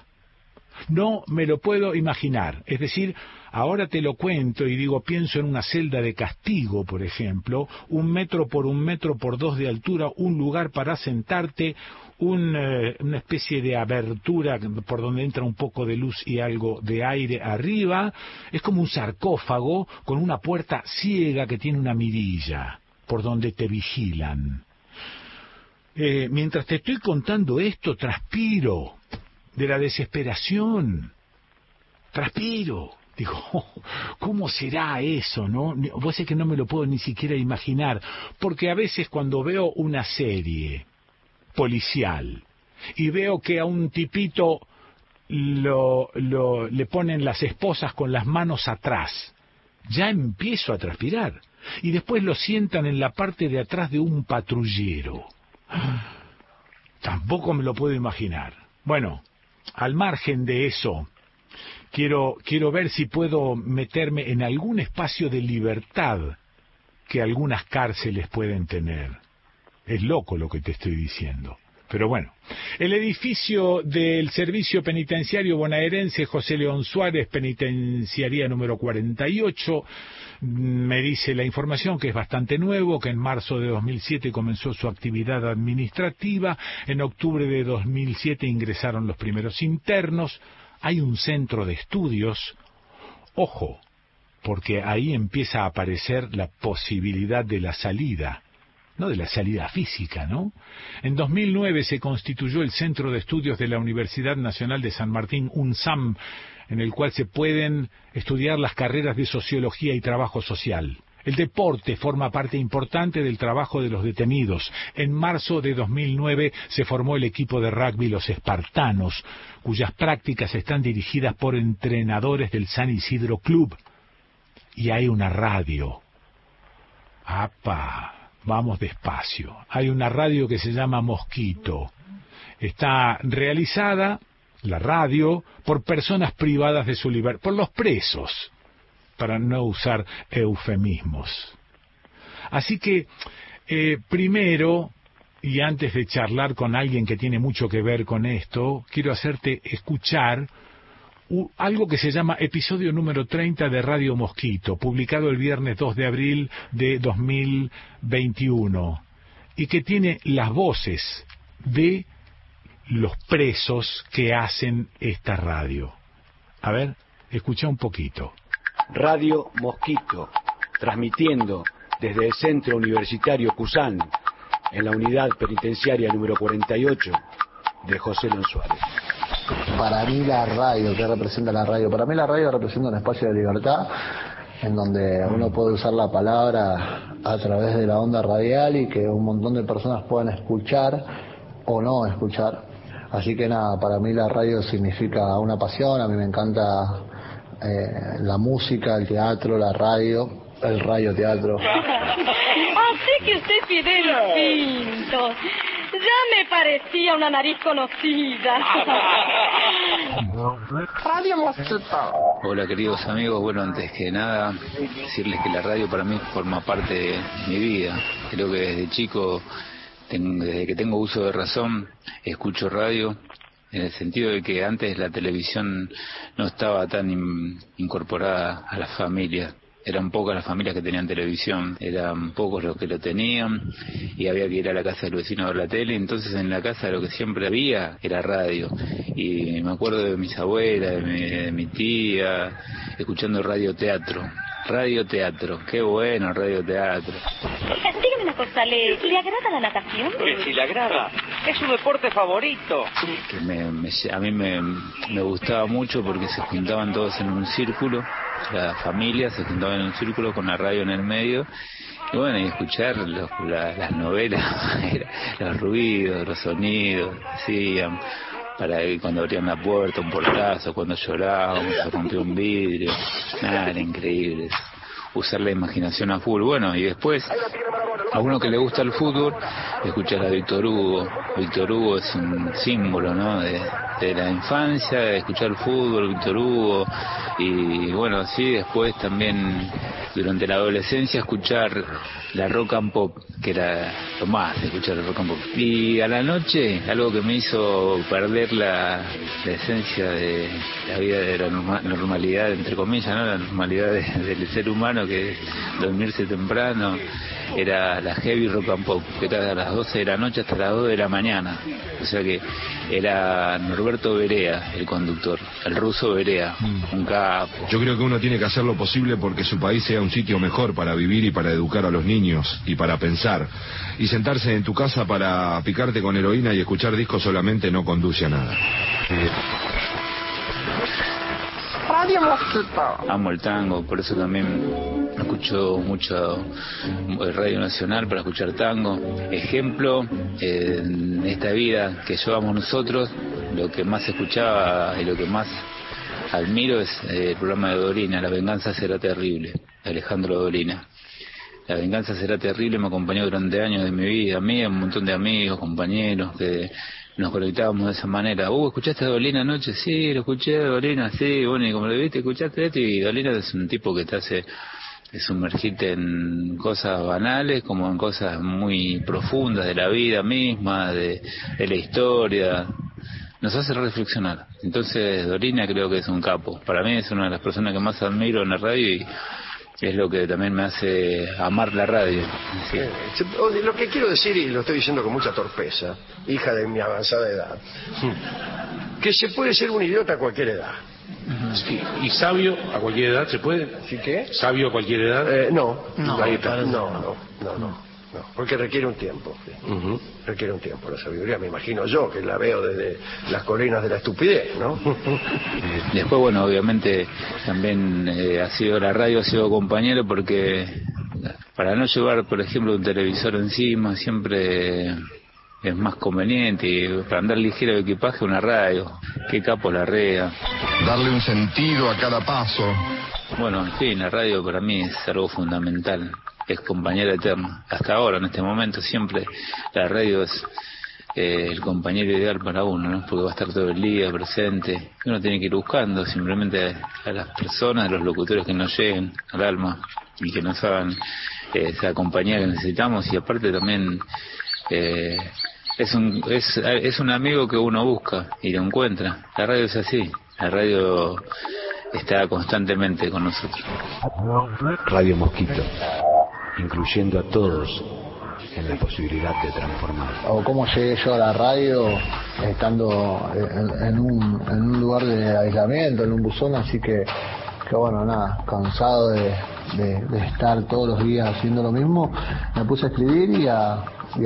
No me lo puedo imaginar. Es decir, ahora te lo cuento y digo, pienso en una celda de castigo, por ejemplo, 1 metro por 1 metro por 2 de altura, un lugar para sentarte, una especie de abertura por donde entra un poco de luz y algo de aire arriba. Es como un sarcófago con una puerta ciega que tiene una mirilla por donde te vigilan. Mientras te estoy contando esto, transpiro de la desesperación. Transpiro. Digo, ¿cómo será eso, no? Vos sé que no me lo puedo ni siquiera imaginar, porque a veces cuando veo una serie policial y veo que a un tipito le ponen las esposas con las manos atrás, ya empiezo a transpirar. Y después lo sientan en la parte de atrás de un patrullero. Tampoco me lo puedo imaginar. Bueno, al margen de eso, quiero ver si puedo meterme en algún espacio de libertad que algunas cárceles pueden tener. Es loco lo que te estoy diciendo. Pero bueno, el edificio del Servicio Penitenciario Bonaerense José León Suárez, penitenciaría número 48, me dice la información que es bastante nuevo, que en marzo de 2007 comenzó su actividad administrativa, en octubre de 2007 ingresaron los primeros internos, hay un centro de estudios, ojo, porque ahí empieza a aparecer la posibilidad de la salida. No de la salida física, ¿no? En 2009 se constituyó el Centro de Estudios de la Universidad Nacional de San Martín, UNSAM, en el cual se pueden estudiar las carreras de Sociología y Trabajo Social. El deporte forma parte importante del trabajo de los detenidos. En marzo de 2009 se formó el equipo de rugby Los Espartanos, cuyas prácticas están dirigidas por entrenadores del San Isidro Club. Y hay una radio. ¡Apa! Vamos despacio. Hay una radio que se llama Mosquito. Está realizada, la radio, por personas privadas de su libertad, por los presos, para no usar eufemismos. Así que, primero, y antes de charlar con alguien que tiene mucho que ver con esto, quiero hacerte escuchar algo que se llama episodio número 30 de Radio Mosquito, publicado el viernes 2 de abril de 2021, y que tiene las voces de los presos que hacen esta radio. A ver, escucha un poquito. Radio Mosquito, transmitiendo desde el Centro Universitario Cusán, en la unidad penitenciaria número 48 de José León Suárez. Para mí la radio, ¿qué representa la radio? Para mí la radio representa un espacio de libertad en donde uno puede usar la palabra a través de la onda radial y que un montón de personas puedan escuchar o no escuchar. Así que nada, para mí la radio significa una pasión, a mí me encanta la música, el teatro, la radio, el radioteatro. Así que usted es Fidel Pinto. Ya me parecía una nariz conocida. Radio Mosquito. Hola queridos amigos, bueno, antes que nada decirles que la radio para mí forma parte de mi vida. Creo que desde chico, desde que tengo uso de razón, escucho radio, en el sentido de que antes la televisión no estaba tan incorporada a las familias. Eran pocas las familias que tenían televisión, eran pocos los que lo tenían y había que ir a la casa del vecino a ver la tele. Entonces en la casa lo que siempre había era radio. Y me acuerdo de mis abuelas, de mi tía, escuchando radioteatro. Radioteatro, qué bueno radioteatro. Dígame una cosa, ¿le agrada la natación? Que si le agrada, es su deporte favorito. Que a mí me gustaba mucho porque se juntaban todos en un círculo, la familia se juntaba en un círculo con la radio en el medio. Y bueno, y escuchar las novelas, los ruidos, los sonidos, decían, para que cuando abrían la puerta, un portazo, cuando llorábamos, se rompió un vidrio, nada, era increíble. Usar la imaginación a full. Bueno, y después, a uno que le gusta el fútbol, escuchar a Víctor Hugo. Víctor Hugo es un símbolo, ¿no?, de la infancia, de escuchar el fútbol, Víctor Hugo. Y bueno, sí, después también, durante la adolescencia, escuchar la rock and pop, que era lo más, escuchar el rock and pop. Y a la noche, algo que me hizo perder la esencia de la vida, de la normalidad, entre comillas, ¿no?, la normalidad del ser humano, que es dormirse temprano, era la heavy rock and pop, que era de las 12 de la noche hasta las 2 de la mañana. O sea que era Norberto Berea el conductor, el ruso Berea, un capo. Yo creo que uno tiene que hacer lo posible porque su país sea un sitio mejor para vivir y para educar a los niños y para pensar. Y sentarse en tu casa para picarte con heroína y escuchar discos solamente no conduce a nada. Radio Mosquito. Amo el tango, por eso también escucho mucho Radio Nacional para escuchar tango. Ejemplo, en esta vida que llevamos nosotros, lo que más escuchaba y lo que más admiro es el programa de Dolina, La venganza será terrible, de Alejandro Dolina. La venganza será terrible me acompañó durante años de mi vida, a mí, a un montón de amigos, compañeros, que nos conectábamos de esa manera. ¿Escuchaste a Dolina anoche? Sí, lo escuché a Dolina, sí, bueno, y como lo viste, escuchaste esto, y Dolina es un tipo que te hace sumergirte en cosas banales como en cosas muy profundas de la vida misma, de la historia. Nos hace reflexionar. Entonces Dolina creo que es un capo. Para mí es una de las personas que más admiro en la radio y es lo que también me hace amar la radio. Sí. Lo que quiero decir, y lo estoy diciendo con mucha torpeza, hija de mi avanzada edad, que se puede ser un idiota a cualquier edad. Sí. ¿Y sabio a cualquier edad se puede? ¿Sí qué? ¿Sabio a cualquier edad? No, porque requiere un tiempo. Requiere un tiempo la sabiduría, me imagino yo, que la veo desde las colinas de la estupidez, ¿no? Después, bueno, obviamente también la radio ha sido compañero, porque para no llevar, por ejemplo, un televisor encima siempre es más conveniente, y para andar ligero de equipaje una radio. Qué capo la REA. Darle un sentido a cada paso. Bueno, en fin, la radio para mí es algo fundamental, es compañera eterna. Hasta ahora, en este momento, siempre la radio es el compañero ideal para uno, ¿no? Porque va a estar todo el día presente. Uno tiene que ir buscando simplemente a las personas, a los locutores que nos lleguen al alma y que nos hagan esa compañía que necesitamos. Y aparte también es un amigo que uno busca y lo encuentra. La radio es así, la radio está constantemente con nosotros. Radio Mosquito, incluyendo a todos en la posibilidad de transformar. O cómo llegué yo a la radio estando en un lugar de aislamiento, en un buzón, así que bueno, nada, cansado de estar todos los días haciendo lo mismo, me puse a escribir y a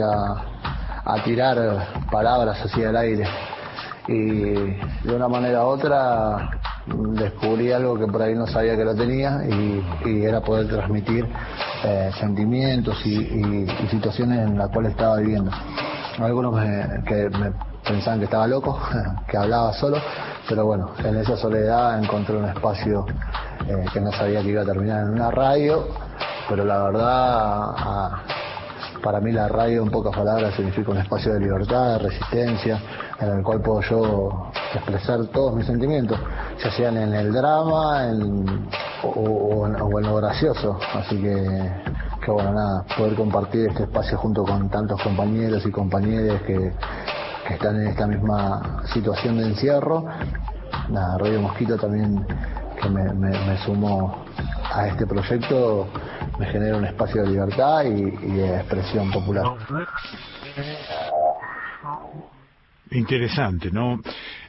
tirar palabras así al aire, y de una manera u otra descubrí algo que por ahí no sabía que lo tenía, y era poder transmitir sentimientos y situaciones en las cuales estaba viviendo. Algunos que me pensaban que estaba loco, que hablaba solo, pero bueno, en esa soledad encontré un espacio que no sabía que iba a terminar en una radio, pero la verdad, para mí la radio, en pocas palabras, significa un espacio de libertad, de resistencia, en el cual puedo yo expresar todos mis sentimientos, ya sean en el drama o en lo gracioso. Así que bueno, nada, poder compartir este espacio junto con tantos compañeros y compañeras que están en esta misma situación de encierro. Nada, Radio Mosquito también, que me sumó a este proyecto, me genera un espacio de libertad y de expresión popular. Interesante, ¿no?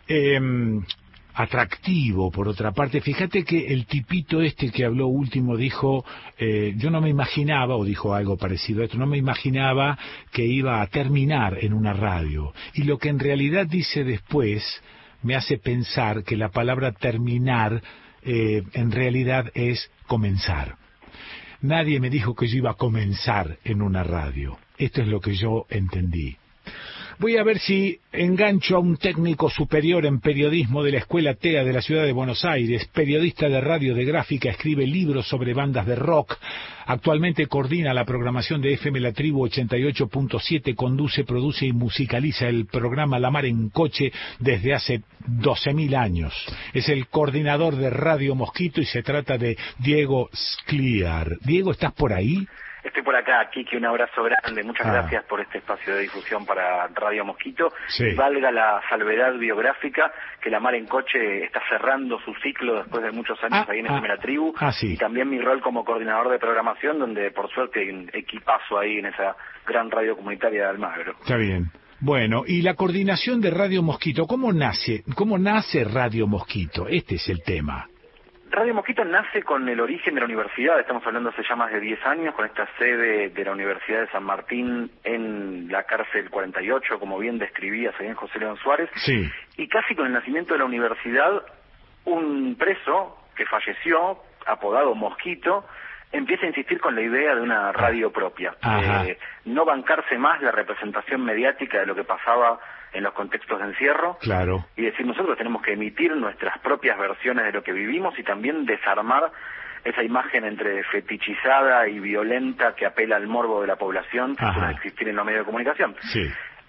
Atractivo, por otra parte. Fíjate que el tipito este que habló último dijo, yo no me imaginaba, o dijo algo parecido a esto, no me imaginaba que iba a terminar en una radio. Y lo que en realidad dice después me hace pensar que la palabra terminar en realidad es comenzar. Nadie me dijo que yo iba a comenzar en una radio. Esto es lo que yo entendí. Voy a ver si engancho a un técnico superior en periodismo de la Escuela TEA de la Ciudad de Buenos Aires, periodista de radio, de gráfica, escribe libros sobre bandas de rock. Actualmente coordina la programación de FM La Tribu 88.7, conduce, produce y musicaliza el programa La Mar en Coche desde hace 12.000 años. Es el coordinador de Radio Mosquito y se trata de Diego Scliar. Diego, ¿estás por ahí? Estoy por acá, Kiki, un abrazo grande. Muchas gracias por este espacio de difusión para Radio Mosquito. Sí. Valga la salvedad biográfica que La Mar en Coche está cerrando su ciclo después de muchos años ahí en FM La Tribu. Sí. Y también mi rol como coordinador de programación, donde por suerte hay un equipazo ahí en esa gran radio comunitaria de Almagro. Está bien. Bueno, y la coordinación de Radio Mosquito, ¿cómo nace Radio Mosquito? Este es el tema. Radio Mosquito nace con el origen de la universidad, estamos hablando hace ya más de 10 años, con esta sede de la Universidad de San Martín en la cárcel 48, como bien describías ahí en José León Suárez, sí. Y casi con el nacimiento de la universidad, un preso que falleció, apodado Mosquito, empieza a insistir con la idea de una radio propia, no bancarse más la representación mediática de lo que pasaba en los contextos de encierro, claro, y decir nosotros tenemos que emitir nuestras propias versiones de lo que vivimos y también desarmar esa imagen entre fetichizada y violenta que apela al morbo de la población que suele existir en los medios de comunicación. Sí.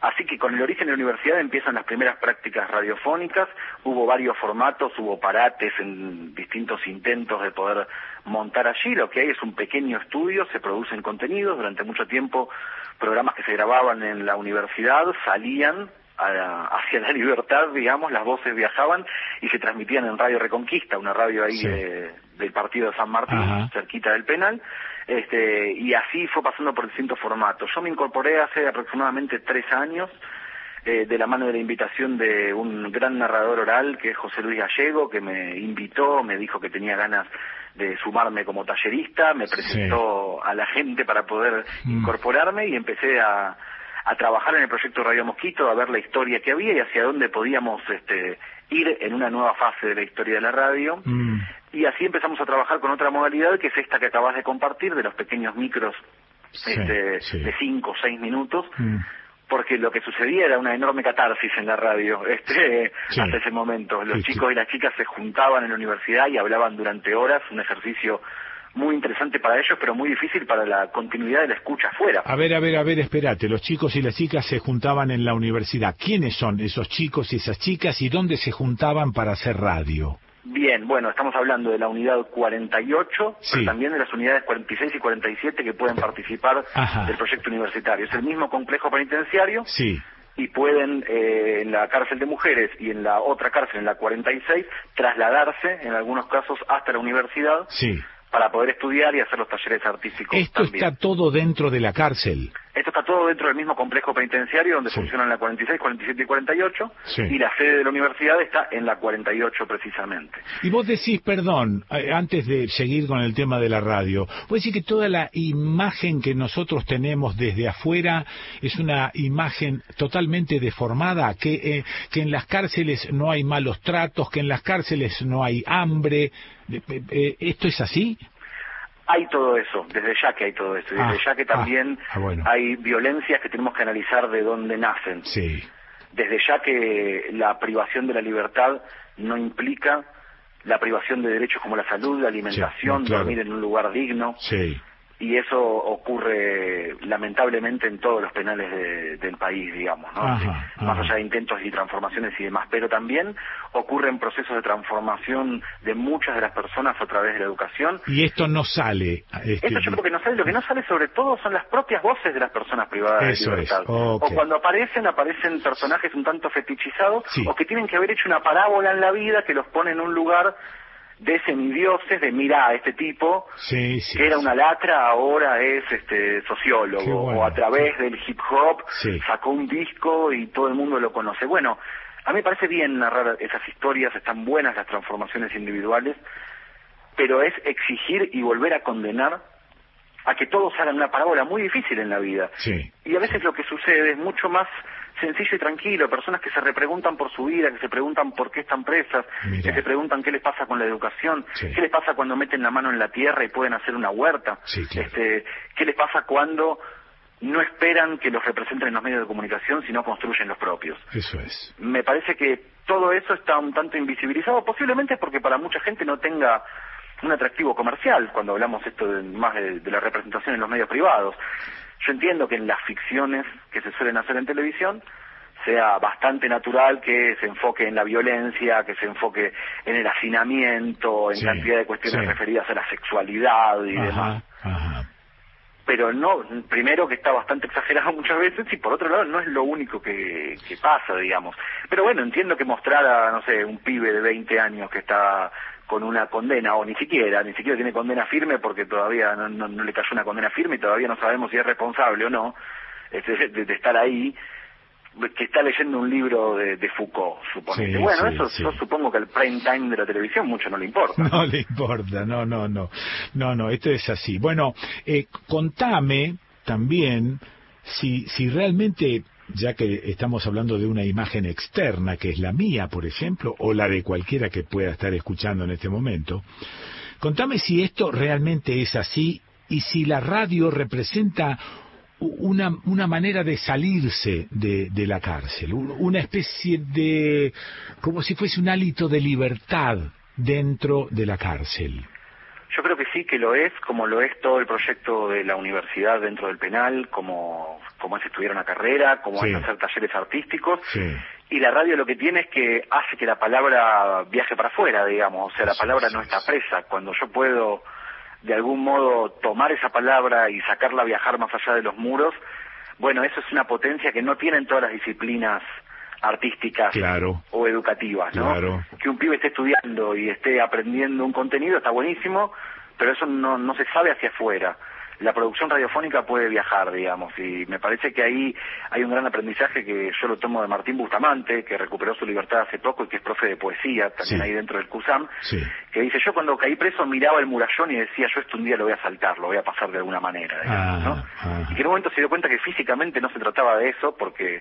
Así que con el origen de la universidad empiezan las primeras prácticas radiofónicas, hubo varios formatos, hubo parates en distintos intentos de poder montar allí. Lo que hay es un pequeño estudio, se producen contenidos, durante mucho tiempo programas que se grababan en la universidad salían hacia la libertad, digamos, las voces viajaban y se transmitían en Radio Reconquista, una radio ahí del partido de San Martín, cerquita del Penal, y así fue pasando por distintos formatos. Yo me incorporé hace aproximadamente 3 años, de la mano de la invitación de un gran narrador oral que es José Luis Gallego, que me invitó, me dijo que tenía ganas de sumarme como tallerista, me presentó a la gente para poder incorporarme y empecé a trabajar en el proyecto Radio Mosquito, a ver la historia que había y hacia dónde podíamos ir en una nueva fase de la historia de la radio. Y así empezamos a trabajar con otra modalidad, que es esta que acabas de compartir, de los pequeños micros de 5 o 6 minutos, porque lo que sucedía era una enorme catarsis en la radio hasta ese momento. Los chicos y las chicas se juntaban en la universidad y hablaban durante horas, un ejercicio muy interesante para ellos, pero muy difícil para la continuidad de la escucha afuera. A ver, espérate, los chicos y las chicas se juntaban en la universidad. ¿Quiénes son esos chicos y esas chicas y dónde se juntaban para hacer radio? Bien, bueno, estamos hablando de la unidad 48, pero también de las unidades 46 y 47 que pueden participar del proyecto universitario. Es el mismo complejo penitenciario. Y pueden, en la cárcel de mujeres y en la otra cárcel, en la 46, trasladarse, en algunos casos, hasta la universidad para poder estudiar y hacer los talleres artísticos. ¿Esto también está todo dentro de la cárcel? Esto está todo dentro del mismo complejo penitenciario donde funcionan la 46, 47 y 48, y la sede de la universidad está en la 48 precisamente. Y vos decís, perdón, antes de seguir con el tema de la radio, vos decís que toda la imagen que nosotros tenemos desde afuera es una imagen totalmente deformada, que en las cárceles no hay malos tratos, que en las cárceles no hay hambre. ¿Esto es así? Hay todo eso, desde ya que hay todo eso, y desde ya que también hay violencias que tenemos que analizar de dónde nacen. Desde ya que la privación de la libertad no implica la privación de derechos como la salud, la alimentación, dormir en un lugar digno. Y eso ocurre lamentablemente en todos los penales del país, digamos, ¿no? Más allá de intentos y transformaciones y demás, pero también ocurren procesos de transformación de muchas de las personas a través de la educación. Y esto no sale. Esto yo creo que no sale. Lo que no sale sobre todo son las propias voces de las personas privadas de libertad. O cuando aparecen personajes un tanto fetichizados o que tienen que haber hecho una parábola en la vida que los pone en un lugar de semidioses, de mira, este tipo que era una lacra, ahora es sociólogo, o a través del hip hop sacó un disco y todo el mundo lo conoce. Bueno, a mí me parece bien narrar esas historias, están buenas las transformaciones individuales, pero es exigir y volver a condenar a que todos hagan una parábola muy difícil en la vida. Y a veces lo que sucede es mucho más sencillo y tranquilo, personas que se repreguntan por su vida, que se preguntan por qué están presas, que se preguntan qué les pasa con la educación, qué les pasa cuando meten la mano en la tierra y pueden hacer una huerta, qué les pasa cuando no esperan que los representen en los medios de comunicación, sino construyen los propios. Eso es. Me parece que todo eso está un tanto invisibilizado, posiblemente porque para mucha gente no tenga un atractivo comercial, cuando hablamos esto más de la representación en los medios privados. Yo entiendo que en las ficciones que se suelen hacer en televisión sea bastante natural que se enfoque en la violencia, que se enfoque en el hacinamiento, en cantidad de cuestiones referidas a la sexualidad y demás. Pero no, primero que está bastante exagerado muchas veces y por otro lado no es lo único que pasa, digamos. Pero bueno, entiendo que mostrar a, no sé, un pibe de 20 años que está con una condena, o ni siquiera tiene condena firme porque todavía no le cayó una condena firme y todavía no sabemos si es responsable o no de estar ahí, que está leyendo un libro de Foucault, suponete. Eso yo supongo que el prime time de la televisión mucho no le importa. No le importa, no, esto es así. Bueno, contame también si realmente, ya que estamos hablando de una imagen externa, que es la mía, por ejemplo, o la de cualquiera que pueda estar escuchando en este momento, contame si esto realmente es así y si la radio representa una manera de salirse de la cárcel, una especie de, como si fuese un hálito de libertad dentro de la cárcel. Yo creo que sí, que lo es, como lo es todo el proyecto de la universidad dentro del penal, como es estudiar una carrera, como es hacer talleres artísticos. Y la radio lo que tiene es que hace que la palabra viaje para afuera, digamos, o sea, la palabra no está presa. Cuando yo puedo, de algún modo, tomar esa palabra y sacarla a viajar más allá de los muros, bueno, eso es una potencia que no tienen todas las disciplinas artísticas o educativas, ¿no? Que un pibe esté estudiando y esté aprendiendo un contenido está buenísimo, pero eso no se sabe hacia afuera. La producción radiofónica puede viajar, digamos, y me parece que ahí hay un gran aprendizaje que yo lo tomo de Martín Bustamante, que recuperó su libertad hace poco y que es profe de poesía, también ahí dentro del CUSAM, que dice, yo cuando caí preso miraba el murallón y decía, yo esto un día lo voy a saltar, lo voy a pasar de alguna manera, digamos, ¿no? Y que en un momento se dio cuenta que físicamente no se trataba de eso porque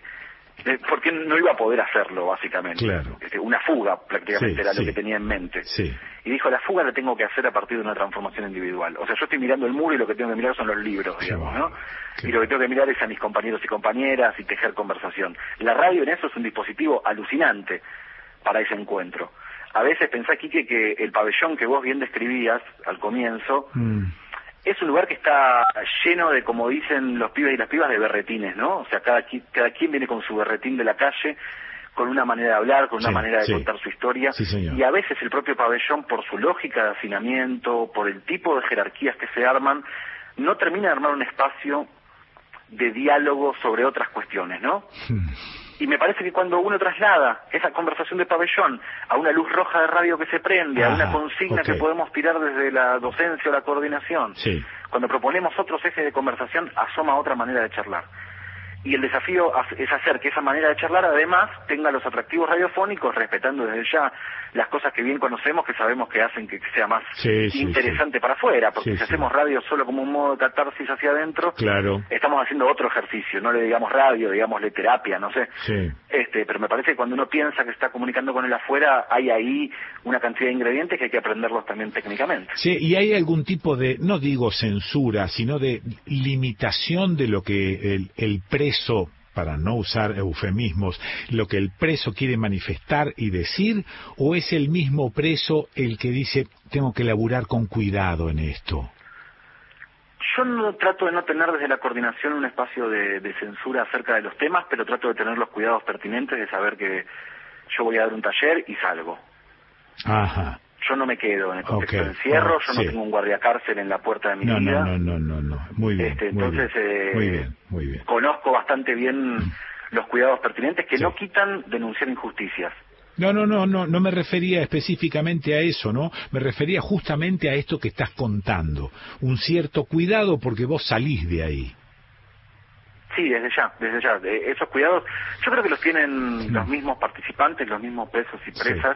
no iba a poder hacerlo, básicamente. Una fuga, prácticamente, era lo que tenía en mente. Y dijo, la fuga la tengo que hacer a partir de una transformación individual. O sea, yo estoy mirando el muro y lo que tengo que mirar son los libros, digamos, ¿no? Y lo que tengo que mirar es a mis compañeros y compañeras y tejer conversación. La radio en eso es un dispositivo alucinante para ese encuentro. A veces pensá, Quique, que el pabellón que vos bien describías al comienzo... Es un lugar que está lleno de, como dicen los pibes y las pibas, de berretines, ¿no? O sea, cada quien viene con su berretín de la calle, con una manera de hablar, con una manera de contar su historia. Y a veces el propio pabellón, por su lógica de hacinamiento, por el tipo de jerarquías que se arman, no termina de armar un espacio de diálogo sobre otras cuestiones, ¿no? Y me parece que cuando uno traslada esa conversación de pabellón a una luz roja de radio que se prende, a una consigna que podemos tirar desde la docencia o la coordinación, cuando proponemos otros ejes de conversación, asoma otra manera de charlar. Y el desafío es hacer que esa manera de charlar además tenga los atractivos radiofónicos, respetando desde ya las cosas que bien conocemos, que sabemos que hacen que sea más interesante para afuera, porque si hacemos radio solo como un modo de catarsis hacia adentro, estamos haciendo otro ejercicio, no le digamos radio, digámosle terapia, no sé. Pero me parece que cuando uno piensa que está comunicando con el afuera, hay ahí una cantidad de ingredientes que hay que aprenderlos también técnicamente. Sí, y hay algún tipo de, no digo censura, sino de limitación de lo que el preso, para no usar eufemismos, lo que el preso quiere manifestar y decir, o es el mismo preso el que dice, tengo que laburar con cuidado en esto? Yo no trato de no tener desde la coordinación un espacio de censura acerca de los temas, pero trato de tener los cuidados pertinentes de saber que yo voy a dar un taller y salgo. Yo no me quedo en el contexto de encierro, yo no tengo un guardiacárcel en la puerta de mi vida. No. Muy bien. Entonces, muy bien. Conozco bastante bien los cuidados pertinentes que no quitan denunciar injusticias. No me refería específicamente a eso, ¿no? Me refería justamente a esto que estás contando. Un cierto cuidado porque vos salís de ahí. Sí, desde ya. Esos cuidados, yo creo que los tienen los mismos participantes, los mismos presos y presas.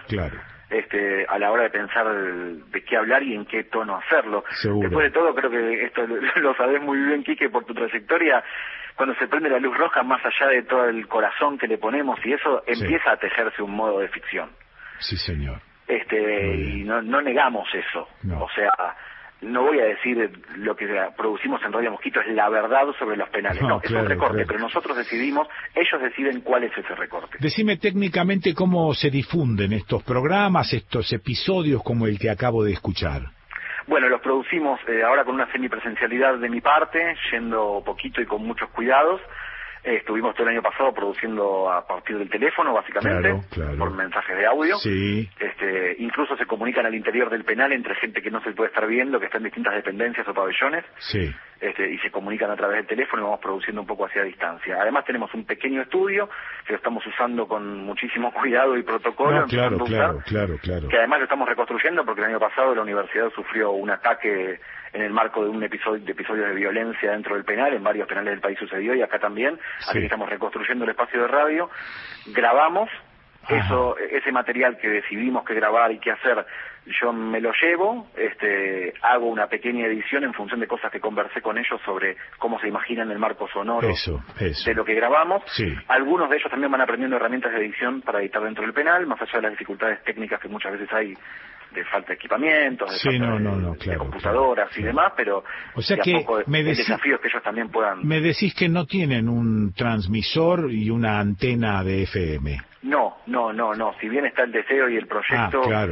A la hora de pensar de qué hablar y en qué tono hacerlo. Después de todo, creo que esto lo sabés muy bien, Quique, por tu trayectoria. Cuando se prende la luz roja, más allá de todo el corazón que le ponemos y eso, empieza a tejerse un modo de ficción. Sí, señor. Y no negamos eso. O sea, no voy a decir lo que producimos en Radio Mosquito es la verdad sobre los penales. Es un recorte, pero nosotros decidimos, ellos deciden cuál es ese recorte. Decime técnicamente cómo se difunden estos programas, estos episodios como el que acabo de escuchar. Bueno, los producimos ahora con una semipresencialidad de mi parte, yendo poquito y con muchos cuidados. Estuvimos todo el año pasado produciendo a partir del teléfono, básicamente, por mensajes de audio. Incluso se comunican al interior del penal entre gente que no se puede estar viendo, que está en distintas dependencias o pabellones. Y se comunican a través del teléfono y vamos produciendo un poco hacia distancia. Además tenemos un pequeño estudio que lo estamos usando con muchísimo cuidado y protocolo. Que además lo estamos reconstruyendo porque el año pasado la universidad sufrió un ataque en el marco de un episodio de violencia dentro del penal, en varios penales del país sucedió y acá también, así que estamos reconstruyendo el espacio de radio, grabamos ese material que decidimos que grabar y qué hacer, yo me lo llevo, hago una pequeña edición en función de cosas que conversé con ellos sobre cómo se imaginan el marco sonoro de lo que grabamos. Algunos de ellos también van aprendiendo herramientas de edición para editar dentro del penal, más allá de las dificultades técnicas que muchas veces hay de falta de equipamiento, de computadoras y demás, pero o sea que el desafío es que ellos también puedan... Me decís que no tienen un transmisor y una antena de FM. No. Si bien está el deseo y el proyecto,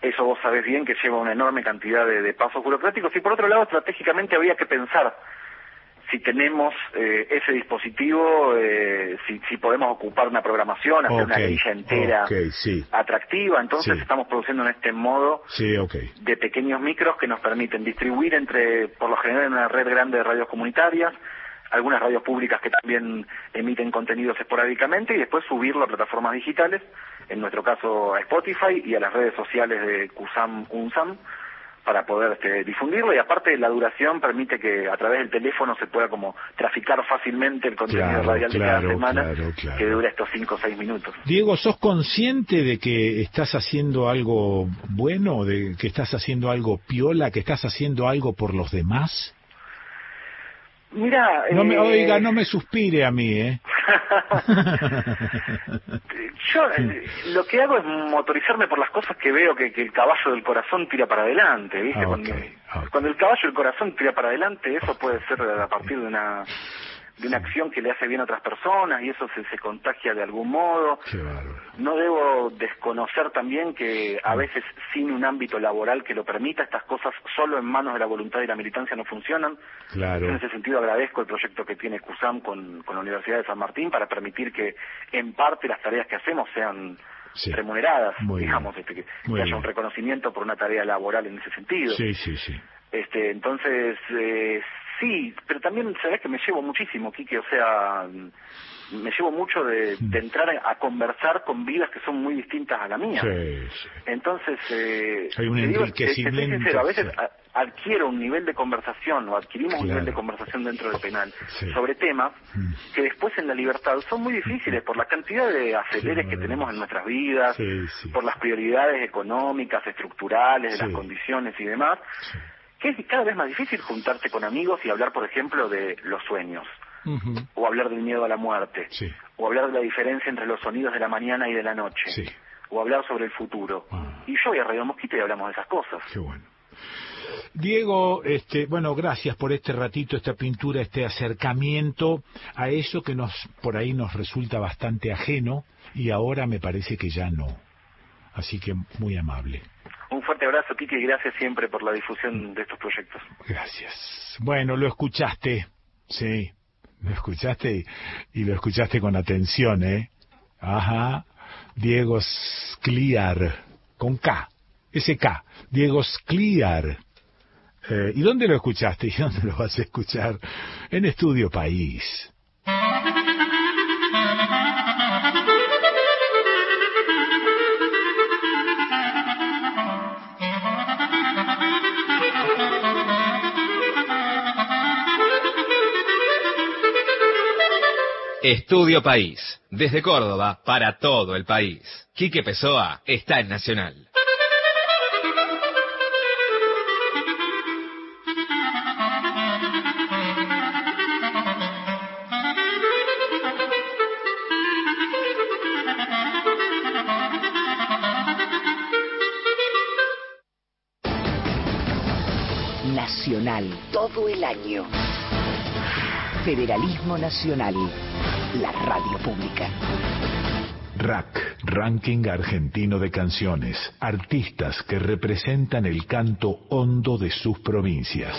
Eso vos sabés bien que lleva una enorme cantidad de pasos burocráticos, y por otro lado, estratégicamente habría que pensar si tenemos ese dispositivo, si podemos ocupar una programación, hacer una grilla entera atractiva. Entonces estamos produciendo en este modo de pequeños micros que nos permiten distribuir por lo general en una red grande de radios comunitarias, algunas radios públicas que también emiten contenidos esporádicamente, y después subirlo a plataformas digitales, en nuestro caso a Spotify y a las redes sociales de CUSAM, UNSAM, para poder difundirlo. Y aparte la duración permite que a través del teléfono se pueda como traficar fácilmente el contenido radial de cada semana, que dura estos 5 o 6 minutos. Diego, ¿sos consciente de que estás haciendo algo bueno, de que estás haciendo algo piola, que estás haciendo algo por los demás? Mira, oiga, no me suspire a mí, Yo lo que hago es motorizarme por las cosas que veo que el caballo del corazón tira para adelante, ¿viste? Cuando el caballo del corazón tira para adelante, eso puede ser a partir de una acción que le hace bien a otras personas, y eso se contagia de algún modo. No debo desconocer también que a veces sin un ámbito laboral que lo permita, estas cosas solo en manos de la voluntad y la militancia no funcionan. En ese sentido agradezco el proyecto que tiene CUSAM con la Universidad de San Martín para permitir que en parte las tareas que hacemos sean remuneradas, digamos, que haya un reconocimiento por una tarea laboral en ese sentido. Entonces, sí, pero también sabés que me llevo muchísimo, Quique, o sea, me llevo mucho de entrar a conversar con vidas que son muy distintas a la mía. Entonces, hay un enriquecimiento. Te soy sincero, a veces adquiero un nivel de conversación, o adquirimos un nivel de conversación dentro del penal sobre temas que después en la libertad son muy difíciles por la cantidad de aceleres que tenemos en nuestras vidas, por las prioridades económicas, estructurales, de las condiciones y demás, que es cada vez más difícil juntarse con amigos y hablar, por ejemplo, de los sueños, o hablar del miedo a la muerte, o hablar de la diferencia entre los sonidos de la mañana y de la noche, o hablar sobre el futuro. Y yo voy a Radio Mosquito y hablamos de esas cosas. Qué bueno. Diego, bueno, gracias por este ratito, esta pintura, este acercamiento a eso que por ahí nos resulta bastante ajeno, y ahora me parece que ya no. Así que muy amable. Un fuerte abrazo, Kiki, y gracias siempre por la difusión de estos proyectos. Gracias. Bueno, lo escuchaste, lo escuchaste y lo escuchaste con atención, Ajá, Diego Skliar, con K, S-K, Diego Skliar. ¿Y dónde lo escuchaste? ¿Y dónde lo vas a escuchar? En Estudio País. Estudio País, desde Córdoba para todo el país. Quique Pessoa está en Nacional. Nacional, todo el año. Federalismo Nacional, la radio pública. RAC, Ranking Argentino de Canciones. Artistas que representan el canto hondo de sus provincias.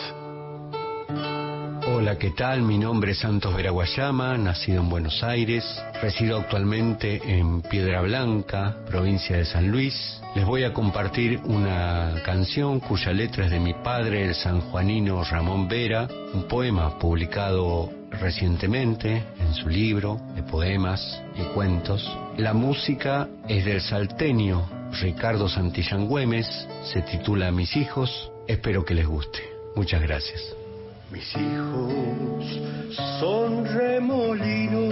Hola, ¿qué tal? Mi nombre es Santos Veraguayama, nacido en Buenos Aires. Resido actualmente en Piedra Blanca, provincia de San Luis. Les voy a compartir una canción cuya letra es de mi padre, el sanjuanino Ramón Vera, un poema publicado recientemente en su libro de poemas y cuentos. La música es del salteño Ricardo Santillán Güemes, se titula Mis hijos, espero que les guste. Muchas gracias. Mis hijos son remolinos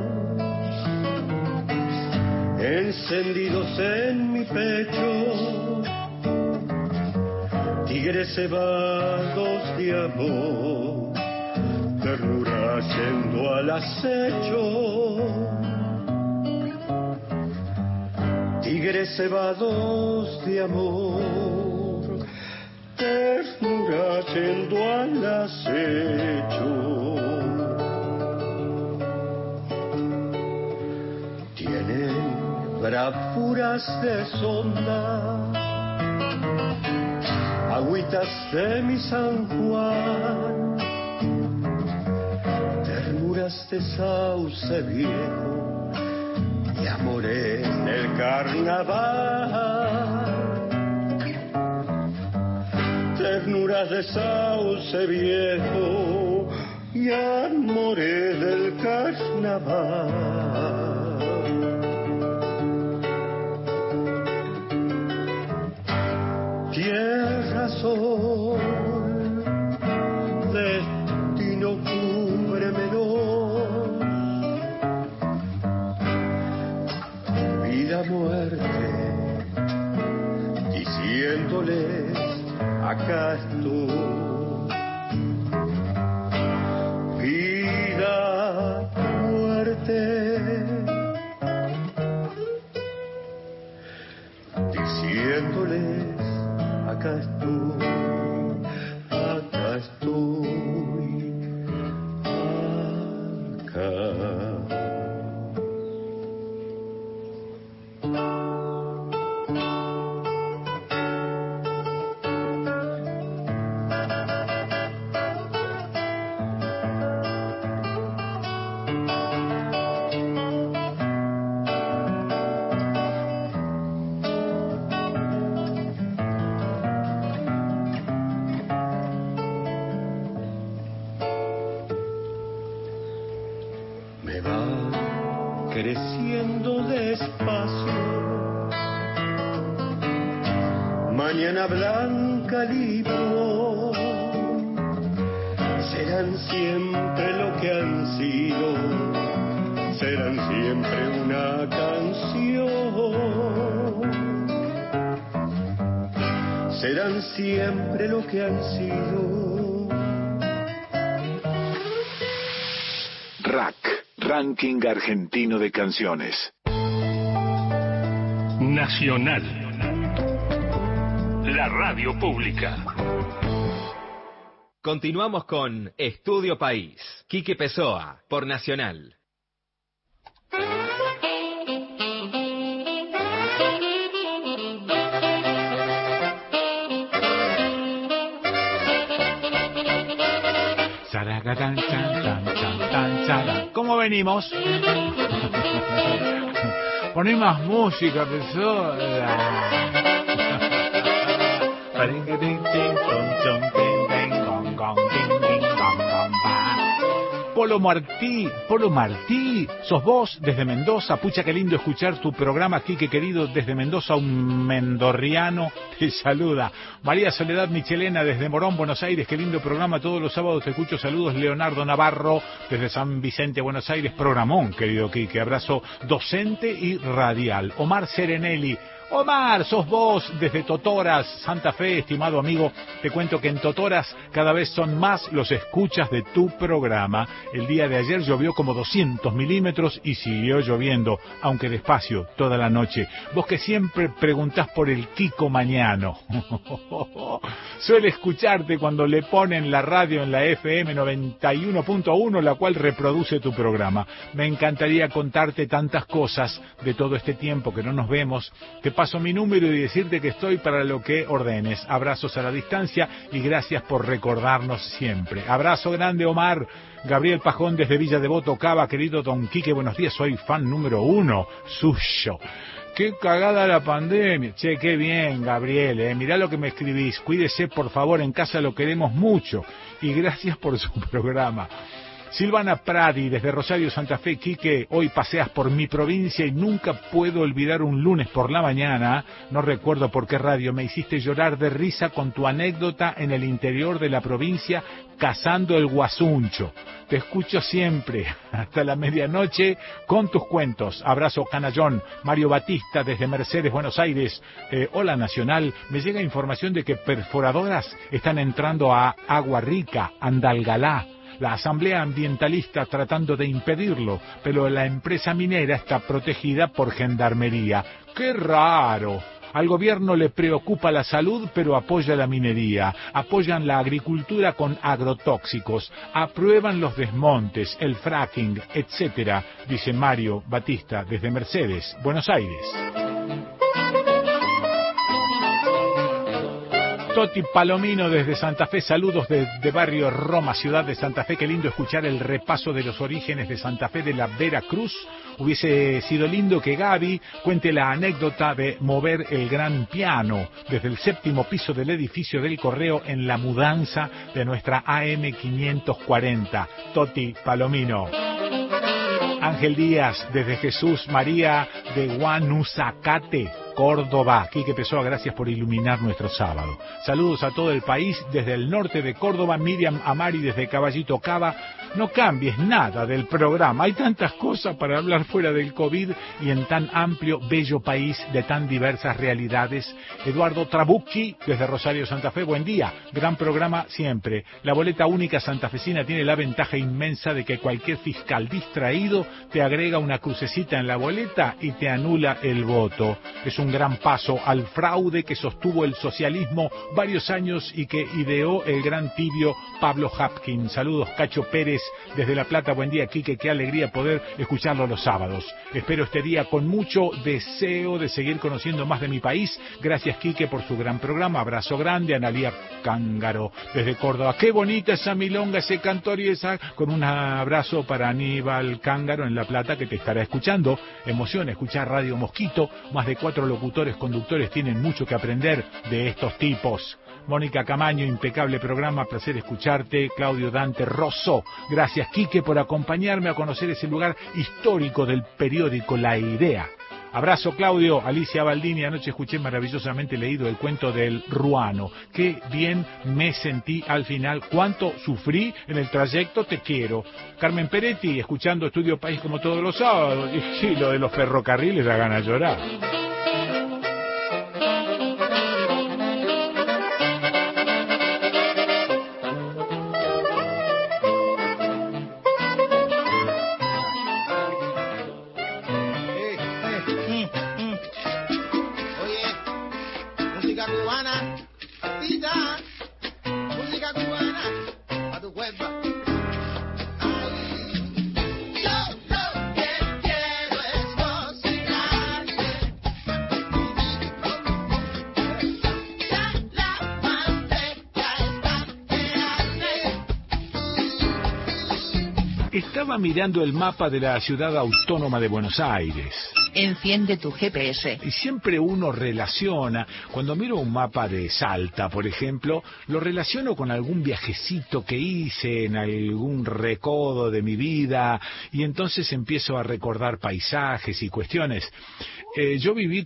encendidos en mi pecho, tigres cebados de amor, ternura yendo al acecho, tigres cebados de amor, ternura yendo al acecho. Tienen bravuras de sonda agüitas de mi San Juan, ternuras de sauce viejo y amores del carnaval. Ternuras de sauce viejo y amores del carnaval. Tierra, sol, destino, cúbremelos, vida, muerte, diciéndoles acá estoy. Vida, muerte, diciéndoles acá estoy, acá estoy, acá. Creciendo despacio, mañana blanca libro, serán siempre lo que han sido, serán siempre una canción, serán siempre lo que han sido. RAC, Ranking Argentino de Canciones. Nacional, la radio pública. Continuamos con Estudio País. Quique Pessoa, por Nacional. ¿Cómo venimos? Poné más música, Pessoa. Polo Martí, sos vos desde Mendoza. Pucha, qué lindo escuchar tu programa, Quique querido. Desde Mendoza, un mendorriano te saluda. María Soledad Michelena desde Morón, Buenos Aires, qué lindo programa, todos los sábados te escucho. Saludos. Leonardo Navarro desde San Vicente, Buenos Aires, programón, querido Quique. Abrazo docente y radial. Omar Serenelli. Omar, sos vos desde Totoras, Santa Fe, estimado amigo. Te cuento que en Totoras cada vez son más los escuchas de tu programa. El día de ayer llovió como 200 milímetros y siguió lloviendo, aunque despacio, toda la noche. Vos que siempre preguntás por el Kiko Mañano. Suele escucharte cuando le ponen la radio en la FM 91.1, la cual reproduce tu programa. Me encantaría contarte tantas cosas de todo este tiempo que no nos vemos. Te paso mi número y decirte que estoy para lo que ordenes. Abrazos a la distancia y gracias por recordarnos siempre. Abrazo grande, Omar. Gabriel Pajón desde Villa Devoto, Cava. Querido Don Quique, buenos días, soy fan número 1 suyo. Qué cagada la pandemia. Che, qué bien, Gabriel, mirá lo que me escribís. Cuídese, por favor, en casa lo queremos mucho. Y gracias por su programa. Silvana Pradi, desde Rosario, Santa Fe. Quique, hoy paseas por mi provincia y nunca puedo olvidar un lunes por la mañana, no recuerdo por qué radio, me hiciste llorar de risa con tu anécdota en el interior de la provincia cazando el guasuncho. Te escucho siempre, hasta la medianoche, con tus cuentos. Abrazo, Canallón. Mario Batista, desde Mercedes, Buenos Aires. Hola, Nacional. Me llega información de que perforadoras están entrando a Agua Rica, Andalgalá. La Asamblea Ambientalista tratando de impedirlo, pero la empresa minera está protegida por Gendarmería. ¡Qué raro! Al gobierno le preocupa la salud, pero apoya la minería. Apoyan la agricultura con agrotóxicos. Aprueban los desmontes, el fracking, etcétera, dice Mario Batista desde Mercedes, Buenos Aires. Toti Palomino desde Santa Fe, saludos de Barrio Roma, ciudad de Santa Fe. Qué lindo escuchar el repaso de los orígenes de Santa Fe de la Veracruz. Hubiese sido lindo que Gaby cuente la anécdota de mover el gran piano desde el 7º piso del edificio del Correo en la mudanza de nuestra AM 540. Toti Palomino. Ángel Díaz desde Jesús María de Guanuzacate, Córdoba. Quique Pessoa, gracias por iluminar nuestro sábado. Saludos a todo el país desde el norte de Córdoba. Miriam Amari desde Caballito Cava. No cambies nada del programa. Hay tantas cosas para hablar fuera del COVID y en tan amplio, bello país de tan diversas realidades. Eduardo Trabucchi desde Rosario, Santa Fe. Buen día. Gran programa siempre. La boleta única santafesina tiene la ventaja inmensa de que cualquier fiscal distraído te agrega una crucecita en la boleta y te anula el voto. Es un gran paso al fraude que sostuvo el socialismo varios años y que ideó el gran tibio Pablo Hapkin. Saludos, Cacho Pérez desde La Plata. Buen día, Quique, qué alegría poder escucharlo los sábados. Espero este día con mucho deseo de seguir conociendo más de mi país. Gracias, Quique, por su gran programa. Abrazo grande. Analía Cángaro desde Córdoba. Qué bonita esa milonga, ese cantor y esa... Con un abrazo para Aníbal Cángaro en La Plata, que te estará escuchando. Emociona escuchar Radio Mosquito. Más de 4 locutores, conductores tienen mucho que aprender de estos tipos. Mónica Camaño, impecable programa, placer escucharte. Claudio Dante Rosso, gracias, Quique, por acompañarme a conocer ese lugar histórico del periódico La Idea. Abrazo, Claudio. Alicia Baldini, anoche escuché maravillosamente leído el cuento del Ruano. Qué bien me sentí al final, cuánto sufrí en el trayecto, te quiero. Carmen Peretti, escuchando Estudio País como todos los sábados. Y sí, lo de los ferrocarriles da ganas de llorar. Estaba mirando el mapa de la ciudad autónoma de Buenos Aires. Enciende tu GPS. Y siempre uno relaciona, cuando miro un mapa de Salta, por ejemplo, lo relaciono con algún viajecito que hice en algún recodo de mi vida, y entonces empiezo a recordar paisajes y cuestiones. Yo viví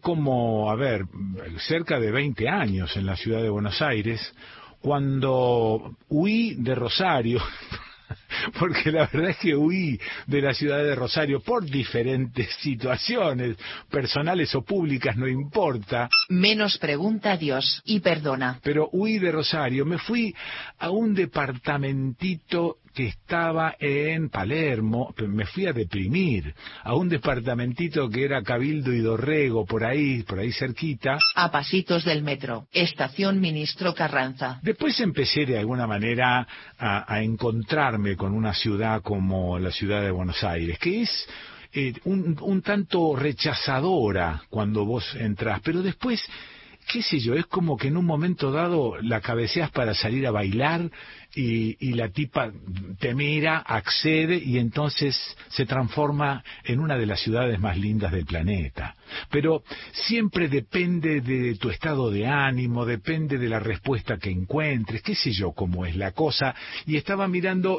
cerca de 20 años en la ciudad de Buenos Aires, cuando huí de Rosario. Porque la verdad es que huí de la ciudad de Rosario por diferentes situaciones, personales o públicas, no importa. Menos pregunta a Dios y perdona. Pero huí de Rosario, me fui a un departamentito que estaba en Palermo, me fui a deprimir, a un departamentito que era Cabildo y Dorrego, por ahí cerquita. A pasitos del metro, estación Ministro Carranza. Después empecé de alguna manera a encontrarme con una ciudad como la ciudad de Buenos Aires, que es un tanto rechazadora cuando vos entrás, pero después, qué sé yo, es como que en un momento dado la cabeceas para salir a bailar y la tipa te mira, accede y entonces se transforma en una de las ciudades más lindas del planeta. Pero siempre depende de tu estado de ánimo, depende de la respuesta que encuentres, qué sé yo cómo es la cosa. Y estaba mirando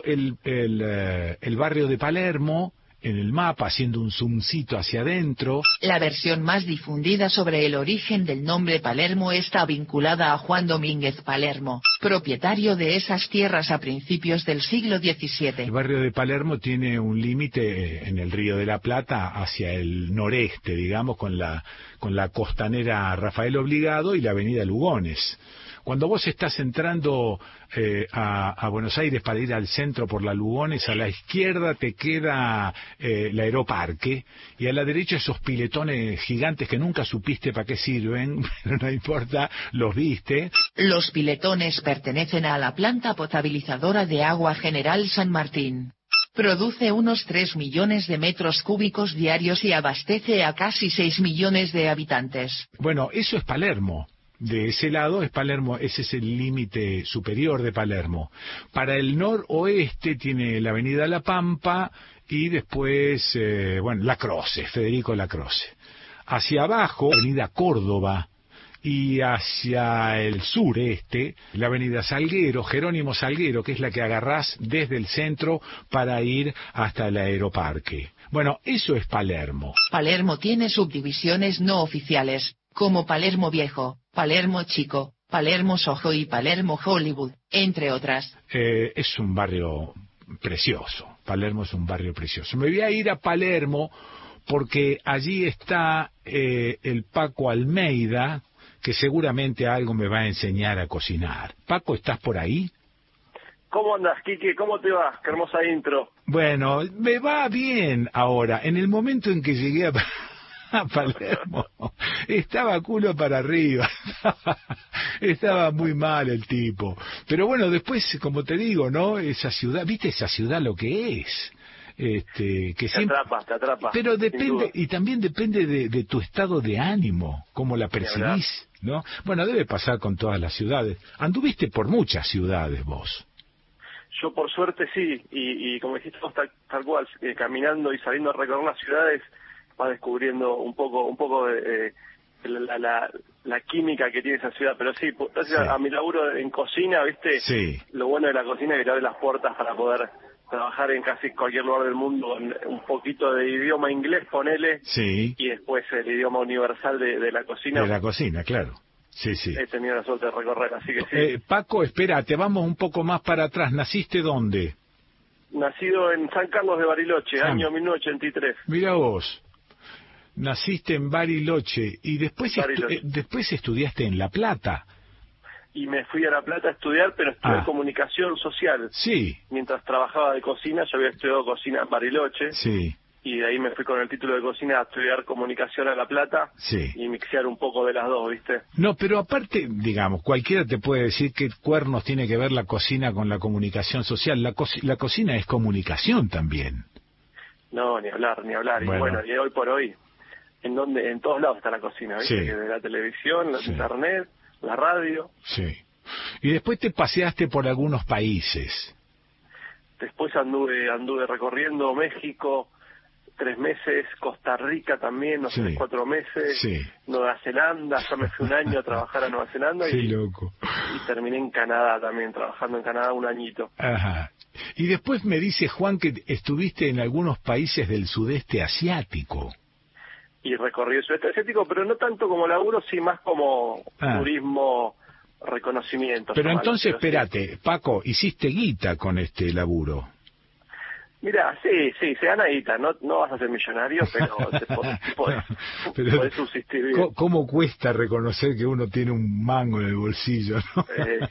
el barrio de Palermo en el mapa, haciendo un zoomcito hacia adentro. La versión más difundida sobre el origen del nombre Palermo está vinculada a Juan Domínguez Palermo, propietario de esas tierras a principios del siglo XVII. El barrio de Palermo tiene un límite en el Río de la Plata hacia el noreste, digamos, con la costanera Rafael Obligado y la avenida Lugones. Cuando vos estás entrando a Buenos Aires para ir al centro por la Lugones, a la izquierda te queda el Aeroparque y a la derecha esos piletones gigantes que nunca supiste para qué sirven, pero no importa, los viste. Los piletones pertenecen a la planta potabilizadora de agua General San Martín. Produce unos 3 millones de metros cúbicos diarios y abastece a casi 6 millones de habitantes. Bueno, eso es Palermo. de ese lado es Palermo, ese es el límite superior de Palermo. Para el noroeste tiene la avenida La Pampa y después, La Croce, Federico La Croce. Hacia abajo, avenida Córdoba, y hacia el sureste, la avenida Salguero, Jerónimo Salguero, que es la que agarrás desde el centro para ir hasta el Aeroparque. Bueno, eso es Palermo. Palermo tiene subdivisiones no oficiales, como Palermo Viejo, Palermo Chico, Palermo Soho y Palermo Hollywood, entre otras. Es un barrio precioso. Palermo es un barrio precioso. Me voy a ir a Palermo porque allí está el Paco Almeida, que seguramente algo me va a enseñar a cocinar. Paco, ¿estás por ahí? ¿Cómo andas, Quique? ¿Cómo te va? Qué hermosa intro. Bueno, me va bien ahora. En el momento en que llegué a Palermo, estaba culo para arriba. Estaba muy mal el tipo. Pero bueno, después, como te digo, ¿no? Esa ciudad, ¿viste esa ciudad lo que es? Que te siempre... atrapa. Pero depende, y también depende de tu estado de ánimo, cómo la percibís, ¿no? Bueno, debe pasar con todas las ciudades. Anduviste por muchas ciudades vos. Yo por suerte sí, y como dijiste vos, tal cual, caminando y saliendo a recorrer las ciudades, vas descubriendo un poco de la química que tiene esa ciudad. Pero sí, gracias a mi laburo en cocina, ¿viste? Sí. Lo bueno de la cocina es que te abre las puertas para poder trabajar en casi cualquier lugar del mundo, un poquito de idioma inglés, ponele, sí, y después el idioma universal de la cocina. De la cocina, claro. Sí, sí. He tenido la suerte de recorrer, así que sí. Paco, espera, te vamos un poco más para atrás. ¿Naciste dónde? Nacido en San Carlos de Bariloche, año 1983. Mira vos, naciste en Bariloche y después estudiaste en La Plata. Y me fui a La Plata a estudiar, pero estudié comunicación social. Sí. Mientras trabajaba de cocina, yo había estudiado cocina en Bariloche. Sí. Y de ahí me fui con el título de cocina a estudiar comunicación a La Plata. Sí. Y mixear un poco de las dos, ¿viste? No, pero aparte, digamos, cualquiera te puede decir qué cuernos tiene que ver la cocina con la comunicación social. La cocina es comunicación también. No, ni hablar. Y bueno, y hoy por hoy, en todos lados está la cocina, ¿viste? Sí. Que de la televisión, la internet, la radio. Sí. Y después te paseaste por algunos países. Después anduve recorriendo México 3 meses, Costa Rica también, 4 meses, sí. Nueva Zelanda, ya me fui un año a trabajar a Nueva Zelanda. Qué loco. Y terminé en Canadá también, trabajando en Canadá un añito. Ajá. Y después me dice Juan que estuviste en algunos países del sudeste asiático. Y recorrí el sudeste asiático, pero no tanto como laburo, sí más como turismo, reconocimiento. Pero entonces, espérate, Paco, hiciste guita con este laburo. Mira, sí, se gana guita, no vas a ser millonario, pero podés subsistir bien. ¿Cómo cuesta reconocer que uno tiene un mango en el bolsillo, no?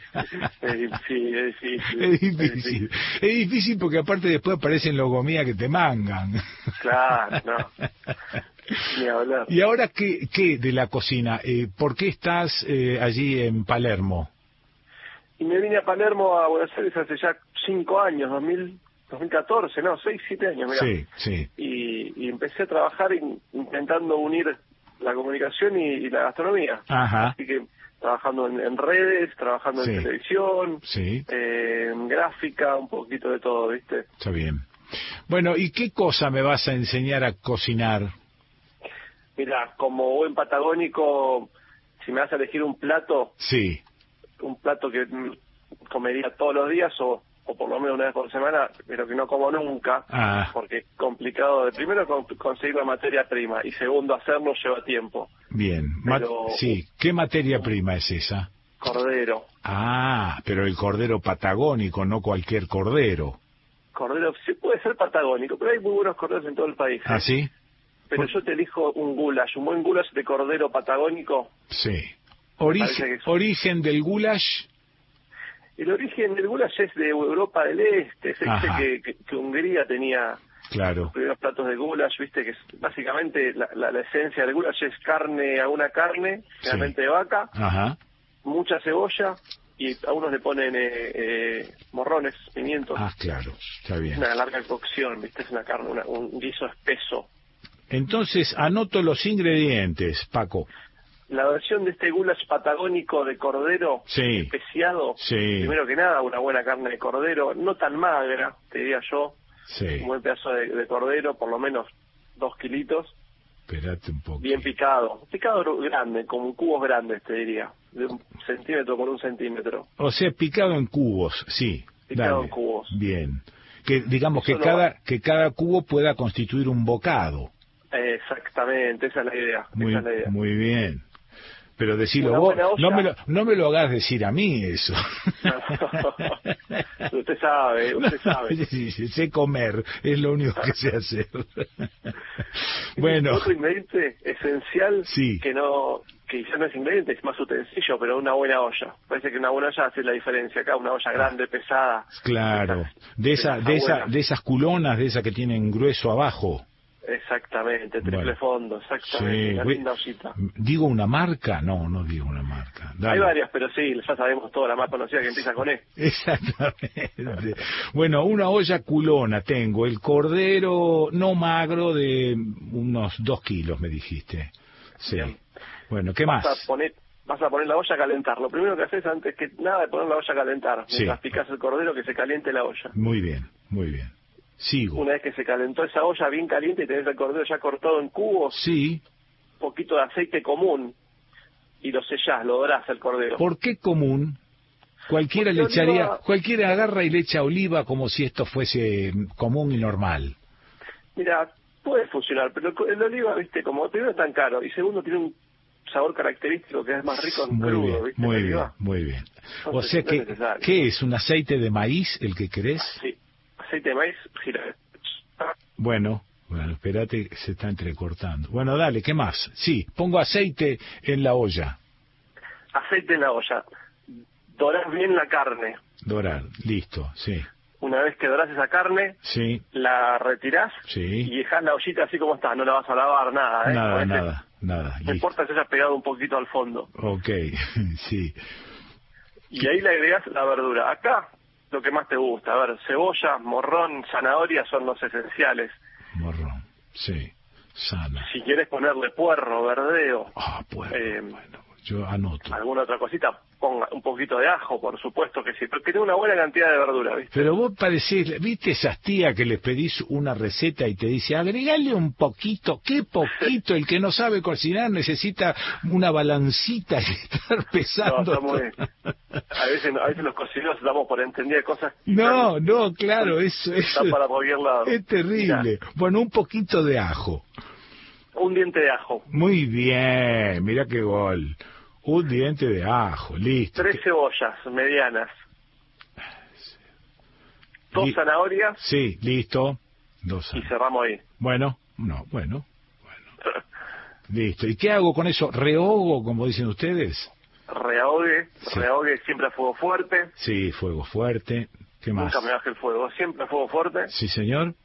Es difícil. Es difícil porque aparte después aparecen logomías que te mangan. Claro, no. Ni hablar. ¿Y ahora qué de la cocina? ¿Por qué estás allí en Palermo? Y me vine a Palermo, a Buenos Aires, hace ya 5 años, 2014, 6, 7 años, mirá. Sí. Y empecé a trabajar intentando unir la comunicación y la gastronomía. Ajá. Así que trabajando en redes, trabajando en televisión, en gráfica, un poquito de todo, ¿viste? Está bien. Bueno, ¿y qué cosa me vas a enseñar a cocinar? Mira, como buen patagónico, si me vas a elegir un plato, un plato que comería todos los días o por lo menos una vez por semana, pero que no como nunca, porque es complicado, primero conseguir la materia prima y segundo hacerlo lleva tiempo. Bien, ¿qué materia prima es esa? Cordero. Pero el cordero patagónico, no cualquier cordero. Cordero, sí puede ser patagónico, pero hay muy buenos corderos en todo el país. ¿Ah, sí? Pero yo te elijo un goulash, un buen goulash de cordero patagónico. Sí. ¿Origen del goulash? El origen del goulash es de Europa del Este, se dice que Hungría tenía los primeros platos de goulash, viste que es básicamente la esencia del goulash es alguna carne, generalmente de vaca, mucha cebolla y a unos le ponen morrones, pimientos. Claro, está bien. Es una larga cocción, viste, es una carne, un guiso espeso. Entonces, anoto los ingredientes, Paco. La versión de este goulash patagónico de cordero especiado, primero que nada, una buena carne de cordero, no tan magra, te diría yo, un buen pedazo de cordero, por lo menos 2 kilitos. Espérate un poco. Bien picado grande, como cubos grandes, te diría, de 1 centímetro por 1 centímetro. O sea, picado en cubos, sí. Picado en cubos. Bien. Que digamos Eso que cada cubo pueda constituir un bocado. Exactamente, esa es la idea. Muy bien. Pero decirlo vos, no me lo hagas decir a mí eso. Usted sabe. Sí, sé comer, es lo único que sé hacer. Bueno. Otro ingrediente esencial que ya no es ingrediente, es más utensilio, pero una buena olla. Parece que una buena olla hace la diferencia acá, una olla grande, pesada. Claro, de esas culonas, de esas que tienen grueso abajo. Exactamente, triple fondo, exactamente, una linda ollita. ¿Digo una marca? No digo una marca. Dale. Hay varias, pero sí, ya sabemos toda la más conocida que empieza con E. Exactamente. Bueno, una olla culona tengo, el cordero no magro de unos 2 kilos, me dijiste. Sí. Bien. Bueno, ¿qué más? Vas a poner la olla a calentar. Lo primero que haces antes que nada de poner la olla a calentar, mientras picas el cordero, que se caliente la olla. Muy bien. Sigo. Una vez que se calentó esa olla bien caliente y tenés el cordero ya cortado en cubos, un poquito de aceite común y lo sellás, lo dorás el cordero. ¿Por qué común? Cualquiera agarra y le echa oliva como si esto fuese común y normal. Mira, puede funcionar, pero el oliva, viste, como primero es tan caro y segundo tiene un sabor característico que es más rico en crudo, ¿viste? Muy bien. O sea que, ¿qué es? ¿Un aceite de maíz el que querés? Sí. Aceite de maíz, Bueno, espérate, se está entrecortando. Bueno, dale, ¿qué más? Sí, pongo aceite en la olla. Aceite en la olla. Dorás bien la carne. Dorar, listo, sí. Una vez que dorás esa carne, la retirás y dejás la ollita así como está, no la vas a lavar, nada. Nada. No importa que se haya pegado un poquito al fondo. Ok, sí. Y ahí le agregás la verdura. Acá, lo que más te gusta, a ver, cebolla, morrón, zanahoria son los esenciales. Morrón, sí, sana. Si quieres ponerle puerro, verdeo, bueno, yo anoto. Alguna otra cosita, ponga un poquito de ajo, por supuesto que sí, pero que tenga una buena cantidad de verdura, ¿viste? Pero vos parecés, ¿viste esas tías que les pedís una receta y te dice, agregale un poquito? ¿Qué poquito? El que no sabe cocinar necesita una balancita y estar pesando. A veces los cocineros damos por entender cosas. No, claro, eso para cualquier lado. Es terrible. Mirá. Bueno, un poquito de ajo. Un diente de ajo. Muy bien, mira qué gol. Un diente de ajo, listo. 3 cebollas medianas. 2 zanahorias. Sí, listo. 2 y cerramos ahí. Bueno. Listo. ¿Y qué hago con eso? ¿Rehogo, como dicen ustedes? Rehogue siempre a fuego fuerte. Sí, fuego fuerte. ¿Qué más? Nunca me baje el fuego, siempre a fuego fuerte. Sí, señor.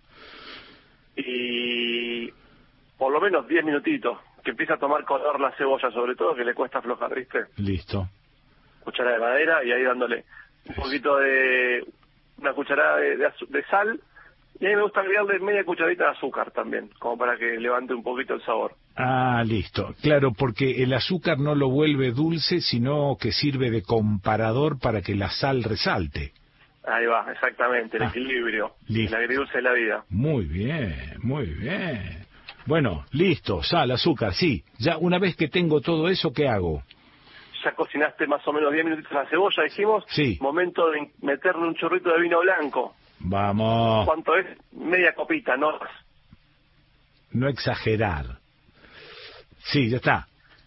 Y por lo menos 10 minutitos, que empieza a tomar color la cebolla, sobre todo, que le cuesta aflojar, ¿viste? Listo. Cuchara de madera y ahí dándole un poquito de... una cucharada de sal, y a mí me gusta agregarle media cucharadita de azúcar también, como para que levante un poquito el sabor. Ah, listo. Claro, porque el azúcar no lo vuelve dulce, sino que sirve de comparador para que la sal resalte. Ahí va, exactamente, el equilibrio, el agridulce de la vida. Muy bien. Bueno, listo, sal, azúcar, sí. Ya una vez que tengo todo eso, ¿qué hago? Ya cocinaste más o menos 10 minutitos la cebolla, dijimos. Sí. Momento de meterle un chorrito de vino blanco. Vamos. ¿Cuánto es? Media copita, no más. No exagerar. Sí, ya está.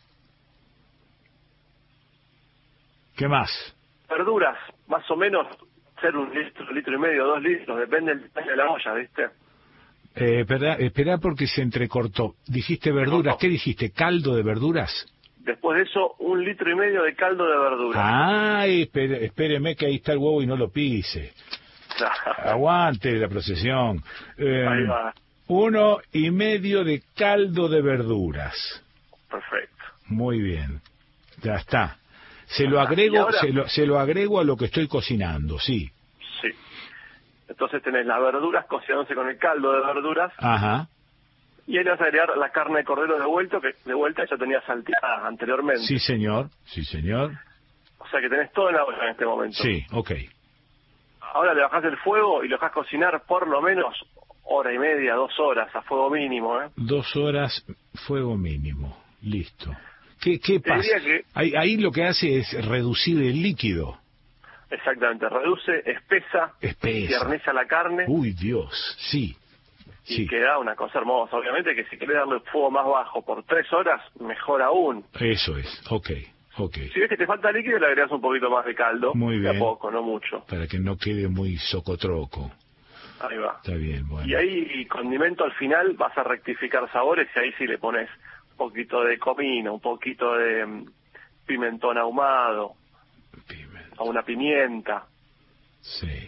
¿Qué más? Verduras, más o menos, ser 1 litro, 1,5 litros, 2 litros, depende del tamaño de la olla, ¿viste? Espera porque se entrecortó. Dijiste verduras, ¿qué dijiste? ¿Caldo de verduras? Después de eso, 1,5 litros de caldo de verduras. Ay, espéreme que ahí está el huevo y no lo pise. Aguante la procesión. Ahí va. 1,5 de caldo de verduras. Perfecto. Muy bien. Ya está. Se lo agrego a lo que estoy cocinando, sí. Sí. Entonces tenés las verduras cocinándose con el caldo de verduras. Ajá. Y ahí le vas a agregar la carne de cordero de vuelta ya tenía salteada anteriormente. Sí, señor. Sí, señor. O sea que tenés todo en la olla en este momento. Sí, ok. Ahora le bajás el fuego y lo dejás cocinar por lo menos 1:30, 2 horas a fuego mínimo. 2 horas, fuego mínimo. Listo. ¿Qué pasa? Que... Ahí lo que hace es reducir el líquido. Exactamente, reduce, espesa, tierniza la carne. Uy, Dios, sí. Y queda una cosa hermosa. Obviamente que si querés darle fuego más bajo por 3 horas, mejor aún. Eso es, ok. Si ves que te falta líquido, le agregas un poquito más de caldo. Muy bien. De a poco, no mucho. Para que no quede muy socotroco. Ahí va. Está bien, bueno. Y ahí, condimento al final, vas a rectificar sabores y ahí sí le pones un poquito de comino, un poquito de pimentón ahumado, o una pimienta. Sí.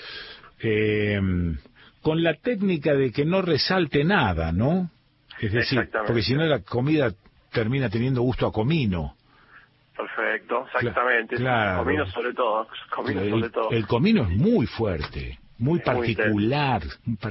Con la técnica de que no resalte nada, ¿no? Es decir, porque si no la comida termina teniendo gusto a comino. Perfecto, exactamente. Claro. Comino sobre todo. El comino es muy fuerte, muy particular.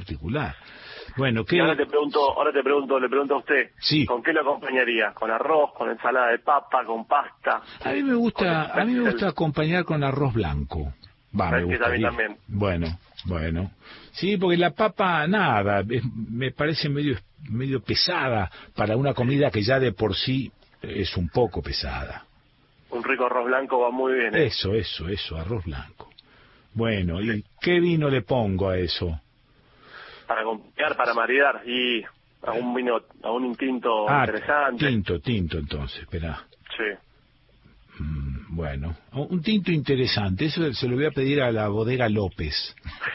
Bueno, ¿qué? Ahora te pregunto, le pregunto a usted, sí. ¿Con qué lo acompañaría? ¿Con arroz, con ensalada de papa, con pasta? A mí me gusta acompañar con arroz blanco. Me gusta. A mí también. Bueno. Sí, porque la papa, me parece medio pesada para una comida que ya de por sí es un poco pesada. Un rico arroz blanco va muy bien. Eso, arroz blanco. Bueno, sí. ¿Y qué vino le pongo a eso? Para acompañar, para maridar, y a un vino, a un tinto interesante. Tinto entonces, espera. Sí. Bueno, un tinto interesante, eso se lo voy a pedir a la bodega López.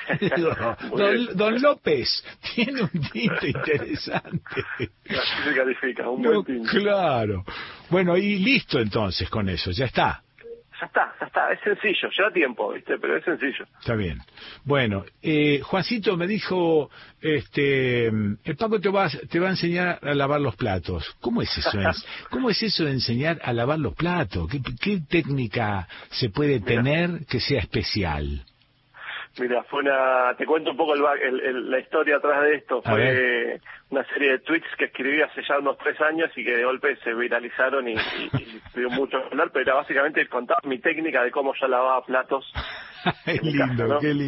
Don López, tiene un tinto interesante. Así se califica, un buen tinto. Claro. Bueno, y listo entonces con eso, ya está. Ya está, es sencillo, lleva tiempo, ¿viste? Pero es sencillo. Está bien. Bueno, Juancito me dijo, el Paco te va a enseñar a lavar los platos. ¿Cómo es eso? ¿Cómo es eso de enseñar a lavar los platos? ¿Qué técnica se puede tener que sea especial? Mira, te cuento un poco la historia atrás de esto. Fue una serie de tweets que escribí hace ya unos 3 años y que de golpe se viralizaron y dio mucho que hablar, pero era básicamente contar mi técnica de cómo yo lavaba platos. Qué lindo, ¿no? Qué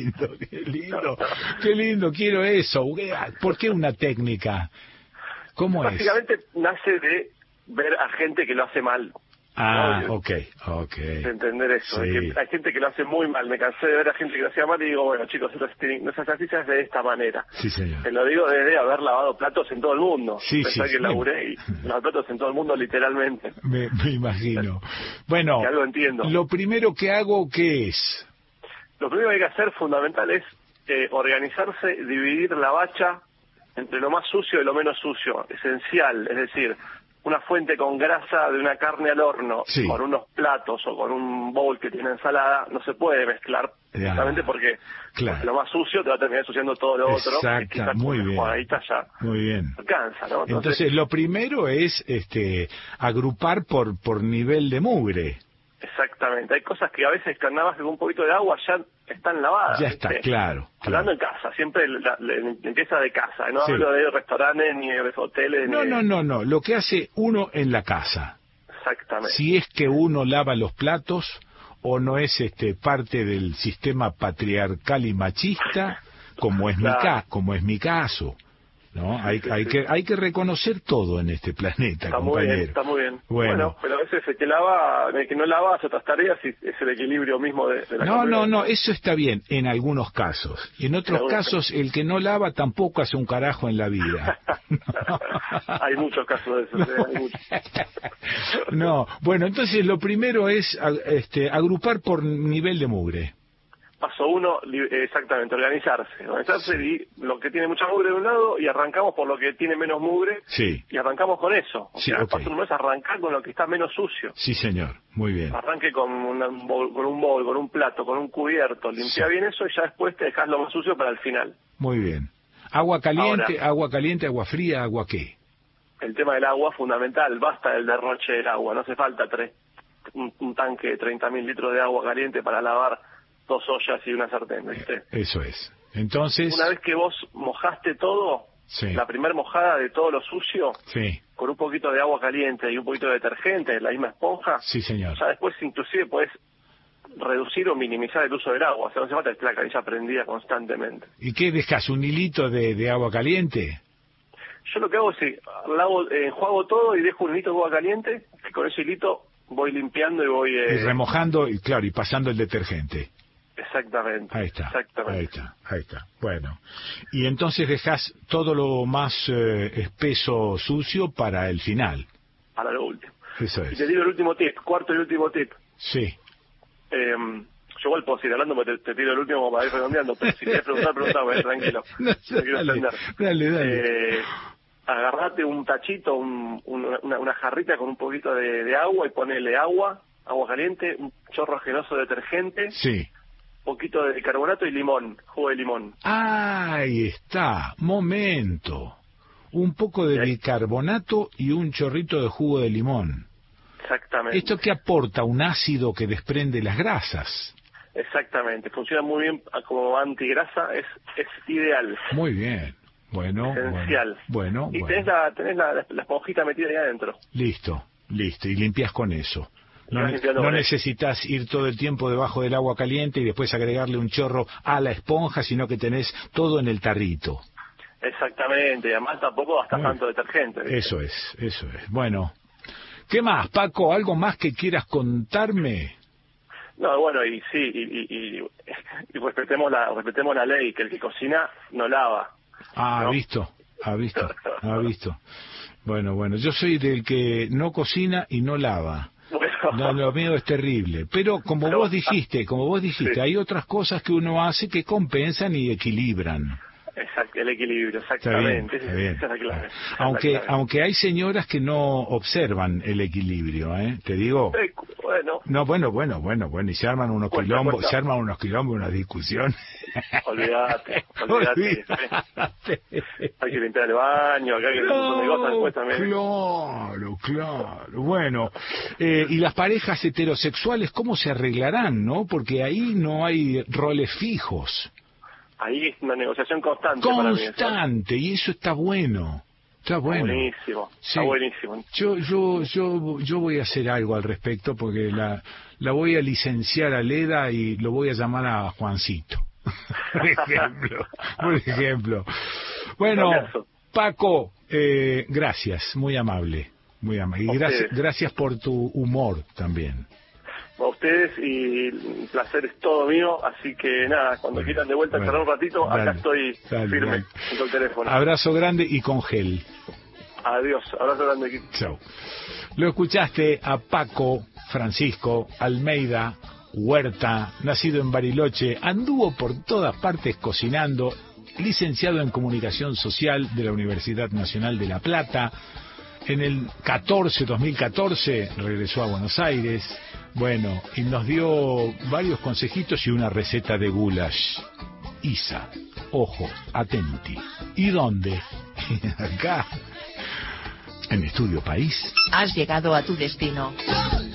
lindo, quiero eso. ¿Por qué una técnica? ¿Cómo básicamente nace de ver a gente que lo hace mal. Ok. De entender eso, sí. Que hay gente que lo hace muy mal. Me cansé de ver a gente que lo hacía mal y digo, bueno, chicos, nuestras estrategias de esta manera. Sí, señor. Te lo digo desde haber lavado platos en todo el mundo. Pensé que laburé y lavar platos en todo el mundo literalmente. Me imagino. Bueno, que algo entiendo. Lo primero que hago, ¿qué es? Lo primero que hay que hacer, fundamental, es organizarse, dividir la bacha entre lo más sucio y lo menos sucio. Esencial, es decir, una fuente con grasa de una carne al horno con unos platos o con un bowl que tiene ensalada no se puede mezclar, justamente porque lo más sucio te va a terminar ensuciando todo lo otro. Exacto, muy bien. Ya muy bien. Alcanza, ¿no? Entonces lo primero es agrupar por nivel de mugre. Exactamente, hay cosas que a veces nada más que con un poquito de agua ya están lavadas. Ya está, claro. Hablando en casa, siempre la limpieza de casa, no hablo de restaurantes ni de hoteles. No, lo que hace uno en la casa. Exactamente. Si es que uno lava los platos o no es parte del sistema patriarcal y machista, como es mi caso. ¿No? Hay que reconocer todo en este planeta, compañero. Está muy bien. Bueno, pero a veces el que no lava hace otras tareas y es el equilibrio mismo de la convivencia. No, eso está bien en algunos casos. Y en otros casos el que no lava tampoco hace un carajo en la vida. Hay muchos casos de eso. Hay muchos. No, bueno, entonces lo primero es agrupar por nivel de mugre. Paso 1, exactamente, organizarse y lo que tiene mucha mugre de un lado y arrancamos por lo que tiene menos mugre y arrancamos con eso. Paso 1 es arrancar con lo que está menos sucio. Sí, señor, muy bien. Arranque con un bowl, con un plato, con un cubierto, limpia bien eso y ya después te dejas lo más sucio para el final. Muy bien. Agua caliente, agua fría, ¿agua qué? El tema del agua fundamental, basta del derroche del agua, no hace falta un tanque de 30.000 litros de agua caliente para lavar 2 ollas y una sartén, ¿viste? Eso es. Entonces, una vez que vos mojaste todo, la primera mojada de todo lo sucio, sí, con un poquito de agua caliente y un poquito de detergente, la misma esponja, sí, señor. Ya después inclusive podés reducir o minimizar el uso del agua, o sea, no hace falta que esté la canilla prendida constantemente. ¿Y qué dejas? ¿Un hilito de agua caliente? Yo lo que hago es enjuago todo y dejo un hilito de agua caliente, y con ese hilito voy limpiando y voy... Y remojando, y claro, y pasando el detergente. Exactamente. Ahí está, exactamente. ahí está. Bueno, y entonces dejas todo lo más espeso, sucio, para el final. Para lo último. Eso es. Y te digo el último tip, cuarto y último tip. Sí. Yo igual puedo seguir hablando porque te tiro el último como para ir redondeando, pero si quieres preguntame, tranquilo. Dale. Agarrate un tachito, una jarrita con un poquito de agua y ponele agua caliente, un chorro generoso de detergente, sí, poquito de bicarbonato y limón, jugo de limón. Ahí está, momento. Un poco de bicarbonato y un chorrito de jugo de limón. Exactamente. ¿Esto qué aporta? Un ácido que desprende las grasas. Exactamente, funciona muy bien como antigrasa, es ideal. Muy bien. Bueno, esencial. Bueno. Y tenés la esponjita metida ahí adentro. Listo. Y limpias con eso. No necesitas ir todo el tiempo debajo del agua caliente y después agregarle un chorro a la esponja, sino que tenés todo en el tarrito. Exactamente, y además tampoco gastas tanto detergente, ¿viste? Eso es. Bueno, ¿qué más, Paco? ¿Algo más que quieras contarme? No, bueno, y sí, y respetemos la ley, que el que cocina no lava. ¿no? Ha visto. Bueno, yo soy del que no cocina y no lava. No, lo mío es terrible. Pero como vos dijiste, sí, hay otras cosas que uno hace que compensan y equilibran. Exacto, el equilibrio, exactamente. Está bien. Esa es la clave. Aunque hay señoras que no observan el equilibrio, te digo. Bueno. No, bueno, y se arman unos quilombos, una discusión. Olvídate. Hay que limpiar el baño, acá hay que hacer un montón de cosas después también. Claro. Bueno, y las parejas heterosexuales, ¿cómo se arreglarán, no? Porque ahí no hay roles fijos. Ahí es una negociación constante. Constante, y eso está bueno. Está bueno. Buenísimo. Sí. Está buenísimo. Yo voy a hacer algo al respecto porque la voy a licenciar a Leda y lo voy a llamar a Juancito. Por ejemplo. Bueno, Paco, gracias, muy amable. Y gracias por tu humor también. A ustedes, y el placer es todo mío, así que nada, cuando quieran de vuelta charlar un ratito, acá estoy firme con el teléfono. Abrazo grande y con gel. Adiós, abrazo grande. Chao. Lo escuchaste a Paco Francisco Almeida Huerta, nacido en Bariloche, anduvo por todas partes cocinando, licenciado en Comunicación Social de la Universidad Nacional de La Plata. En el 2014 regresó a Buenos Aires, bueno, y nos dio varios consejitos y una receta de goulash. Isa, ojo, atenti. ¿Y dónde? Acá, en Estudio País. Has llegado a tu destino.